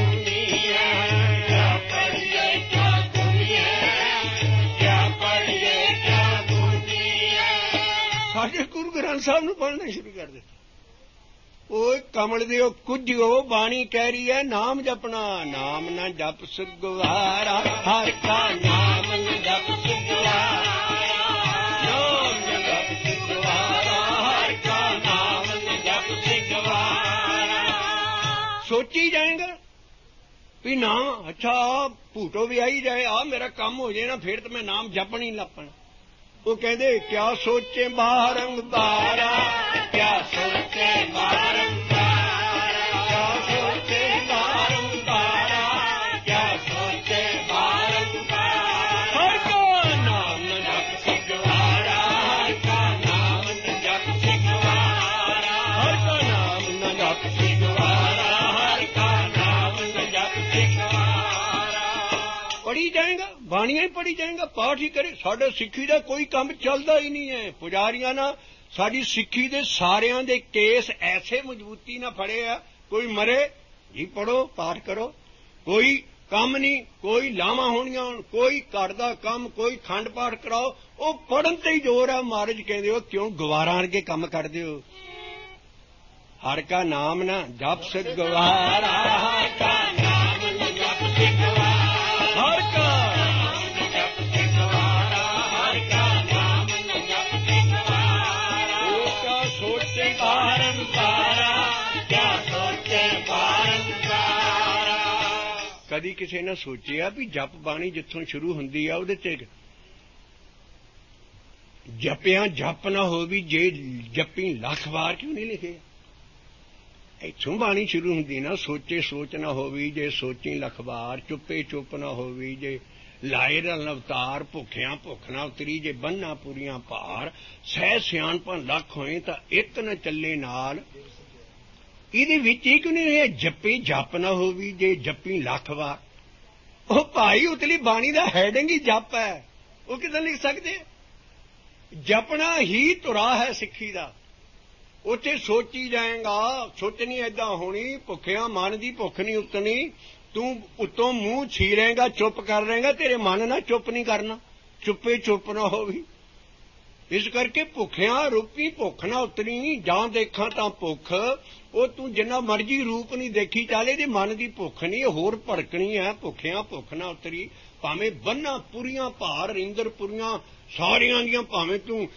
ਸਾਡੇ ਗੁਰੂ ਗ੍ਰੰਥ ਸਾਹਿਬ ਨੂੰ ਪੜ੍ਹਨਾ ਸ਼ੁਰੂ ਕਰ ਦਿੱਤਾ। ਓਏ ਕਮਲ ਦਿਓ ਕੁਝੋ, ਬਾਣੀ ਕਹਿ ਰਹੀ ਹੈ ਨਾਮ ਜਪਣਾ। ਨਾਮ ਨਾ ਜਪ ਸੁਗਵਾਰਾ, ਹਰ ਕਾ ਨਾਮ ਨ ਜਪ ਸੁਗਵਾਰਾ, ਨਾਮ ਨ ਜਪ ਸੁਗਵਾਰਾ, ਹਰ ਕਾ ਨਾਮ ਨ ਜਪ ਸੁਗਵਾਰਾ। ਸੋਚੀ ਜਾਏਗਾ ਵੀ ਨਾਮ ਅੱਛਾ ਭੂਟੋ ਵੀ ਆਈ ਜਾਏ, ਆ ਮੇਰਾ ਕੰਮ ਹੋ ਜਾਏ ਨਾ, ਫਿਰ ਤਾਂ ਮੈਂ ਨਾਮ ਜਪਣ ਹੀ ਲੱਪਣਾ। ਉਹ ਕਹਿੰਦੇ ਕਿਆ ਸੋਚੇ ਬਾਰੰਬਾਰਾ, ਕਿਆ ਸੋਚੇ ਬਾਰੰਬਾਰਾ, ਕਿਆ ਸੋਚੇ ਬਾਰੰਬਾਰਾ, ਕਿਆ ਸੋਚੇ ਬਾਰੰਬਾਰਾ। ਹਰ ਕਾ ਨਾਮ ਨ ਜਪ ਸਿਗਵਾਰਾ, ਹਰ ਕਾ ਨਾਮ ਨ ਜਪ ਸਿਗਵਾਰਾ, ਹਰ ਕਾ ਨਾਮ ਨ ਜਪ ਸਿਗਵਾਰਾ, ਹਰ ਕਾ ਨਾਮ ਨ ਜਪ ਸਿਗਵਾਰਾ। ਪੜ੍ਹੀ ਜਾਏਗਾ, ਬਾਣੀਆਂ ਹੀ ਪੜ੍ਹੀ ਜਾਏਗਾ, ਪਾਠ ਹੀ ਕਰੇ। ਸਾਡੇ ਸਿੱਖੀ ਦਾ ਕੋਈ ਕੰਮ ਚੱਲਦਾ ਹੀ ਨਹੀਂ ਹੈ। ਪੁਜਾਰੀਆਂ ਨਾਲ ਸਾਡੀ ਸਿੱਖੀ ਦੇ ਸਾਰਿਆਂ ਦੇ ਕੇਸ ਐਸੇ ਮਜ਼ਬੂਤੀ ਨਾਲ ਫੜੇ ਆ, ਕੋਈ ਮਰੇ ਜੀ ਪੜੋ ਪਾਠ ਕਰੋ, ਕੋਈ ਕੰਮ ਨਹੀਂ, ਕੋਈ ਲਾਵਾਂ ਹੋਣੀਆਂ, ਕੋਈ ਘਰ ਦਾ ਕੰਮ, ਕੋਈ ਖੰਡ ਪਾਠ ਕਰਾਓ, ਉਹ ਪੜ੍ਹਨ ਤੇ ਹੀ ਜ਼ੋਰ ਆ। ਮਹਾਰਾਜ ਕਹਿੰਦੇ ਹੋ ਕਿਉਂ ਗਵਾਰਾਂ ਅਰਗੇ ਕੰਮ ਕਰਦੇ ਹੋ? ਹਰ ਕਾ ਨਾਮ ਨਾ ਜਪ ਸਿਗਵਾਰਾ, ਹਰ ਕਾ ਨਾਮ ਨ ਜਪ ਸਿਗਵਾਰਾ, ਹਰ ਕਾ ਕਦੀ ਕਿਸੇ ਨੇ ਸੋਚਿਆ ਵੀ ਜਪ ਬਾਣੀ ਜਿੱਥੋਂ ਸ਼ੁਰੂ ਹੁੰਦੀ ਆ ਉਹਦੇ ਤੇ ਜਪਿਆਂ ਜਪ ਨਾ ਹੋਵੀ, ਜੇ ਜਪੀ ਲੱਖ ਵਾਰ ਕਿਉਂ ਨਹੀਂ ਲਿਖੇ? ਇੱਥੋਂ ਬਾਣੀ ਸ਼ੁਰੂ ਹੁੰਦੀ ਨਾ। ਸੋਚੇ ਸੋਚ ਨਾ ਹੋਵੀ, ਜੇ ਸੋਚੀ ਲੱਖ ਵਾਰ, ਚੁੱਪੇ ਚੁੱਪ ਨਾ ਹੋਵੀ, ਜੇ ਲਾਏ ਰਲ ਅਵਤਾਰ, ਭੁੱਖਿਆਂ ਭੁੱਖ ਨਾ ਉਤਰੀ, ਜੇ ਬੰਨਾ ਪੂਰੀਆਂ ਭਾਰ, ਸਹਿ ਸਿਆਣਪਾਂ ਲੱਖ ਹੋਏ ਤਾਂ ਇੱਕ ਨਾ ਚੱਲੇ ਨਾਲ। ਇਹਦੇ ਵਿੱਚ ਹੀ ਕਿਉਂ ਨਹੀਂ ਹੈ ਜਪੀ ਜਪ ਨਾ ਹੋਵੀ, ਜੇ ਜਪੀ ਲੱਖ ਵਾਰ? ਉਹ ਭਾਈ ਉਤਲੀ ਬਾਣੀ ਦਾ ਹੈਡਿੰਗ ਹੀ ਜਪ ਹੈ, ਉਹ ਕਿੱਦਾਂ ਲਿਖ ਸਕਦੇ? ਜਪਣਾ ਹੀ ਧੁਰਾ ਹੈ ਸਿੱਖੀ ਦਾ। ਉੱਥੇ ਸੋਚੀ ਜਾਏਗਾ, ਸੋਚਣੀ ਏਦਾਂ ਹੋਣੀ, ਭੁੱਖਿਆਂ ਮਨ ਦੀ ਭੁੱਖ ਨਹੀਂ ਉਤਣੀ, ਤੂੰ ਉੱਤੋਂ ਮੂੰਹ ਛੀਰੇਗਾ, ਚੁੱਪ ਕਰ ਰਹੇਗਾ, ਤੇਰੇ ਮਨ ਨਾਲ ਚੁੱਪ ਨਹੀਂ ਕਰਨਾ, ਚੁੱਪੇ ਚੁੱਪ ਨਾ ਹੋਵੀ। ਇਸ ਕਰਕੇ ਭੁੱਖਿਆਂ ਰੂਪੀ ਭੁੱਖ ਨਾ ਉਤਰੀ, ਜਾਂ ਦੇਖਾਂ ਤਾਂ ਭੁੱਖ। ਉਹ ਤੂੰ ਜਿੰਨਾ ਮਰਜੀ ਰੂਪ ਨਹੀਂ ਦੇਖੀ ਚੱਲ, ਇਹਦੇ ਮਨ ਦੀ ਭੁੱਖ ਨਹੀਂ, ਹੋਰ ਭੜਕਣੀ ਹੈ। ਭੁੱਖਿਆਂ ਭੁੱਖ ਨਾ ਉਤਰੀ, ਭਾਵੇਂ ਬੰਨਾਂ ਪੁਰੀਆਂ ਭਾਰ ਇੰਦਰ ਪੁਰੀਆਂ ਸਾਰੀਆਂ ਦੀਆਂ, ਭਾਵੇਂ ਤੂੰ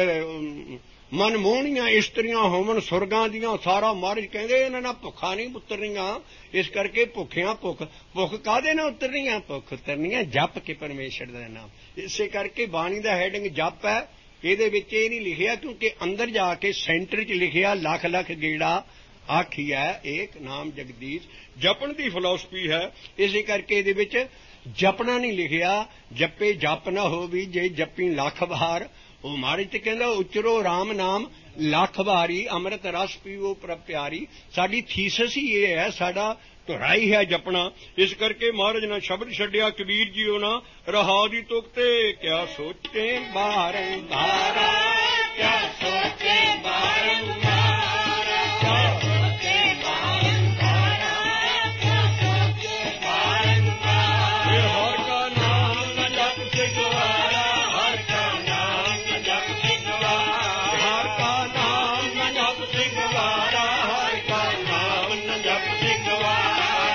ਮਨਮੋਹਣੀਆਂ ਇਸਤਰੀਆਂ ਹੋਵਣ ਸੁਰਗਾਂ ਦੀਆਂ, ਸਾਰਾ ਮਹਾਰਾਜ ਕਹਿੰਦੇ ਇਹਨਾਂ ਨਾਲ ਭੁੱਖਾਂ ਨਹੀਂ ਉਤਰਨੀਆਂ। ਇਸ ਕਰਕੇ ਭੁੱਖਿਆਂ ਭੁੱਖ ਕਾਹਦੇ ਨਾਲ ਉਤਰਨੀਆਂ? ਭੁੱਖ ਉਤਰਨੀਆਂ ਜਪ ਕੇ ਪਰਮੇਸ਼ਰ ਦਾ ਨਾਮ। ਇਸੇ ਕਰਕੇ ਬਾਣੀ ਦਾ ਹੈਡਿੰਗ ਜਪ ਹੈ। ਇਹਦੇ ਵਿੱਚ ਇਹ ਨਹੀਂ ਲਿਖਿਆ, ਕਿਉਂਕਿ ਅੰਦਰ ਜਾ ਕੇ ਸੈਂਟਰ 'ਚ ਲਿਖਿਆ ਲੱਖ ਲੱਖ ਗੇੜਾ ਆਖੀ ਹੈ ਏਕ ਨਾਮ ਜਗਦੀਸ਼, ਜਪਣ ਦੀ ਫਿਲਾਸਫੀ ਹੈ। ਇਸੇ ਕਰਕੇ ਇਹਦੇ ਵਿੱਚ ਜਪਣਾ ਨਹੀਂ ਲਿਖਿਆ। ਜਪੇ ਜਪ ਨਾ ਹੋਵੀ ਜੇ ਜਪੀ ਲੱਖ ਵਾਰ। ਉਹ ਮਹਾਰਾਜ ਤੇ ਕਹਿੰਦਾ ਉਚਰੋ ਰਾਮ ਨਾਮ ਲੱਖ ਵਾਰੀ, ਅੰਮ੍ਰਿਤ ਰਸ ਪੀਵੋ ਪ੍ਰਭ ਪਿਆਰੀ। ਸਾਡੀ ਥੀਸਸ ਹੀ ਇਹ ਹੈ, ਸਾਡਾ ਧੁਰਾ ਹੀ ਹੈ ਜਪਣਾ। ਇਸ ਕਰਕੇ ਮਹਾਰਾਜ ਨੇ ਸ਼ਬਦ ਛੱਡਿਆ ਕਬੀਰ ਜੀ ਉਹਨਾਂ ਰਹਾ ਦੀ ਤੁਕ ਤੇ, ਕਿਆ ਸੋਚੇ ਬਾਰੰਬਾਰ, ਕਿਆ ਸੋਚੇ ਬਾਰੰਬਾਰ, ਕਿਆ ਸੋਚੇ ਬਾਰੰਬਾਰ, ਕਿਆ ਸੋਚੇ ਬਾਰੰਬਾਰ। ਹਰ ਕਾ ਨਾਮ ਨ ਜਪ ਸਿਗਵਾਰਾ, ਹਰ ਕਾ ਨਾਮ ਨ ਜਪ ਸਿਗਵਾਰਾ, ਹਰ ਕਾ ਨਾਮ ਨ ਜਪ ਸਿਗਵਾਰਾ, ਹਰ ਕਾ ਨਾਮ ਨ ਜਪ ਸਿਗਵਾਰਾ।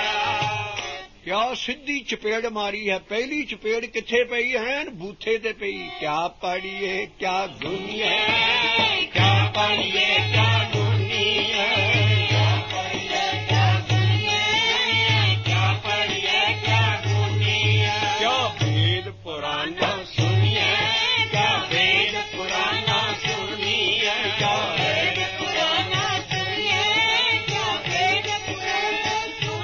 ਕਿਆ ਸਿੱਧੀ ਚਪੇੜ ਮਾਰੀ ਹੈ। ਪਹਿਲੀ ਚਪੇੜ ਕਿੱਥੇ ਪਈ ਹੈ? ਬੂਥੇ ਤੇ ਪਈ। ਕਿਆ ਪੜੀਏ ਕਿਆ ਗੁਨੀਏ, ਕਿਆ ਪੜੀਏ ਕਿਆ ਗੁਨੀਏ, ਕਿਆ ਪੜੀਏ ਕਿਆ ਗੁਨੀਏ, ਕਿਆ ਪੜੀਏ ਕਿਆ ਗੁਨੀਏ। ਕਿਆ ਵੇਦ ਪੁਰਾਣਾ ਸੁਣੀਏ, ਕਿਆ ਵੇਦ ਪੁਰਾਣਾ ਸੁਣੀਏ, ਕਿਆ ਵੇਦ ਪੁਰਾਣਾ ਸੁਣੀਏ, ਕਿਆ ਵੇਦ ਪੁਰਾਣਾ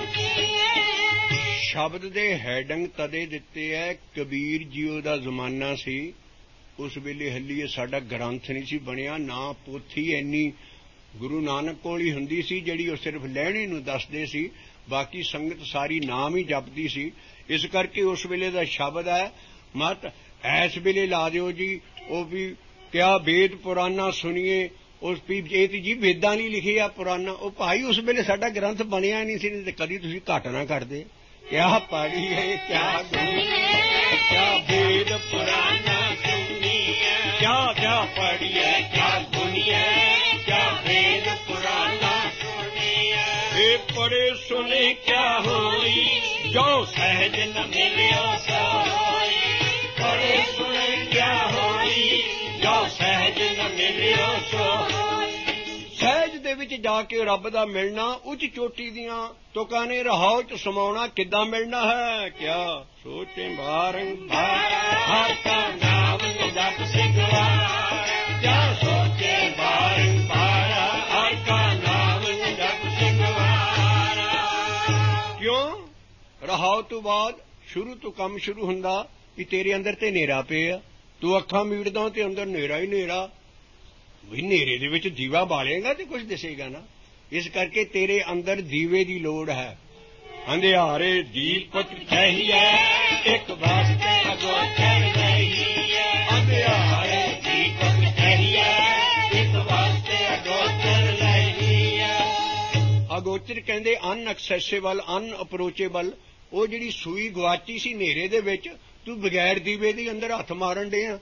ਸੁਣੀਏ। ਸ਼ਬਦ ਦੇ ਹੈਡਿੰਗ ਤਦੇ ਦਿੱਤੇ ਹੈ। ਕਬੀਰ ਜੀਓ ਦਾ ਜ਼ਮਾਨਾ ਸੀ, ਉਸ ਵੇਲੇ ਹੱਲੀਏ ਸਾਡਾ ਗ੍ਰੰਥ ਨਹੀਂ ਸੀ ਬਣਿਆ, ਨਾ ਪੋਥੀ ਇੰਨੀ ਗੁਰੂ ਨਾਨਕ ਕੋਲ ਹੀ ਹੁੰਦੀ ਸੀ ਜਿਹੜੀ ਉਹ ਸਿਰਫ ਲੈਣੇ ਨੂੰ ਦੱਸਦੇ ਸੀ, ਬਾਕੀ ਸੰਗਤ ਸਾਰੀ ਨਾਮ ਹੀ ਜਪਦੀ ਸੀ। ਇਸ ਕਰਕੇ ਉਸ ਵੇਲੇ ਦਾ ਸ਼ਬਦ ਹੈ ਮਤ ਐਸ ਵੇਲੇ ਲਾ ਦਿਓ ਜੀ। ਉਹ ਵੀ ਕਿਆ ਵੇਦ ਪੁਰਾਣਾ ਸੁਣੀਏ, ਉਸ ਵੀ ਇਹ ਤੇ ਜੀ ਵੇਦਾਂ ਨਹੀਂ ਲਿਖੇ ਆ ਪੁਰਾਣਾ। ਉਹ ਭਾਈ ਉਸ ਵੇਲੇ ਸਾਡਾ ਗ੍ਰੰਥ ਬਣਿਆ ਨਹੀਂ ਸੀ, ਤੇ ਕਦੀ ਤੁਸੀਂ ਘੱਟ ਨਾ ਕਰਦੇ। ਕਿਆ ਪੜੀਏ ਕਿਆ ਗੁਨੀਏ, ਕਿਆ ਵੇਦ ਪੁਰਾਣਾ ਸੁਣੀਏ, ਕਿਆ ਪੜੀਏ ਕਿਆ ਗੁਨੀਏ, ਕਿਆ ਵੇਦ ਪੁਰਾਣਾ ਸੁਣੀਏ। ਇਹ ਪੜੇ ਸੁਣੇ ਕਿਆ ਹੋਈ, ਜੋ ਸਹਿਜ ਨ ਮਿਲਿਓ ਸੋਈ, ਪੜੇ ਸੁਣੇ ਕਿਆ ਹੋਈ, ਜੋ ਸਹਿਜ ਨ ਮਿਲਿਓ ਸੋਈ। ਸਹਿਜ ਦੇ ਵਿੱਚ ਜਾ ਕੇ ਰੱਬ ਦਾ ਮਿਲਣਾ, ਉੱਚ ਚੋਟੀ ਦੀਆਂ ਤੁਕਾਂ ਨੇ ਰਹਾਉ ਚ ਸਮਾਉਣਾ ਕਿੱਦਾਂ ਮਿਲਣਾ ਹੈ? ਕਿਆ ਸੋਚੇ ਬਾਰੰਬਾਰ, ਹਰ ਕਾ ਨਾਮ ਨ ਜਪ ਸਿਗਵਾਰਾ, ਕਿਆ ਸੋਚੇ ਬਾਰੰਬਾਰ, ਹਰ ਕਾ ਨਾਮ ਨ ਜਪ ਸਿਗਵਾਰਾ। ਕਿਉਂ? ਰਹਾਉ ਤੋਂ ਬਾਅਦ ਸ਼ੁਰੂ ਤੋਂ ਕੰਮ ਸ਼ੁਰੂ ਹੁੰਦਾ ਵੀ ਤੇਰੇ ਅੰਦਰ ਤੇ ਹਨੇਰਾ ਪਿਆ, ਤੂੰ ਅੱਖਾਂ ਮੀੜਦਾ ਤੇ ਅੰਦਰ ਹਨੇਰਾ ਹੀ ਹਨੇਰਾ। ਵੀ ਹਨੇਰੇ ਦੇ ਵਿੱਚ ਦੀਵਾ ਬਾਲੇਗਾ ਤੇ ਕੁਝ ਦਿਸੇਗਾ ਨਾ। ਇਸ ਕਰਕੇ ਤੇਰੇ ਅੰਦਰ ਦੀਵੇ ਦੀ ਲੋੜ ਹੈ। ਅੰਧਿਆਰੇ ਦੀਪਕ ਚਾਹੀਏ, ਇੱਕ ਵਾਸਤੇ ਅਗੋਚਰ ਰਹੀਏ। ਅੰਧਿਆਰੇ ਦੀਪਕ ਚਾਹੀਏ, ਇੱਕ ਵਾਸਤੇ ਅਗੋਚਰ ਰਹੀਏ। ਅਗੋਚਰ ਕਹਿੰਦੇ ਅਨਐਕਸੈਸਿਬਲ, ਅਨਅਪਰੋਚੇਬਲ। ਉਹ ਜਿਹੜੀ ਸੂਈ ਗਵਾਚੀ ਸੀ ਹਨੇਰੇ ਦੇ ਵਿੱਚ, ਤੂੰ ਬਗੈਰ ਦੀਵੇ ਦੇ ਅੰਦਰ ਹੱਥ ਮਾਰਨ ਡਿਆ।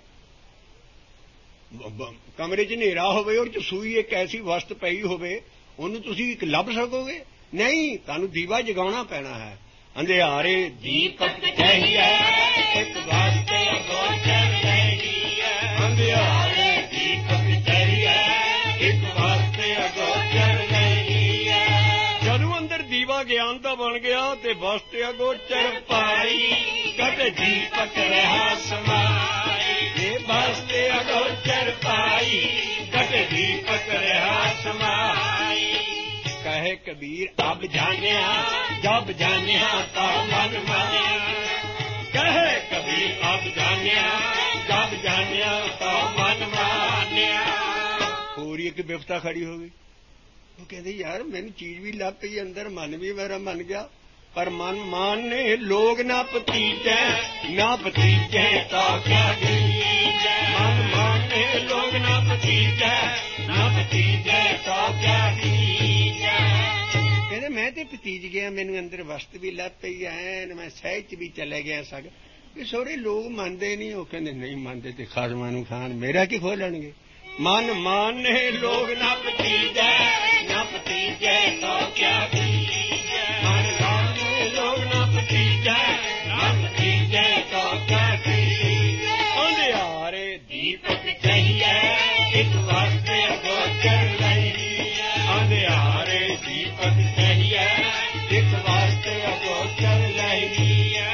ਕਮਰੇ 'ਚ ਹਨੇਰਾ ਹੋਵੇ, ਔਰ 'ਚ ਸੂਈ ਇੱਕ ਐਸੀ ਵਸਤ ਪਈ ਹੋਵੇ, ਉਹਨੂੰ ਤੁਸੀਂ ਇੱਕ ਲੱਭ ਸਕੋਗੇ? ਨਹੀਂ, ਤੁਹਾਨੂੰ ਦੀਵਾ ਜਗਾਉਣਾ ਪੈਣਾ ਹੈ। ਅੰਧਿਆਰੇ ਦੀਪਕ ਚਾਹੀਏ, ਇੱਕ ਵਾਸਤੇ ਅਗੋਚਰ ਰਹੀਏ। ਅੰਧਿਆਰੇ ਦੀਪਕ ਚਾਹੀਏ, ਇੱਕ ਵਾਸਤੇ ਅਗੋਚਰ ਰਹੀਏ। ਜਦੋਂ ਅੰਦਰ ਦੀਵਾ ਗਿਆਨ ਦਾ ਬਣ ਗਿਆ ਤੇ ਵਸਤੇ ਅਗੋਚਰ ਪਾਈ, ਕਟ ਦੀਪਕ ਰਹਾ ਸਮਾਈ। ਇਹ ਵਾਸਤੇ ਅਗੋਚਰ ਪਾਈ, ਕਟ ਦੀਪਕ ਰਹਾ ਸਮਾਈ। ਕਹੇ ਕਬੀਰ ਅਬ ਜਾਣਿਆ, ਜਬ ਜਾਣਿਆ ਤਾ ਮਨ ਮਾਨਿਆ। ਕਹੇ ਕਬੀਰ ਅਬ ਜਾਣਿਆ, ਜਬ ਜਾਣਿਆ ਤਾ ਮਨ ਮਾਨਿਆ। ਹੋਰ ਹੀ ਇੱਕ ਬਿਪਤਾ ਖੜੀ ਹੋ ਗਈ। ਉਹ ਕਹਿੰਦੇ ਯਾਰ ਮੈਨੂੰ ਚੀਜ਼ ਵੀ ਲੱਭ ਪਈ ਅੰਦਰ, ਮਨ ਵੀ ਮੇਰਾ ਮੰਨ ਗਿਆ, ਪਰ ਮਨ ਮਾਨੇ ਲੋਗ ਨਾ ਭਤੀਜੈ, ਨਾ ਭਤੀਜੈ ਤਾਂ ਕਿਆ ਗੀਜੈ। ਮਨ ਮਾਨੇ ਲੋਗ ਨਾ ਭਤੀਜੈ, ਨਾ ਭਤੀਜੈ ਤਾਂ ਕਿਆ ਗੀਜੈ। ਕਹਿੰਦੇ ਮੈਂ ਤੇ ਭਤੀਜ ਗਿਆ, ਮੈਨੂੰ ਅੰਦਰ ਵਸਤ ਵੀ ਲੱਭ ਪਈ ਐ, ਮੈਂ ਸਹਿਜ 'ਚ ਵੀ ਚਲੇ ਗਿਆ ਸਗ। ਇਹ ਸਹੁਰੇ ਲੋਕ ਮੰਨਦੇ ਨਹੀਂ। ਉਹ ਕਹਿੰਦੇ ਨਹੀਂ ਮੰਨਦੇ ਤੇ ਖਾਸਮਾਂ ਨੂੰ ਖਾਣ, ਮੇਰਾ ਕੀ ਖੋਲਣਗੇ। ਮਨ ਮਾਨੇ ਲੋਕ ਨਾ ਭਤੀਜੈ, ਨਾ ਭਤੀਜੈ ਤੋ ਕਿਆ ਕੀਜੈ। ਮਨ ਮਾਨੇ ਲੋਕ ਨਾ ਭਤੀਜੈ, ਨਾ ਭਤੀਜੈ ਤੋ ਕਿਆ ਕੀਜੈ। ਅੰਧਿਆਰੇ ਦੀਪਕ ਚਾਹੀਏ, ਇੱਕ ਵਾਸਤੇ ਗੋਚਰ ਲਈ। ਅੰਧਿਆਰੇ ਦੀਪਕ ਚਾਹੀਏ, ਇੱਕ ਵਾਸਤੇ ਗੋਚਰ ਲਈ।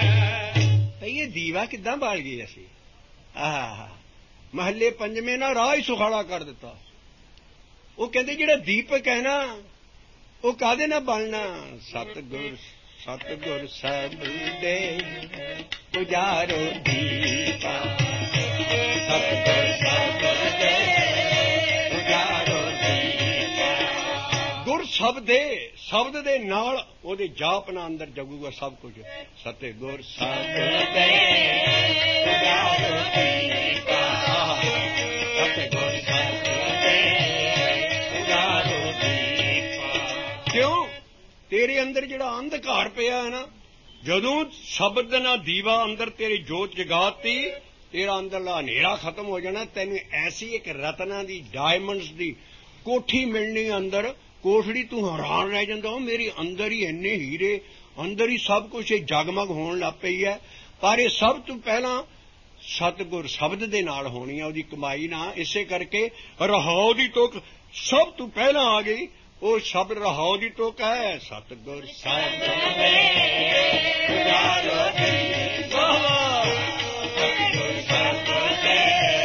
ਇਹ ਦੀਵਾ ਕਿੱਦਾਂ ਬਾਲ ਗਏ ਅਸੀਂ। ਆਹ ਮਹੱਲੇ ਪੰਜਵੇਂ ਨਾਲ ਰਾਹ ਹੀ ਸੁਖਾਲਾ ਕਰ ਦਿੱਤਾ। ਉਹ ਕਹਿੰਦੇ ਜਿਹੜਾ ਦੀਪਕ ਹੈ ਨਾ ਉਹ ਕਾਹਦੇ ਨਾਲ ਬਾਲਣਾ। ਸਤਿਗੁਰ ਸਤਿਗੁਰ ਸਭ ਦੇ ਪੁਜਾਰੋ ਦੀਪਾ, ਸਤਿਗੁਰ ਸਭ ਦੇ ਪੁਜਾਰੋ ਦੀਪਾ। ਗੁਰ ਸ਼ਬਦ ਦੇ ਨਾਲ ਉਹਦੇ ਜਾਪ ਨਾਲ ਅੰਦਰ ਜਗੂਗਾ ਸਭ ਕੁਝ। ਸਤਿਗੁਰ ਸਭ ਦੇ ਪੁਜਾਰੋ ਦੀਪਾ, ਸਤਿਗੁਰ ਸਭ ਦੇ ਪੁਜਾਰੋ ਦੀਪਾ। ਕਿਉਂ? ਤੇਰੇ ਅੰਦਰ ਜਿਹੜਾ ਅੰਧਕਾਰ ਪਿਆ ਹੈ ਨਾ, ਜਦੋਂ ਸ਼ਬਦ ਨਾਲ ਦੀਵਾ ਅੰਦਰ ਤੇਰੀ ਜੋਤ ਜਗਾਤੀ, ਤੇਰਾ ਅੰਦਰਲਾ ਹਨੇਰਾ ਖਤਮ ਹੋ ਜਾਣਾ। ਤੈਨੂੰ ਐਸੀ ਇੱਕ ਰਤਨਾਂ ਦੀ, ਡਾਇਮੰਡਸ ਦੀ ਕੋਠੀ ਮਿਲਣੀ ਅੰਦਰ, ਕੋਠੜੀ ਤੂੰ ਹੈਰਾਨ ਰਹਿ ਜਾਂਦਾ। ਉਹ ਮੇਰੇ ਅੰਦਰ ਹੀ ਇੰਨੇ ਹੀਰੇ, ਅੰਦਰ ਹੀ ਸਭ ਕੁਝ ਜਗਮਗ ਹੋਣ ਲੱਗ ਪਈ ਹੈ। ਪਰ ਇਹ ਸਭ ਤੋਂ ਪਹਿਲਾਂ ਸਤਿਗੁਰ ਸ਼ਬਦ ਦੇ ਨਾਲ ਹੋਣੀ ਆ, ਉਹਦੀ ਕਮਾਈ ਨਾ। ਇਸੇ ਕਰਕੇ ਰਹਾਉ ਦੀ ਤੁਕ ਸਭ ਤੋਂ ਪਹਿਲਾਂ ਆ ਗਈ। ਉਹ ਸ਼ਬਦ ਰਹਾਉ ਦੀ ਤੁਕ ਹੈ। ਸਤਿਗੁਰ ਸ਼ਬਦ ਦੇ ਪੁਜਾਰੋ ਦੀਪਾ, ਸਤਿਗੁਰ ਸ਼ਬਦ ਦੇ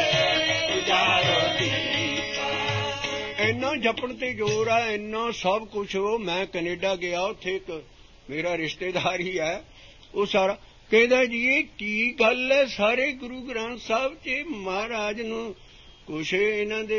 ਪੁਜਾਰੋ ਦੀਪਾ। ਇੰਨਾ ਜਪਣ ਤੇ ਜ਼ੋਰ ਆ, ਇੰਨਾ ਸਭ ਕੁਛ। ਮੈਂ ਕੈਨੇਡਾ ਗਿਆ, ਉੱਥੇ ਇੱਕ ਮੇਰਾ ਰਿਸ਼ਤੇਦਾਰ ਹੀ ਹੈ, ਉਹ ਸਾਰਾ ਕਹਿੰਦਾ ਜੀ ਇਹ ਕੀ ਗੱਲ ਹੈ, ਸਾਰੇ ਗੁਰੂ ਗ੍ਰੰਥ ਸਾਹਿਬ ਚ ਮਹਾਰਾਜ ਨੂੰ ਕੁਛ ਇਹਨਾਂ ਦੇ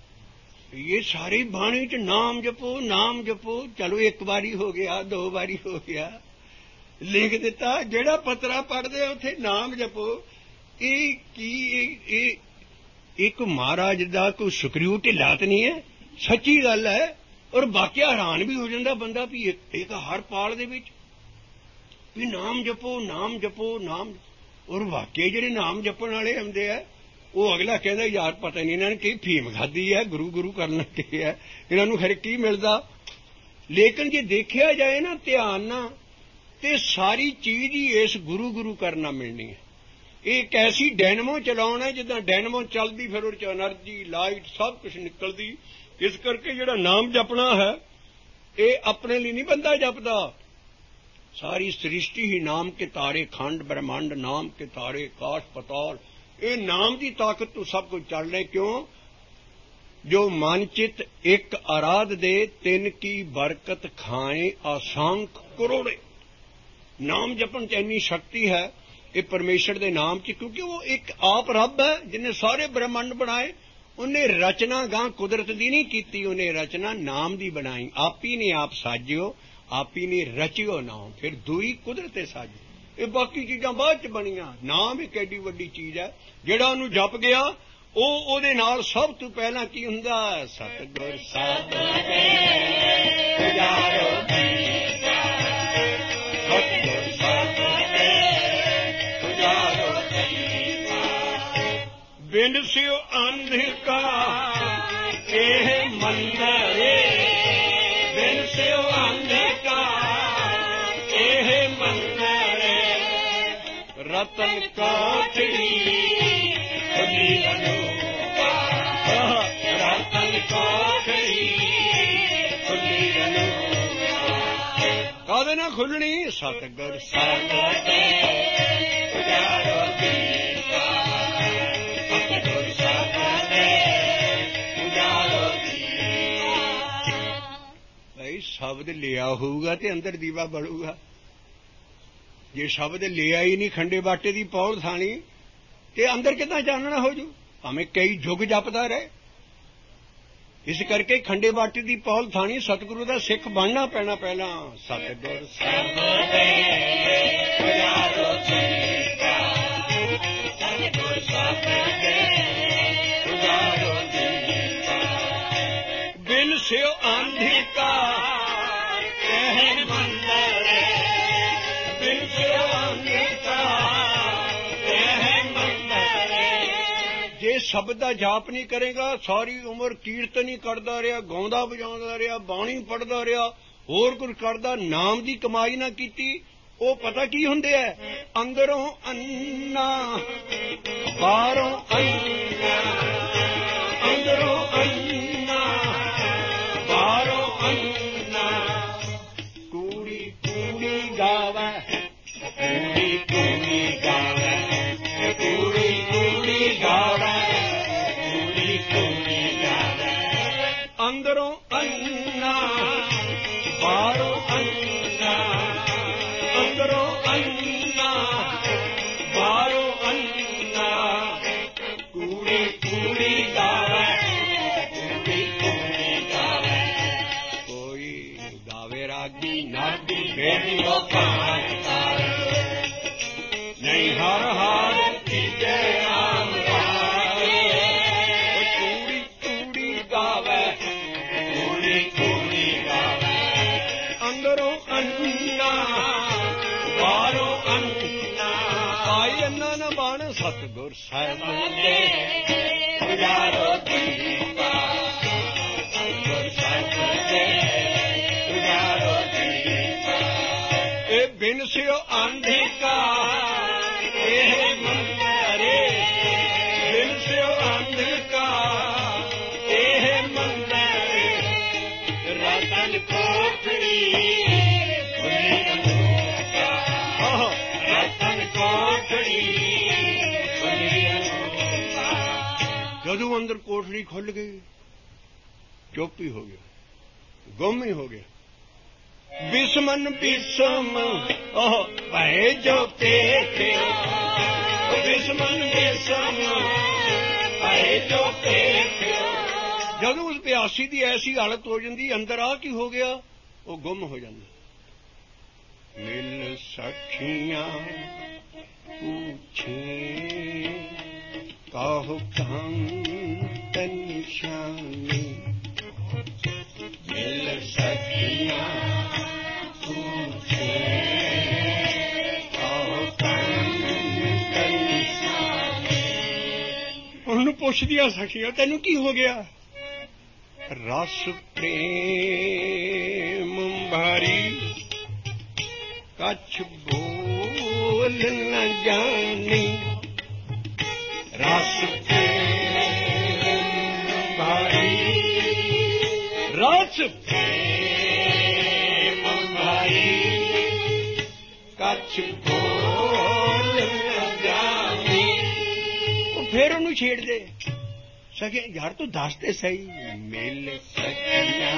ਇਹ ਸਾਰੀ ਬਾਣੀ ਚ ਨਾਮ ਜਪੋ, ਨਾਮ ਜਪੋ। ਚਲੋ ਇੱਕ ਵਾਰੀ ਹੋ ਗਿਆ, 2 ਵਾਰੀ ਹੋ ਗਿਆ, ਲਿਖ ਦਿੱਤਾ। ਜਿਹੜਾ ਪਤਰਾ ਪੜ੍ਹਦੇ ਉੱਥੇ ਨਾਮ ਜਪੋ। ਇਹ ਕੀ ਇਹ ਇੱਕ ਮਹਾਰਾਜ ਦਾ ਕੋਈ ਸਕਰਿਊ ਢਿੱਲਾ ਤਾਂ ਨਹੀਂ ਹੈ, ਸੱਚੀ ਗੱਲ ਹੈ। ਔਰ ਵਾਕਿਆ ਹੈਰਾਨ ਵੀ ਹੋ ਜਾਂਦਾ ਬੰਦਾ ਵੀ ਇੱਕ ਹਰ ਪਾਲ ਦੇ ਵਿੱਚ ਵੀ ਨਾਮ ਜਪੋ, ਨਾਮ ਜਪੋ, ਨਾਮ। ਔਰ ਵਾਕਿਆ ਜਿਹੜੇ ਨਾਮ ਜਪਣ ਵਾਲੇ ਹੁੰਦੇ ਆ, ਉਹ ਅਗਲਾ ਕਹਿੰਦਾ ਯਾਰ ਪਤਾ ਨਹੀਂ ਇਹਨਾਂ ਨੇ ਕੀ ਫੀਮ ਖਾਧੀ ਹੈ, ਗੁਰੂ ਗੁਰੂ ਕਰਨ ਲੱਗੇ ਹੈ, ਇਹਨਾਂ ਨੂੰ ਖਰੇ ਕੀ ਮਿਲਦਾ। ਲੇਕਿਨ ਜੇ ਦੇਖਿਆ ਜਾਏ ਨਾ ਧਿਆਨ ਨਾਲ, ਤੇ ਸਾਰੀ ਚੀਜ਼ ਹੀ ਇਸ ਗੁਰੂ ਗੁਰੂ ਕਰਨਾ ਮਿਲਣੀ ਹੈ। ਇਹ ਇੱਕ ਐਸੀ ਡੈਨਮੋ ਚਲਾਉਣਾ, ਜਿੱਦਾਂ ਡੈਨਮੋ ਚੱਲਦੀ ਫਿਰ ਉਹਦੇ ਚ ਐਨਰਜੀ, ਲਾਈਟ ਸਭ ਕੁਝ ਨਿਕਲਦੀ। ਇਸ ਕਰਕੇ ਜਿਹੜਾ ਨਾਮ ਜਪਣਾ ਹੈ, ਇਹ ਆਪਣੇ ਲਈ ਨਹੀਂ ਬੰਦਾ ਜਪਦਾ। ਸਾਰੀ ਸ੍ਰਿਸ਼ਟੀ ਹੀ ਨਾਮ ਕੇ ਤਾਰੇ, ਖੰਡ ਬ੍ਰਹਮੰਡ ਨਾਮ ਕੇ ਤਾਰੇ, ਕਾਸ਼ ਪਤਾਲ, ਇਹ ਨਾਮ ਦੀ ਤਾਕਤ ਤੋਂ ਸਭ ਕੁਝ ਚੱਲ ਰਿਹਾ। ਕਿਉਂ? ਜੋ ਮਨ ਚਿਤ ਇੱਕ ਆਰਾਧ ਦੇ, ਤਿੰਨ ਕੀ ਬਰਕਤ ਖਾਏ ਅਸੰਖ ਕਰੋੜੇ। ਨਾਮ ਜਪਣ ਚ ਇੰਨੀ ਸ਼ਕਤੀ ਹੈ ਇਹ ਪਰਮੇਸ਼ਰ ਦੇ ਨਾਮ ਚ, ਕਿਉਂਕਿ ਉਹ ਇੱਕ ਆਪ ਰੱਬ ਹੈ ਜਿਹਨੇ ਸਾਰੇ ਬ੍ਰਹਮੰਡ ਬਣਾਏ। ਉਹਨੇ ਰਚਨਾ ਗਾਂ ਕੁਦਰਤ ਦੀ ਨਹੀਂ ਕੀਤੀ, ਉਹਨੇ ਰਚਨਾ ਨਾਮ ਦੀ ਬਣਾਈ। ਆਪੀ ਨੇ ਆਪ ਸਾਜਿਓ, ਆਪੀ ਨੇ ਰਚਿਓ ਨਾਮ, ਫਿਰ ਦੂਈ ਕੁਦਰਤੇ ਸਾਜੀ। ਇਹ ਬਾਕੀ ਚੀਜ਼ਾਂ ਬਾਅਦ ਚ ਬਣੀਆਂ। ਨਾਮ ਇੱਕ ਐਡੀ ਵੱਡੀ ਚੀਜ਼ ਹੈ, ਜਿਹੜਾ ਉਹਨੂੰ ਜਪ ਗਿਆ ਉਹਦੇ ਨਾਲ ਸਭ ਤੋਂ ਪਹਿਲਾਂ ਕੀ ਹੁੰਦਾ। ਸਤਿਗੁਰ ਸਬਦ ਦੇ ਪੁਜਾਰੋ ਦੀਪਾ, ਸਤਿਗੁਰ ਸਬਦ ਦੇ ਪੁਜਾਰੋ ਦੀਪਾ। ਬਿਨ ਸਿਉ ਅੰਧਕਾਰ ਇਹ ਮੰਦਰੇ, ਬਿਨ ਸਿਉ ਅੰਧਕਾਰ ਇਹ ਮੰਦਰੇ। ਰਤਨ ਕੋਠੜੀ ਖੁੱਲੀ ਅਨੂਪਾ, ਰਤਨ ਕੋਠੜੀ ਖੁੱਲੀ ਅਨੂਪਾ। ਕਾਹਦੇ ਨਾਲ ਖੁੱਲਣੀ। ਸਤਿਗੁਰ ਸਬਦ ਦੇ ਪੁਜਾਰੋ ਦੀਪਾ, ਸਤਿਗੁਰ ਸਬਦ ਦੇ ਪੁਜਾਰੋ ਦੀਪਾ। ਭਾਈ ਸ਼ਬਦ ਲਿਆ ਹੋਊਗਾ ਤੇ ਅੰਦਰ ਦੀਵਾ ਬਲੂਗਾ। ਜੇ ਸ਼ਬਦ ਲਿਆ ਹੀ ਨਹੀਂ, ਖੰਡੇ ਬਾਟੇ ਦੀ ਪੌਲ ਥਾਣੀ, ਤੇ ਅੰਦਰ ਕਿੱਦਾਂ ਚਾਨਣਾ ਹੋ ਜੂ, ਭਾਵੇਂ ਕਈ ਯੁੱਗ ਜਪਦਾ ਰਹੇ। ਇਸ ਕਰਕੇ ਖੰਡੇ ਬਾਟੇ ਦੀ ਪੌਲ ਥਾਣੀ ਸਤਿਗੁਰੂ ਦਾ ਸਿੱਖ ਬਣਨਾ ਪੈਣਾ ਪਹਿਲਾਂ। ਸਤਿਗੁਰ ਸਬਦ ਦੇ ਪੁਜਾਰੋ ਦੀਪਾ, ਸਤਿਗੁਰ ਸਬਦ ਦੇ ਪੁਜਾਰੋ ਦੀਪਾ। ਬਿਨ ਸਿਉ ਅੰਧਕਾਰ ਇਹ ਮੰਦਰੇ, ਬਿਨ ਸਿਉ ਅੰਧਕਾਰ ਜੇ ਸ਼ਬਦ ਦਾ ਜਾਪ ਨਹੀਂ ਕਰੇਗਾ, ਸਾਰੀ ਉਮਰ ਕੀਰਤਨ ਹੀ ਕਰਦਾ ਰਿਹਾ, ਗਾਉਂਦਾ ਵਜਾਉਂਦਾ ਰਿਹਾ, ਬਾਣੀ ਪੜ੍ਹਦਾ ਰਿਹਾ, ਹੋਰ ਕੁਝ ਕਰਦਾ, ਨਾਮ ਦੀ ਕਮਾਈ ਨਾ ਕੀਤੀ, ਉਹ ਪਤਾ ਕੀ ਹੁੰਦੇ ਐ? ਅੰਦਰੋਂ ਅੰਨਾ ਬਾਹਰੋਂ ਅੰਨਾ, ਅੰਦਰੋਂ ਅੰਨਾ ਬਾਹਰੋਂ ਅੰਨਾ। ਕੂੜੀ ਕੂੜੀ ਗਾਵੇ, ਕੂੜੀ ਕੂੜੀ ਗਾਵੇ, ਕੂੜੀ ਕੂੜੀ ਗਾਵੇ, ਕੂੜੀ ਕੂੜੀ ਗਾਵੇ। ਅੰਦਰੋਂ ਅੰਨਾ ਬਾਹਰੋਂ ਅੰਨਾ, ਅੰਦਰੋਂ ਅੰਨਾ ਬਾਹਰੋਂ ਅੰਨਾ। ਕੂੜੀ ਕੂੜੀ ਗਾਵੇ, ਕੂੜੀ ਕੂੜੀ ਗਾਵੇ। ਕੋਈ ਗਾਵੇ ਰਾਗੀ ਨਾਗੀ ਫੇਰ ਵੀ ਉਹ ਭਾਂਤਾਰ, ਨਹੀਂ ਹਰ ਹਾਰ ਕੀਤੇ ਨਾਮ ਵਾਰੇ। ਕੂੜੀ ਕੂੜੀ ਗਾਵੇ, ਕੂੜੀ ਕੂੜੀ ਗਾਵੇ। ਅੰਦਰੋਂ ਅੰਨਾ ਬਾਹਰੋਂ ਅੰਨਾ। ਆਈ ਅੰਨਾ ਨਾ ਬਾਣ ਸਤਿਗੁਰ ਸਾਹਿਬ ਦੇ ਉਜਾਰੋ ਦੀਪਾ, ਸਤਿਗੁਰ ਸਾਹਿਬ ਦੇ ਉਜਾਰੋ ਦੀਪਾ। ਇਹ ਬਿਨ ਸਿਓ ਅੰਧਕਾਰ ਇਹ ਮੰਦਰੇ, ਬਿਨ ਸਿਓ ਅੰਧਕਾਰ ਇਹ ਮੰਦਰੇ। ਰਤਨ ਕੋਠੜੀ ਖੁੱਲੀ ਅਨੂਪਾ, ਰਤਨ ਕੋਠੜੀ ਖੁੱਲੀ ਅਨੂਪਾ। ਜਦੋਂ ਅੰਦਰ ਕੋਠੜੀ ਖੁੱਲ ਗਈ, ਚੁੱਪ ਹੀ ਹੋ ਗਿਆ, ਗੁੰਮ ਹੀ ਹੋ ਗਿਆ। ਬਿਸਮਨ ਬਿਸਮ ਭੈ ਜੋ ਪੇਖਿਓ, ਬਿਸਮਨ ਬਿਸਮ ਭੈ ਜੋ ਪੇਖਿਓ। ਜਦੋਂ ਉਸ ਪਿਆਸੀ ਦੀ ਐਸੀ ਹਾਲਤ ਹੋ ਜਾਂਦੀ, ਅੰਦਰ ਆ ਕੀ ਹੋ ਗਿਆ, ਉਹ ਗੁੰਮ ਹੋ ਜਾਂਦਾ। ਮਿਲ ਸਖੀਆਂ ਪੁੱਛੇ ਕਾਹੋ ਕੰਤ ਨਿਸ਼ਾਨੀ, ਮਿਲ ਸਖੀਆਂ ਪੁੱਛੇ ਕਾਹੋ ਕੰਤ ਨਿਸ਼ਾਨੀ। ਉਹਨੂੰ ਪੁੱਛਦੀਆਂ ਸਖੀਆਂ, ਤੈਨੂੰ ਕੀ ਹੋ ਗਿਆ? ਰਸ ਪ੍ਰੇਮ ਭਾਰੀ ਕੱਛ ਬੋਲ ਨ ਜਾਣੀ, ਰਸ ਪ੍ਰੇਮ ਭਾਰੀ, ਰਸ ਪ੍ਰੇਮ ਭਾਰੀ ਕੱਛ ਬੋਲ ਨ ਜਾਣੀ। ਉਹ ਫੇਰ ਉਹਨੂੰ ਛੇੜਦੇ, ਸਕੇ ਯਾਰ ਤੂੰ ਦੱਸ ਤੇ ਸਹੀ। ਮਿਲ ਸਖੀਆਂ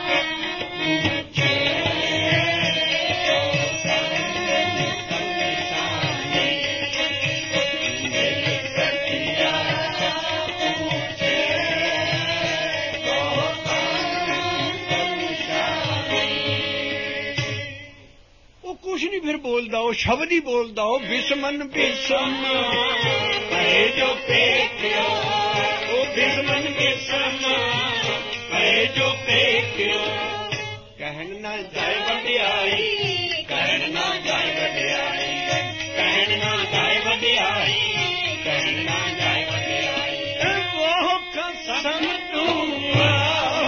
ਉਹ ਕੁਛ ਨਹੀਂ ਫਿਰ ਬੋਲਦਾ, ਉਹ ਸ਼ਬਦ ਹੀ ਬੋਲਦਾ। ਉਹ ਬਿਸਮਨ ਬਿਸਮ ਭੈ ਜੋ ਪੇਖਿਓ, ਉਹ ਬਿਸਮਨ ਬਿਸਮ ਭੈ ਜੋ ਪੇਖਿਓ। ਕਹਿਣ ਨਾ ਜਾਏ ਵਡਿਆਈ, ਕਹਿਣ ਨਾ ਜਾਏ ਵਡਿਆਈ, ਕਹਿਣ ਨਾ ਜਾਏ ਵਡਿਆਈ, ਕਹਿਣ ਨਾ ਜਾਏ ਵਡਿਆਈ। ਵਾਹ ਕਸਮ ਤੂੰ ਵਾਹ,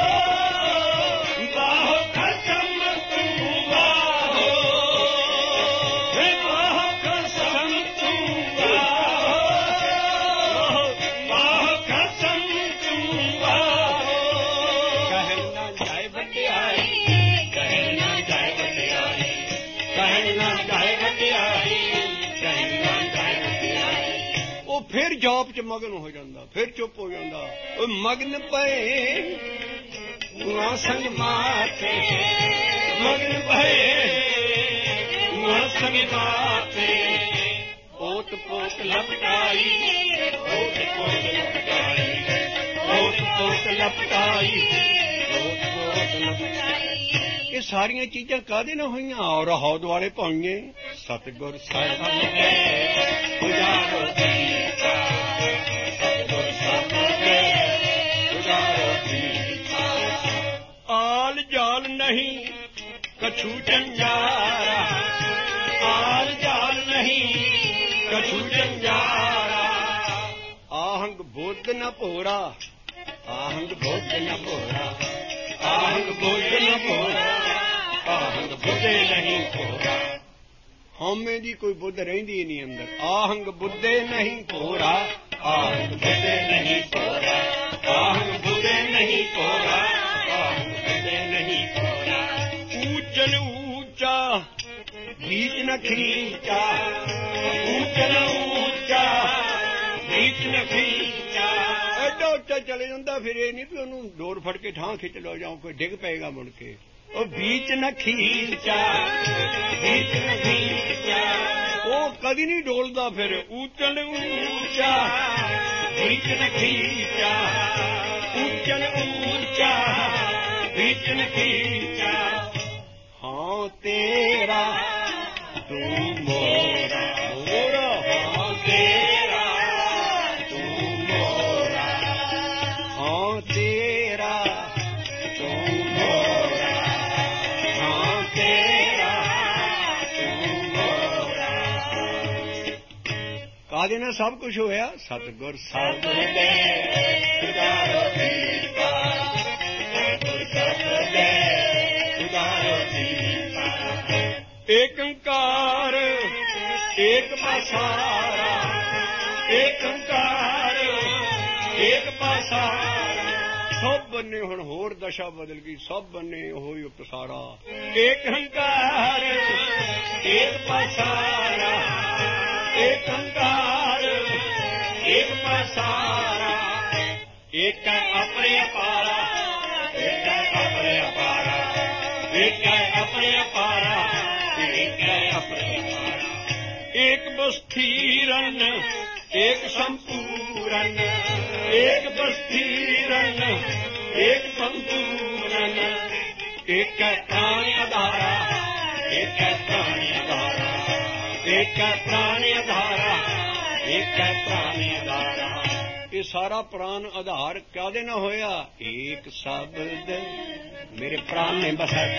ਵਾਹ ਕਸਮ ਤੂੰ ਵਾਹ, ਵਾਹ ਕਸਮ ਤੂੰ ਵਾਹ, ਵਾਹ ਕਸਮ ਤੂੰ ਵਾਹ। ਕਹਿਣ ਨਾ ਜਾਏ ਵਡਿਆਈ, ਕਹਿਣ ਨਾ ਜਾਏ ਵਡਿਆਈ, ਕਹਿਣ ਨਾ ਜਾਏ ਵਡਿਆਈ, ਕਹਿਣ ਨਾ ਜਾਏ ਵਡਿਆਈ। ਉਹ ਫਿਰ ਜਾਪ ਚ ਮਗਨ ਹੋ ਜਾਂਦਾ, ਫਿਰ ਚੁੱਪ ਹੋ ਜਾਂਦਾ। ਉਹ ਮਗਨ ਪਏ ਨਾ ਸੰਗ ਮਾਤੇ, ਮਗਨ ਪਏ ਨਾ ਸੰਗ ਮਾਤੇ। ਓਟ ਪੋਟ ਲਪਟਾਈ, ਓਟ ਪੋਟ ਲਪਟਾਈ, ਓਟ ਪੋਟ ਲਪਟਾਈ, ਓਟ ਪੋਟ ਲਪਟਾਈ। ਇਹ ਸਾਰੀਆਂ ਚੀਜ਼ਾਂ ਕਾਹਦੇ ਨਾਲ ਹੋਈਆਂ? ਔਰ ਹੌਦ ਵਾਲੇ ਭਾਈਏ ਸਤਿਗੁਰ ਸਾਹਿਬ ਦੇ ਉਜਾਰੋ ਦੀਪਾ, ਸਤਿਗੁਰ ਸਾਹਿਬ ਦੇ ਉਜਾਰੋ ਦੀਪਾ। ਆਲ ਜਾਲ ਨਹੀਂ ਕਛੂ ਜੰਜਾਰਾ, ਆਲ ਜਾਲ ਨਹੀਂ ਕਛੂ ਜੰਜਾਰਾ। ਆਹੰਕਾਰ आहंग बुद्ध न भोरा, आहंग बुद्ध न भोरा, आहंग बुद्ध न भोरा, आहंग बुद्धे नहीं भोरा। हमें दी कोई बुद्ध रहिंदी नहीं अंदर। आहंग बुद्धे नहीं भोरा, आहंग बुद्धे नहीं भोरा, आहंग बुद्धे नहीं भोरा, आहंग बुद्धे नहीं भोरा। ऊंचन ऊंचा बीच न खींचा, ऊंचन ऊंचा बीच न खींचा। ਐਡਾ ਉੱਚਾ ਚਲੇ ਜਾਂਦਾ, ਫਿਰ ਇਹ ਨਹੀਂ ਵੀ ਉਹਨੂੰ ਡੋਰ ਫੜ ਕੇ ਠਾਂ ਖਿੱਚ ਲਓ ਜਾਂ ਕੋਈ ਡਿੱਗ ਪਏਗਾ ਮੁੜ ਕੇ। ਉਹ बीच न खींचा, बीच न खींचा, ਉਹ ਕਦੀ ਨਹੀਂ ਡੋਲਦਾ। ਫਿਰ ਊਚਨ ਊਂਚਾ बीच न खींचा, ऊंचन ऊंचा बीच न खींचा। ਹਾਂ ਤੇਰਾ ਤੂੰ ਮੋਰਾ, ਮੋਰਾ हाँ तेरा तू मोरा, ਹਾਂ ਤੇਰਾ तू मोरा, हाँ तेरा तू मोरा। ਕਾਹਦੇ ਨਾਲ ਸਭ ਕੁਝ ਹੋਇਆ? ਸਤਿਗੁਰ ਸਾਹਿਬ सत दे उदारो दीपा, सत दे उदारो दीपा। ਏਕੰਕਾਰ ਏਕ ਪਾਸਾਰਾ, ਏਕੰਕਾਰ ਏਕ ਪਾਸਾਰਾ। ਸਭ ਬੰਨੇ ਹੁਣ ਹੋਰ ਦਸ਼ਾ ਬਦਲ ਗਈ, ਸਭ ਬੰਨੇ ਉਹੀ ਉਪਸਾਰਾ। ਏਕੰਕਾਰ ਏਕ ਪਾਸਾਰਾ, ਏਕੰਕਾਰ ਏਕ ਪਾਸਾਰਾ। ਏਕ ਹੈ ਆਪਣੇ ਅਪਾਰਾ, ਏਕ ਹੈ ਆਪਣੇ ਅਪਾਰਾ, ਏਕ ਹੈ ਆਪਣੇ ਅਪਾਰਾ, ਏਕ ਹੈ ਆਪਣੇ ਅਪਾਰਾ। ਏਕ ਬਸਥੀਰਨ ਏਕ ਸੰਪੂਰਨ, ਏਕ ਬਸਥੀਰਨ ਏਕ ਸੰਪੂਰਨ। ਏਕ ਹੈ ਪ੍ਰਾਣ ਆਧਾਰਾ, ਏਕ ਹੈ ਪ੍ਰਾਣ ਆਧਾਰਾ, ਏਕ ਹੈ ਪ੍ਰਾਣ ਆਧਾਰਾ, ਏਕ ਹੈ ਪ੍ਰਾਣ ਆਧਾਰਾ। ਇਹ ਸਾਰਾ ਪ੍ਰਾਨ ਆਧਾਰ ਕਾਹਦੇ ਨਾਲ ਹੋਇਆ? ਏਕ ਸ਼ਬਦ ਮੇਰੇ ਪ੍ਰਾਨ ਨੇ ਬਸਤ,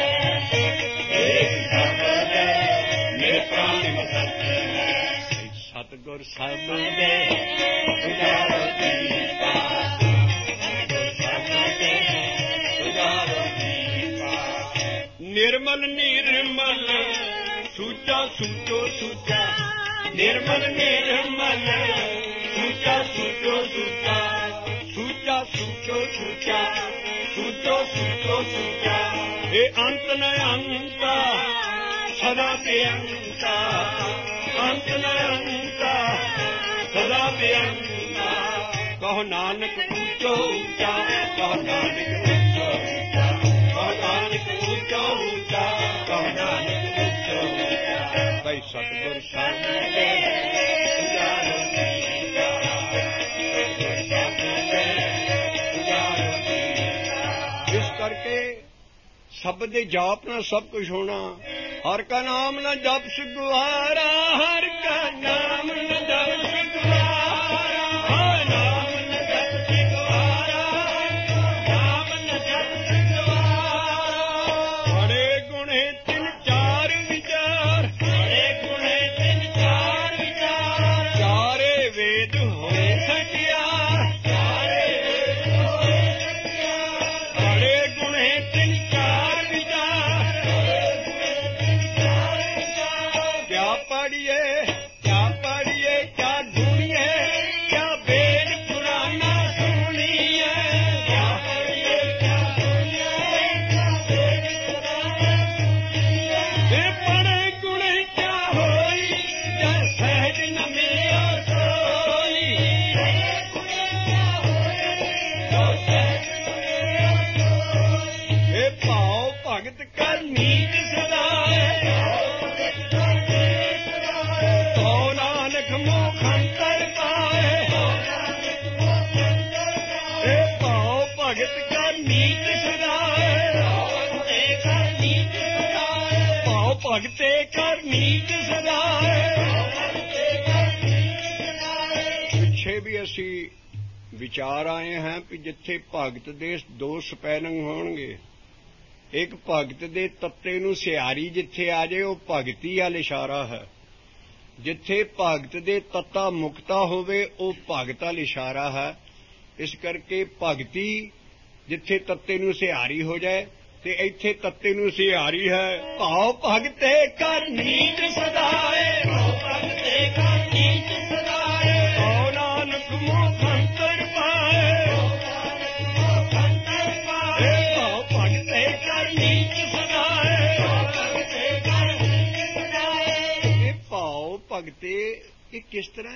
ਏਕ ਸ਼ਬਦ ਮੇਰੇ ਪ੍ਰਾਣ ਨੇ ਬਸਤ। ਸਤਿਗੁਰ ਸਾਹਿਬ ਦੇ ਉਦਾਰੋ ਦੀਪਾ, ਸਤਿਗੁਰ ਦੇ ਉਦਾਰੋ ਦੀਪਾ। ਨਿਰਮਲ ਨਿਰਮਲ ਸੂਚਾ ਸੂਚੋ ਸੂਚਾ, ਨਿਰਮਲ ਨਿਰਮਲ ਸੂਚਾ ਸੂਚੋ ਸੂਚਾ, ਸੂਚਾ ਸੂਚੋ ਸੂਚਾ, ਸੂਚੋ ਸੂਚੋ ਸੂਚਾ। ਇਹ ਅੰਤ ਨ ਅੰਤਾ ਸਦਾ ਬੇਅੰਤਾ, ਅੰਤ ਨ ਅੰਤਾ ਸਦਾ ਬੇਅੰਤਾ। ਕਹੋ ਨਾਨਕ ਉੱਚੋ ਉੱਚਾ, ਕਹੋ ਨਾਨਕ ਉੱਚੋ ਉੱਚਾ, ਕਹੋ ਨਾਨਕ ਉੱਚੋ ਉੱਚਾ, ਕਹੋ ਨਾਨਕ ਉੱਚੋ ਉੱਚਾ। ਭਾਈ ਸਤਿਗੁਰ ਸਾਹਿਬ ਦੇ ਉਜਾਰੋ ਦੀਪਾ, ਸਤਿਗੁਰ ਸਾਹਿਬ ਦੇ ਉਜਾਰੋ ਦੀਪਾ। ਇਸ ਕਰਕੇ ਸ਼ਬਦ ਦੇ ਜਾਪ ਨਾਲ ਸਭ ਕੁਝ ਹੋਣਾ। ਹਰ ਕਾ ਨਾਮ ਨਾ ਜਪ ਸੁਗਵਾਰਾ, ਹਰ ਕਾ ਨਾਮ ਨਾ ਜਪ ਸੁਗਵਾਰਾ, ਹਰ ਨਾਮ ਨ ਜਪ ਸਿਗਵਾਰਾ, ਨਾਮ ਨ ਜਪ ਸਿਗਵਾਰਾ। ਬੜੇ ਗੁਣੇ ਤਿੰਨ ਚਾਰ ਵਿਚਾਰ, ਬੜੇ ਗੁਣੇ ਤਿੰਨ ਚਾਰ ਵਿਚਾਰ। ਚਾਰੇ ਵੇਦ ਹੋਏ ਸਕਿਆਰ, ਚਾਰੇ ਵੇਦ ਹੋਏ ਸਕਿਆਰ। ਬੜੇ ਗੁਣੇ ਤਿੰਨ ਚਾਰ ਵਿਚਾਰ। ਕਿਆ ਪੜੀਏ ਕਿਆ ਪੜੀਏ ਕਿਆ ਢੂੰਢੀਏ, ਕਿਆ ਵੇਦ ਪੁਰਾਣਾ ਸੁਣੀਏ। ਕਿਆ ਪੜੀਏ ਕਿਆ ਸੁਣੀਏ, ਕਿਆ ਵੇਦ ਪੁਰਾਣਾ ਸੁਣੀਏ। ਇਹ ਬੜੇ ਗੁਣੇ ਕਿਆ ਹੋਈ, ਜੈ ਸਹਿਜ ਨ ਮਿਲਿਆ ਸੋਈ। ਬੜੇ ਗੁਣੇ ਕਿਆ ਹੋਏ, ਜੋ ਸਹਿਜ ਨ ਮਿਲਿਆ ਸੋਈ। ਇਹ ਭਾਉ ਭਗਤ ਕਰ ਨੀਤ ਸਦਾਏ, ਤੋ ਨਾਨਕ ਮੁਖ ਅੰਤਰ ਪਾਏ। ਇਹ ਭਾਉ ਭਗਤ ਕਰ ਨੀਤ ਸਦਾਏ, ਭਾਉ ਭਗਤੇ ਕਰ ਨੀਤ ਸਦਾਏ। ਪਿੱਛੇ ਵੀ ਅਸੀਂ ਵਿਚਾਰ ਆਏ ਹਾਂ ਕਿ ਜਿੱਥੇ ਭਗਤ ਦੇ ਦੋ ਸਪੈਲਿੰਗ ਹੋਣਗੇ, ਇੱਕ ਭਗਤ ਦੇ ਤੱਤੇ ਨੂੰ ਸਿਹਾਰੀ ਜਿੱਥੇ ਆ ਜਾਏ ਉਹ ਭਗਤੀ ਵੱਲ ਇਸ਼ਾਰਾ ਹੈ, ਜਿੱਥੇ ਭਗਤ ਦੇ ਤੱਤਾ ਮੁਕਤਾ ਹੋਵੇ ਉਹ ਭਗਤ ਵੱਲ ਇਸ਼ਾਰਾ ਹੈ। ਇਸ ਕਰਕੇ ਭਗਤੀ ਜਿੱਥੇ ਤੱਤੇ ਨੂੰ ਸਿਹਾਰੀ ਹੋ ਜਾਏ ਤੇ ਇੱਥੇ ਤੱਤੇ ਨੂੰ ਸਿਹਾਰੀ ਹੈ। ਭਾਉ ਭਗਤੇ ਕਰ ਨੀਚ ਸਦਾਏ, ਭਾਉ ਭਗਤੇ ਕਰ ਨੀਚ ਸਦਾਏ, ਭਾਉ ਨਾਨਕ ਮੁਖ ਅੰਤਰ ਪਾਏ, ਭਾਉ ਭਗਤੇ ਕਰ ਨੀਚ ਸਦਾਏ, ਭਾਉ ਭਗਤੇ ਕਰ ਨੀਚ ਸਦਾਏ। ਇਹ ਭਾਉ ਭਗਤੇ ਇਹ ਕਿਸ ਤਰ੍ਹਾਂ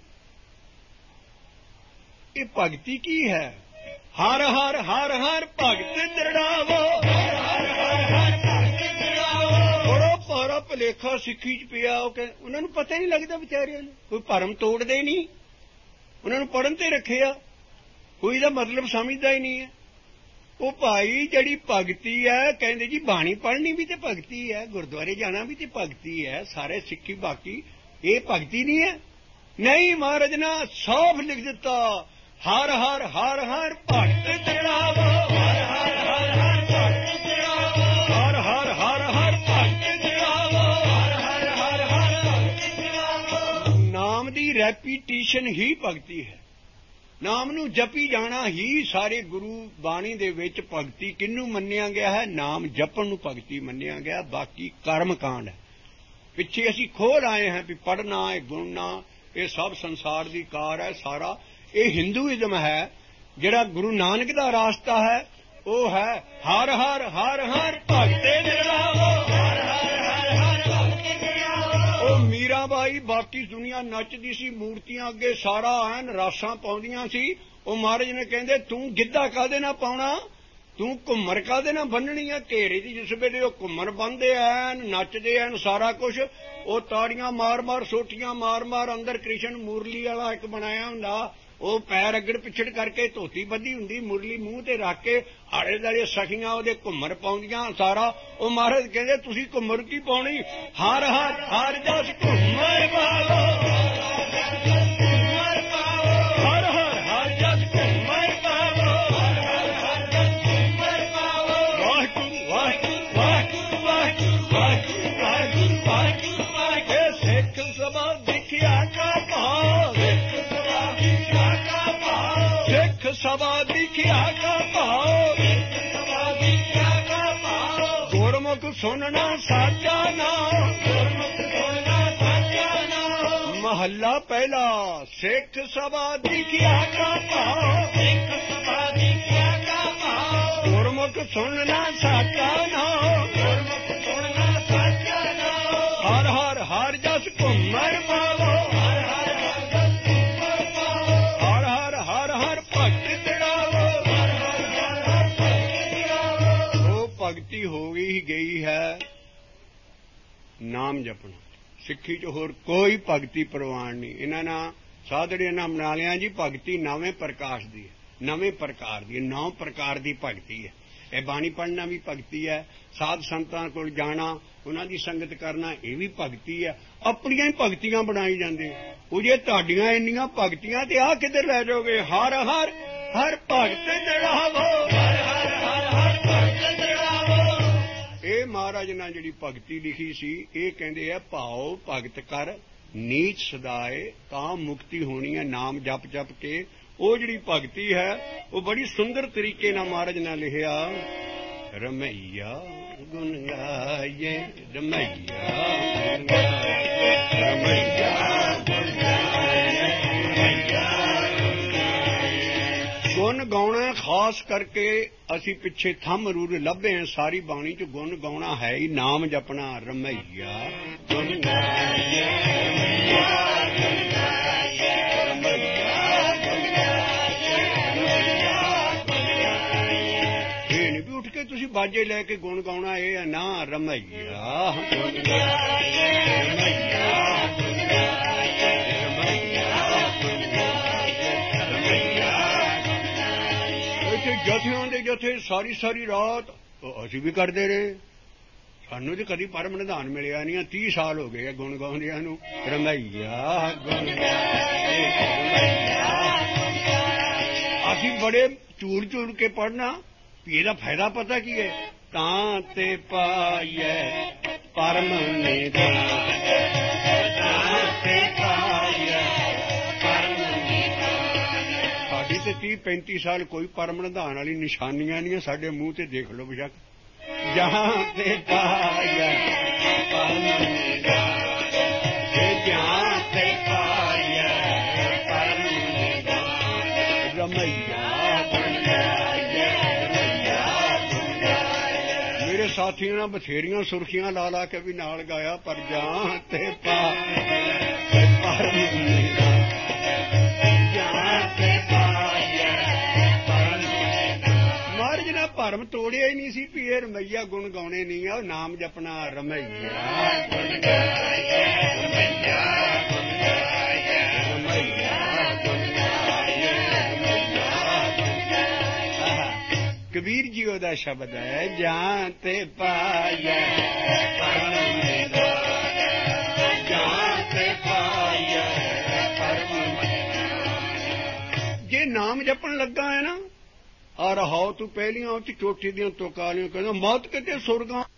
ਇਹ ਭਗਤੀ ਕੀ ਹੈ? ਹਰ ਹਰ ਹਰ ਹਰ ਭਗਤ ਦ੍ਰਿੜਾਵੋ, ਹਰ ਹਰ ਹਰ ਭਗਤ ਦ੍ਰਿੜਾਵੋ। ਬੜਾ ਭਾਰਾ ਭੁਲੇਖਾ ਸਿੱਖੀ ਚ ਪਿਆ। ਉਹਨਾਂ ਨੂੰ ਪਤਾ ਹੀ ਨਹੀਂ ਲੱਗਦਾ ਵਿਚਾਰਿਆਂ ਨੂੰ, ਕੋਈ ਭਰਮ ਤੋੜਦੇ ਨਹੀਂ, ਉਹਨਾਂ ਨੂੰ ਪੜ੍ਹਨ ਤੇ ਰੱਖਿਆ, ਕੋਈ ਦਾ ਮਤਲਬ ਸਮਝਦਾ ਹੀ ਨਹੀਂ ਹੈ। ਉਹ ਭਾਈ ਜਿਹੜੀ ਭਗਤੀ ਹੈ, ਕਹਿੰਦੇ ਜੀ ਬਾਣੀ ਪੜ੍ਹਨੀ ਵੀ ਤੇ ਭਗਤੀ ਹੈ, ਗੁਰਦੁਆਰੇ ਜਾਣਾ ਵੀ ਤੇ ਭਗਤੀ ਹੈ, ਸਾਰੇ ਸਿੱਖੀ ਬਾਕੀ ਇਹ ਭਗਤੀ ਨਹੀਂ ਹੈ। ਨਹੀਂ, ਮਹਾਰਾਜ ਨੇ ਸਾਫ਼ ਲਿਖ ਦਿੱਤਾ, ਹਰ ਹਰ ਹਰ ਹਰ ਭਗਤ ਦ੍ਰਿੜਾਵੋ, ਹਰ ਹਰ ਹਰ ਹਰ ਭਗਤ ਦ੍ਰਿੜਾਵੋ, ਹਰ ਹਰ ਹਰ ਹਰ ਭਗਤ ਦ੍ਰਿੜਾਵੋ, ਹਰ ਹਰ ਹਰ ਹਰ ਭਗਤ ਦ੍ਰਿੜਾਵੋ। ਨਾਮ ਦੀ ਰੈਪੀਟੀਸ਼ਨ ਹੀ ਭਗਤੀ ਹੈ। ਨਾਮ ਨੂੰ ਜਪੀ ਜਾਣਾ ਹੀ ਸਾਰੇ ਗੁਰੂ ਬਾਣੀ ਦੇ ਵਿੱਚ ਭਗਤੀ ਕਿਹਨੂੰ ਮੰਨਿਆ ਗਿਆ ਹੈ? ਨਾਮ ਜਪਣ ਨੂੰ ਭਗਤੀ ਮੰਨਿਆ ਗਿਆ। ਬਾਕੀ ਕਰਮ ਕਾਂਡ ਹੈ। ਪਿੱਛੇ ਅਸੀਂ ਖੋਲ ਆਏ ਹਾਂ ਵੀ ਪੜ੍ਹਨਾ ਇਹ ਗੁਣਨਾ ਇਹ ਸਭ ਸੰਸਾਰ ਦੀ ਕਾਰ ਹੈ। ਸਾਰਾ ਇਹ ਹਿੰਦੂਇਜ਼ਮ ਹੈ। ਜਿਹੜਾ ਗੁਰੂ ਨਾਨਕ ਦਾ ਰਾਸਤਾ ਹੈ ਉਹ ਹੈ ਹਰ ਹਰ ਹਰ ਹਰ ਭਗਤੇ ਦ੍ਰਿੜਾਵੋ, ਹਰ ਹਰ ਹਰ ਹਰ ਭਗਤੇ ਦ੍ਰਿੜਾਵੋ। ਉਹ ਮੀਰਾਬਾਈ ਬਾਕੀ ਦੁਨੀਆ ਨੱਚਦੀ ਸੀ, ਮੂਰਤੀਆਂ ਅੱਗੇ ਸਾਰਾ ਐਨ ਰਾਸਾਂ ਪਾਉਂਦੀਆਂ ਸੀ। ਉਹ ਮਹਾਰਾਜ ਨੇ ਕਹਿੰਦੇ ਤੂੰ ਗਿੱਧਾ ਕਾਹਦੇ ਨਾਲ ਪਾਉਣਾ, ਤੂੰ ਘੁੰਮਰ ਕਾਹਦੇ ਨਾਲ ਬੰਨਣੀ ਆ। ਘੇਰੇ ਦੀ ਜਿਸ ਵੇਲੇ ਉਹ ਘੁੰਮਰ ਬੰਨਦੇ ਐਨ ਨੱਚਦੇ ਐਨ ਸਾਰਾ ਕੁਛ, ਉਹ ਤਾੜੀਆਂ ਮਾਰ ਮਾਰ ਸੋਟੀਆਂ ਮਾਰ ਮਾਰ, ਅੰਦਰ ਕ੍ਰਿਸ਼ਨ ਮੁਰਲੀ ਵਾਲਾ ਇੱਕ ਬਣਾਇਆ ਹੁੰਦਾ, ਉਹ ਪੈਰ ਅੱਗੜ ਪਿੱਛੜ ਕਰਕੇ ਧੋਤੀ ਬੱਧੀ ਹੁੰਦੀ, ਮੁਰਲੀ ਮੂੰਹ ਤੇ ਰੱਖ ਕੇ ਆਲੇ ਦੁਆਲੇ ਸਖੀਆਂ ਉਹਦੇ ਘੁੰਮਰ ਪਾਉਂਦੀਆਂ ਸਾਰਾ। ਉਹ ਮਹਾਰਾਜ ਕਹਿੰਦੇ ਤੁਸੀਂ ਘੁੰਮਰ ਕੀ ਪਾਉਣੀ, ਹਰ ਹਰ ਹਰ ਜਸ ਘੁੰਮਰ ਪਾਵੋ, ਹਰ ਹਰ ਹਰ ਜਸ ਘੁੰਮਰ ਪਾਵੋ, ਹਰ ਹਰ ਹਰ ਜਸ ਘੁੰਮਰ ਪਾਵੋ। ਵਾਹਿਗੁਰੂ ਵਾਹਿਗੁਰੂ ਵਾਹਿਗੁਰੂ ਵਾਹਿਗੁਰੂ ਵਾਹਿਗੁਰੂ ਵਾਹਿਗੁਰੂ ਵਾਹਿਗੁਰੂ ਵਾਹਿਗੁਰੂ। ਸਿੱਖ ਸਭਾ ਦਿਖਿਆ ਕਾ ਭਾਵ, ਸਭਾ ਦਿਖਿਆ ਕਾ ਭਾਉ, ਸਭਾ ਦਿਖਿਆ ਕਾ ਭਾਉ। ਗੁਰਮੁਖ ਸੁਣਨਾ ਸਾਚਾ ਨਾਮ, ਗੁਰਮੁਖ ਸੁਣਨਾ ਸਾਚਾ ਨਾਮ। ਮਹੱਲਾ ਪਹਿਲਾ। ਸਿੱਖ ਸਭਾ ਦਿਖਿਆ ਕਾ ਭਾਉ, ਸਿੱਖ ਸਭਾ ਦਿਖਿਆ ਕਾ ਭਾਉ। ਗੁਰਮੁਖ ਸੁਣਨਾ ਸਾਚਾ ਨਾਮ, ਗੁਰਮੁਖ ਸੁਣਨਾ ਸਾਚਾ ਨਾਮ। ਹਰ ਹਰ ਹਰ ਜਸ ਘੁੰਮਰ ਪਾਵੋ, ਹਰ ਹਰ ਹਰ ਜਸ ਘੁੰਮਰ ਪਾਵੋ। ਹਰ ਹਰ ਹਰ ਹਰ ਭਗਤ ਦ੍ਰਿੜਾਵੋ, ਹਰ ਹਰ ਹਰ ਹਰ ਭਗਤ ਦ੍ਰਿੜਾਵੋ। ਉਹ ਭਗਤੀ ਹੋ ਗਈ ਹੈ ਨਾਮ ਜਪਣਾ। ਸਿੱਖੀ 'ਚ ਹੋਰ ਕੋਈ ਭਗਤੀ ਪ੍ਰਵਾਨ ਨਹੀਂ। ਇਹਨਾਂ ਨਾਲ ਸਾਧੜੀਆਂ ਨਾਲ ਬਣਾ ਲਿਆ ਜੀ ਭਗਤੀ ਨਵੇਂ ਪ੍ਰਕਾਸ਼ ਦੀ ਹੈ, ਨਵੇਂ ਪ੍ਰਕਾਰ ਦੀ, 9 ਪ੍ਰਕਾਰ ਦੀ ਭਗਤੀ ਹੈ। ਇਹ ਬਾਣੀ ਪੜ੍ਹਨਾ ਵੀ ਭਗਤੀ ਹੈ, ਸਾਧ ਸੰਤਾਂ ਕੋਲ ਜਾਣਾ, ਉਹਨਾਂ ਦੀ ਸੰਗਤ ਕਰਨਾ, ਇਹ ਵੀ ਭਗਤੀ ਹੈ। ਆਪਣੀਆਂ ਹੀ ਭਗਤੀਆਂ ਬਣਾਈ ਜਾਂਦੇ। ਉਹ ਜੇ ਤੁਹਾਡੀਆਂ ਇੰਨੀਆਂ ਭਗਤੀਆਂ ਤੇ ਆਹ ਕਿੱਧਰ ਲੈ ਜਾਓਗੇ? ਹਰ ਹਰ ਹਰ ਭਗਤ ਦ੍ਰਿੜਾਵੋ, ਹਰ ਹਰ ਹਰ ਹਰ ਭਗਤ ਦ੍ਰਿੜਾਵੋ। ਇਹ ਮਹਾਰਾਜ ਨੇ ਜਿਹੜੀ ਭਗਤੀ ਲਿਖੀ ਸੀ ਇਹ ਕਹਿੰਦੇ ਆ ਭਾਉ ਭਗਤ ਕਰ ਨੀਚ ਸਦਾਏ, ਤਾਂ ਮੁਕਤੀ ਹੋਣੀ ਹੈ ਨਾਮ ਜਪ ਜਪ ਕੇ। ਉਹ ਜਿਹੜੀ ਭਗਤੀ ਹੈ ਉਹ ਬੜੀ ਸੁੰਦਰ ਤਰੀਕੇ ਨਾਲ ਮਹਾਰਾਜ ਨੇ ਲਿਖਿਆ। ਰਮਈਆ ਗੁਣ ਗਾਏ, ਰਮਈਆ ਗੁਣ ਗਾਏ, ਰਮਈਆ ਗੁਣ ਗਾਏ, ਰਮਈਆ ਗੁਣ ਗਾਏ। ਗੁਣ ਗਾਉਣਾ ਖਾਸ ਕਰਕੇ ਅਸੀਂ ਪਿੱਛੇ ਥੰਮ ਰੂਰ ਲੱਭੇ ਹਾਂ। ਸਾਰੀ ਬਾਣੀ 'ਚ ਗੁਣ ਗਾਉਣਾ ਹੈ ਹੀ, ਨਾਮ ਜਪਣਾ। ਰਮਈਆ ਗੁਣ ਗਾਏ, ਰਮਈਆ ਗੁਣ ਗਾਏ, ਰਮਈਆ ਗੁਣ ਗਾਏ, ਰਮਈਆ ਗੁਣ ਗਾਏ। ਇਹ ਨਹੀਂ ਵੀ ਉੱਠ ਕੇ ਤੁਸੀਂ ਬਾਜੇ ਲੈ ਕੇ ਗੁਣ ਗਾਉਣਾ, ਇਹ ਨਾ। ਰਮਈਆ ਗੁਣ ਗਾਏ, ਰਮਈਆ ਗੁਣ ਗਾਏ, ਰਮਈਆ ਗੁਣ ਗਾਏ, ਰਮਈਆ ਗੁਣ ਗਾਏ। ਇੱਥੇ ਜਥਿਆਂ ਦੇ ਜਥੇ ਸਾਰੀ ਸਾਰੀ ਰਾਤ ਅਸੀਂ ਵੀ ਕਰਦੇ ਰਹੇ। ਸਾਨੂੰ ਤੇ ਕਦੀ ਪਰਮ ਨਿਧਾਨ ਮਿਲਿਆ ਨਹੀਂ। 30 ਸਾਲ ਹੋ ਗਏ ਗੁਣ ਗਾਉਂਦਿਆਂ ਨੂੰ। ਰਮਈਆ ਗੁਣ ਗਾਏ, ਰਮਈਆ ਗੁਣ ਗਾਏ। ਅਸੀਂ ਬੜੇ ਝੂੜ ਝੂੜ ਕੇ ਪੜ੍ਹਨਾ ਵੀ ਇਹਦਾ ਫਾਇਦਾ ਪਤਾ ਕੀ ਹੈ? ਤਾਂ ਤੇ ਪਾਈਏ ਪਰਮ ਨਿਧਾਨ, ਤੇ 30-35 ਸਾਲ ਕੋਈ ਪਰਮ ਨਿਧਾਨ ਵਾਲੀ ਨਿਸ਼ਾਨੀਆਂ ਨਹੀਂ, ਸਾਡੇ ਮੂੰਹ ਤੇ ਦੇਖ ਲਓ ਬੇਸ਼ੱਕ। ਜਹਾਂ ਤੇ ਪਾਇਆ ਪਰਮ ਨਿਧਾਨ, ਜਹਾਂ ਤੇ ਪਾਇਆ ਪਰਮ ਨਿਧਾਨ, ਰਮਈਆ ਬਣ ਗਿਆ, ਰਮਈਆ ਬਣ ਗਿਆ। ਮੇਰੇ ਸਾਥੀਆਂ ਨੇ ਬਥੇਰੀਆਂ ਸੁਰਖੀਆਂ ਲਾ ਲਾ ਕੇ ਵੀ ਨਾਲ ਗਾਇਆ, ਪਰ ਜਹਾਂ ਤੇ ਪਾਇਆ ਪਰਮ ਨਿਧਾਨ, ਭਰਮ ਤੋੜਿਆ ਹੀ ਨਹੀਂ ਸੀ ਵੀ ਇਹ ਰਮਈਆ ਗੁਣ ਗਾਉਣੇ ਨਹੀਂ ਆ, ਉਹ ਨਾਮ ਜਪਣਾ ਰਮਈਆ ਗੁਣ ਗਾਇਆ, ਰਮਈਆ ਗੁਣ ਗਾਇਆ, ਰਮਈਆ ਗੁਣ ਗਾਇਆ, ਰਮਈਆ ਗੁਣ ਗਾਇਆ। ਕਬੀਰ ਜੀ ਉਹਦਾ ਸ਼ਬਦ ਹੈ, ਜਾਂ ਤੇ ਪਾਇਆ ਪਰਮ ਨਿਧਾਨ, ਜਾਂ ਤੇ ਪਾਇਆ ਪਰਮ ਨਿਧਾਨ। ਜੇ ਨਾਮ ਜਪਣ ਲੱਗਾ ਹੈ ਨਾ, ਆ ਰਹਾਓ ਤੂੰ ਪਹਿਲੀਆਂ ਉੱਚ ਚੋਟੀ ਦੀਆਂ ਤੁਕਾਂ ਵਾਲੀਆਂ, ਕਹਿੰਦਾ ਮੌਤ ਕਿਤੇ ਸੁਰਗਾਂ